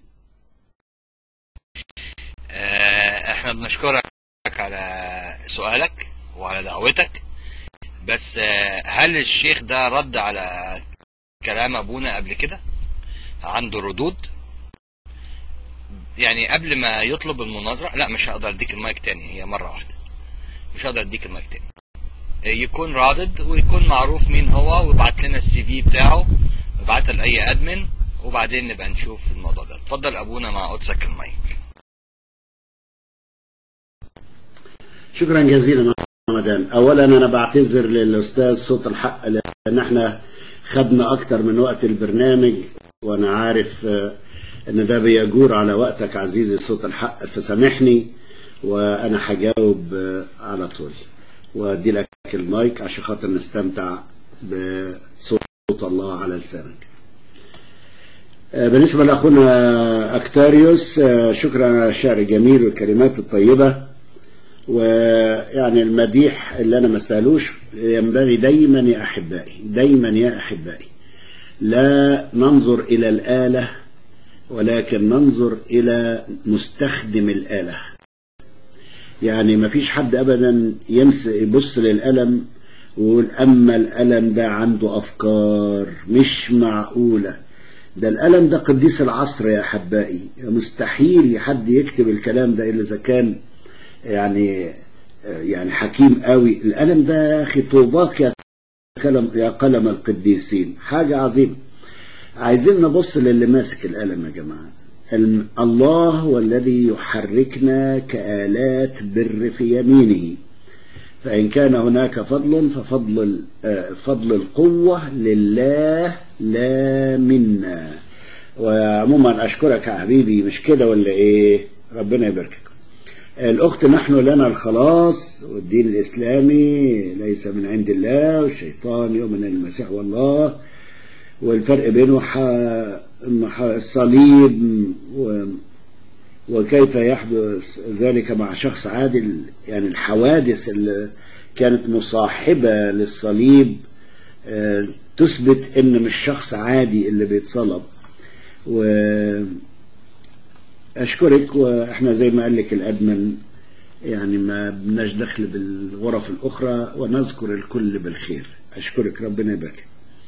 احنا بنشكرك على سؤالك وعلى دعوتك، بس هل الشيخ ده رد على كلام أبونا قبل كده؟ عنده ردود؟ يعني قبل ما يطلب المناظرة، لا مش هقدر اديك المايك تاني، هي مرة واحدة مش هقدر اديك المايك تاني. يكون رادد ويكون معروف مين هو، ويبعت لنا السي في بتاعه، ويبعتها لأي أدمن، وبعدين نبقى نشوف الموضوع ده. اتفضل أبونا مع قدسك المايك. شكرا جزيلا مدام. اولا انا بعتذر للاستاذ صوت الحق لان احنا خدنا اكتر من وقت البرنامج، وانا عارف ان ده بيجور على وقتك عزيزي صوت الحق، فسامحني وانا هجاوب على طول وادي لك المايك عشان خاطر نستمتع بصوت الله على لسانك. بالنسبه لاخونا اكتاريوس، شكرا على الشعر الجميل والكلمات الطيبه، ويعني المديح اللي انا ما استاهلوش. ينبغي دايما يا احبائي دايما يا احبائي لا ننظر الى الآلة، ولكن ننظر الى مستخدم الآلة. يعني ما فيش حد ابدا يبص للقلم ويقول اما القلم ده عنده افكار مش معقولة. ده القلم ده قديس العصر يا احبائي، مستحيل حد يكتب الكلام ده الا اذا كان يعني يعني حكيم قوي. القلم ده اخي طوباك يا قلم يا قلم القديسين، حاجة عظيمة. عايزين نبص للي ماسك القلم يا جماعة. الله هو الذي يحركنا كآلات بر في يمينه، فإن كان هناك فضل ففضل فضل القوة لله لا منا. وعموما أشكرك يا حبيبي، مش كده ولا إيه؟ ربنا يباركك. الأخت نحن لنا الخلاص، والدين الإسلامي ليس من عند الله، والشيطان يؤمن المسيح والله، والفرق بينه الصليب وكيف يحدث ذلك مع شخص عادل. يعني الحوادث اللي كانت مصاحبة للصليب تثبت ان مش شخص عادي اللي بيتصلب. واشكرك، واحنا زي ما قال لك الادمن يعني ما بناش دخل بالغرف الاخرى، ونذكر الكل بالخير. اشكرك، ربنا يبارك.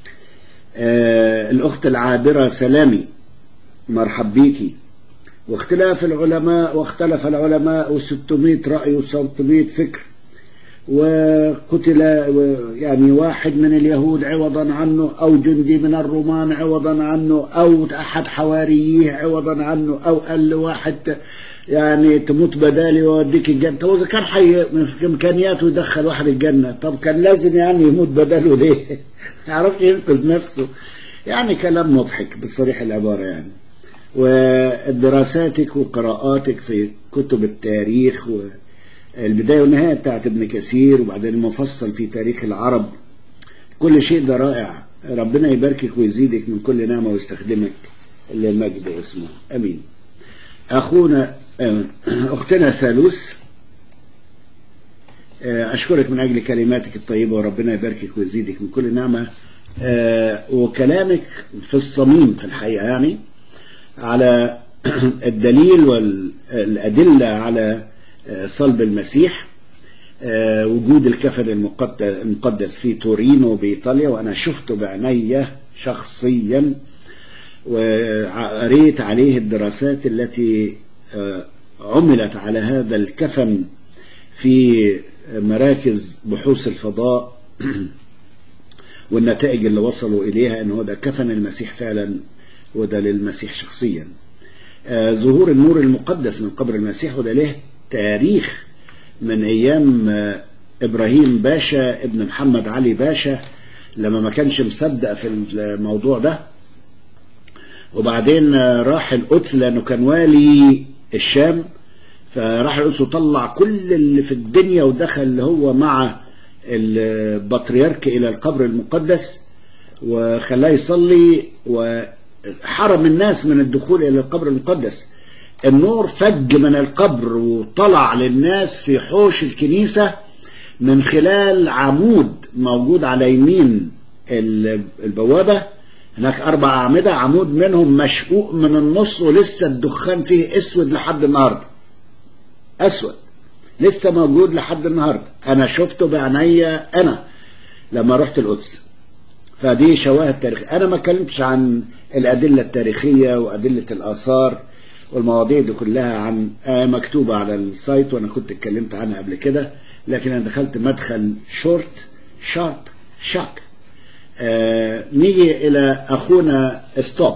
آه الاخت العابرة سلامي، مرحب بيكي. واختلاف العلماء واختلف العلماء وستمائة رأي وستمائة فكر، وقتل يعني واحد من اليهود عوضا عنه، أو جندي من الرومان عوضا عنه، أو أحد حواريه عوضا عنه، أو قال لواحد يعني تموت بدالي وأوديك الجنة. طب إذا كان حي في إمكانياته يدخل واحد الجنة، طب كان لازم يعني يموت بداله ليه؟ ما يعرفش ينقذ نفسه. يعني كلام مضحك بصريح العبارة يعني. ودراساتك وقراءاتك في كتب التاريخ والبداية والنهاية بتاعت ابن كثير، وبعدين المفصل في تاريخ العرب، كل شيء ده رائع. ربنا يباركك ويزيدك من كل نعمة ويستخدمك لمجد اسمه. أمين. أخونا أختنا ثالوث، أشكرك من أجل كلماتك الطيبة، وربنا يباركك ويزيدك من كل نعمة، وكلامك في الصميم في الحقيقة يعني على الدليل والأدلة على صلب المسيح، وجود الكفن المقدس في تورينو بإيطاليا، وأنا شفته بعناية شخصيا، وقريت عليه الدراسات التي عملت على هذا الكفن في مراكز بحوث الفضاء، والنتائج اللي وصلوا إليها أنه ده كفن المسيح فعلا، وده للمسيح شخصيا. ظهور النور المقدس من قبر المسيح، وده له تاريخ من أيام إبراهيم باشا ابن محمد علي باشا، لما ما كانش مصدق في الموضوع ده، وبعدين راح القدس لأنه كان والي الشام، فراح القدس وطلع كل اللي في الدنيا ودخل هو مع البطريرك إلى القبر المقدس وخلاه يصلي، وحرم الناس من الدخول إلى القبر المقدس. النور فج من القبر وطلع للناس في حوش الكنيسة من خلال عمود موجود على يمين البوابة، هناك أربع أعمدة، عمود منهم مشقوق من النص ولسه الدخان فيه أسود لحد النهاردة، أسود لسه موجود لحد النهاردة. أنا شفته بعناية أنا لما رحت القدس. فدي شواهد تاريخية. أنا ما كلمتش عن الأدلة التاريخية وأدلة الآثار والمواضيع دي كلها، عن مكتوبة على السايت وأنا كنت اتكلمت عنها قبل كده، لكن أنا دخلت مدخل شورت شارب شاك. آه نيجي إلى أخونا ستوب،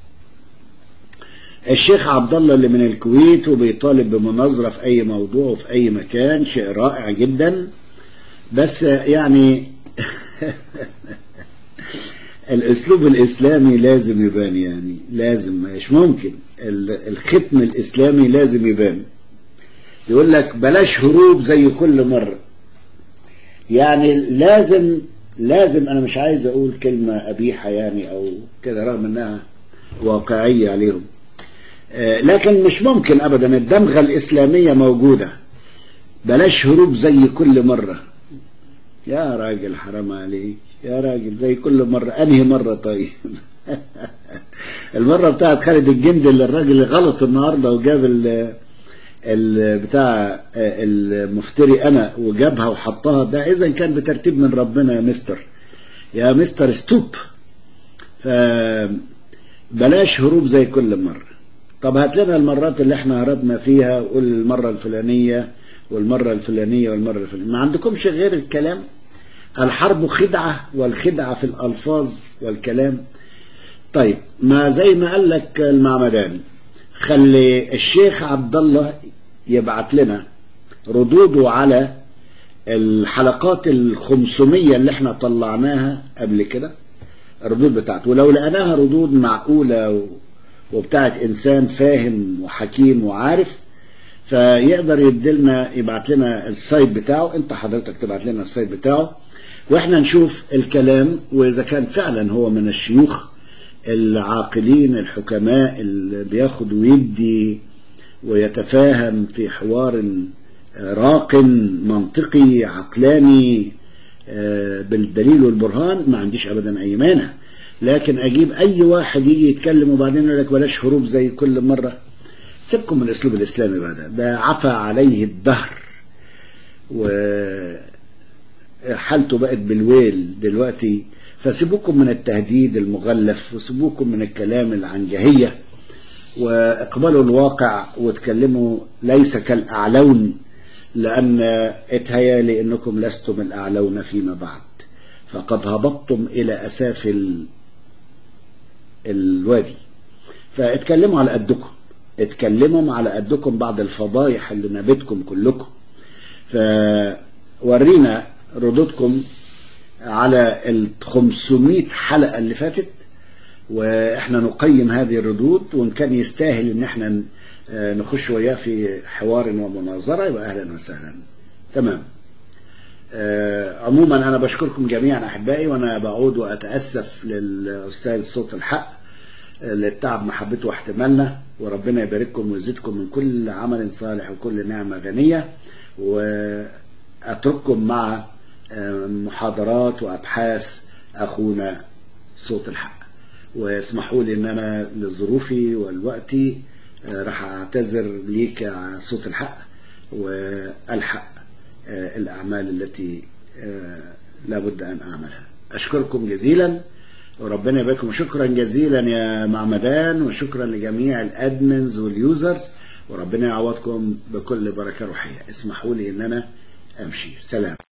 الشيخ عبد الله اللي من الكويت، وبيطالب بمناظرة في أي موضوع وفي أي مكان، شيء رائع جدا. بس يعني الأسلوب الإسلامي لازم يبان، يعني لازم، مش ممكن الختم الإسلامي لازم يبان. يقول لك بلاش هروب زي كل مرة، يعني لازم لازم أنا مش عايز أقول كلمة قبيحة يعني أو كده رغم أنها واقعية عليهم، لكن مش ممكن أبدا الدمغة الإسلامية موجودة. بلاش هروب زي كل مرة. يا راجل حرام عليك يا راجل، زي كل مرة. أنهي مرة طيب؟ المرة بتاعت خالد الجندي اللي الراجل غلط النهاردة وجاب ال بتاع المفتري أنا وجابها وحطها، ده إذا كان بترتيب من ربنا يا مستر يا مستر ستوب. فبلاش هروب زي كل مرة. طب هات لنا المرات اللي احنا هربنا فيها، وقول المرة الفلانية والمرة الفلانية والمرة الفلانية. ما عندكمش غير الكلام؟ الحرب خدعة، والخدعة في الألفاظ والكلام. طيب ما زي ما قال لك المعمدان، خلي الشيخ عبد الله يبعت لنا ردوده على الحلقات الخمسمية اللي احنا طلعناها قبل كده، الردود بتاعته، ولو لقناها ردود معقولة وبتاعت إنسان فاهم وحكيم وعارف، فيقدر يدلنا يبعت لنا السايت بتاعه. انت حضرتك تبعت لنا السايت بتاعه واحنا نشوف الكلام، واذا كان فعلا هو من الشيوخ العاقلين الحكماء اللي بياخد ويدي ويتفاهم في حوار راق منطقي عقلاني بالدليل والبرهان، ما عنديش ابدا اي مانع. لكن اجيب اي واحد يجي يتكلم وبعدين يقول لك بلاش هروب زي كل مره، سيبكم من الاسلوب الاسلامي بقى، ده, ده عفى عليه الدهر وحالته بقت بالويل دلوقتي. فسيبوكم من التهديد المغلف، وسيبوكم من الكلام العنجهية، واقبلوا الواقع وتكلموا ليس كالأعلون، لأن اتهيالي انكم لستم الأعلون فيما بعد، فقد هبطتم إلى أسافل الوادي. فاتكلموا على قدكم، اتكلموا على قدكم بعض الفضايح اللي نابتكم كلكم، فورينا ردودكم على ال خمسمائة حلقة اللي فاتت، واحنا نقيم هذه الردود، وان كان يستاهل ان احنا نخش وياه في حوار ومناظرة يبقى اهلا وسهلا. تمام. آه عموما انا بشكركم جميعا احبائي، وانا بعود واتاسف للاستاذ صوت الحق للتعب محبته واحتمالنا، وربنا يبارككم ويزيدكم من كل عمل صالح وكل نعمة غنية، واترككم مع محاضرات وابحاث اخونا صوت الحق. واسمحوا لي ان انا لظروفي والوقتي راح اعتذر ليك يا صوت الحق، والحق الاعمال التي لابد ان اعملها. اشكركم جزيلا وربنا يبارككم، وشكرا جزيلا يا معمدان، وشكرا لجميع الادمنز واليوزرز، وربنا يعوضكم بكل بركة روحية. اسمحوا لي ان انا امشي. سلام.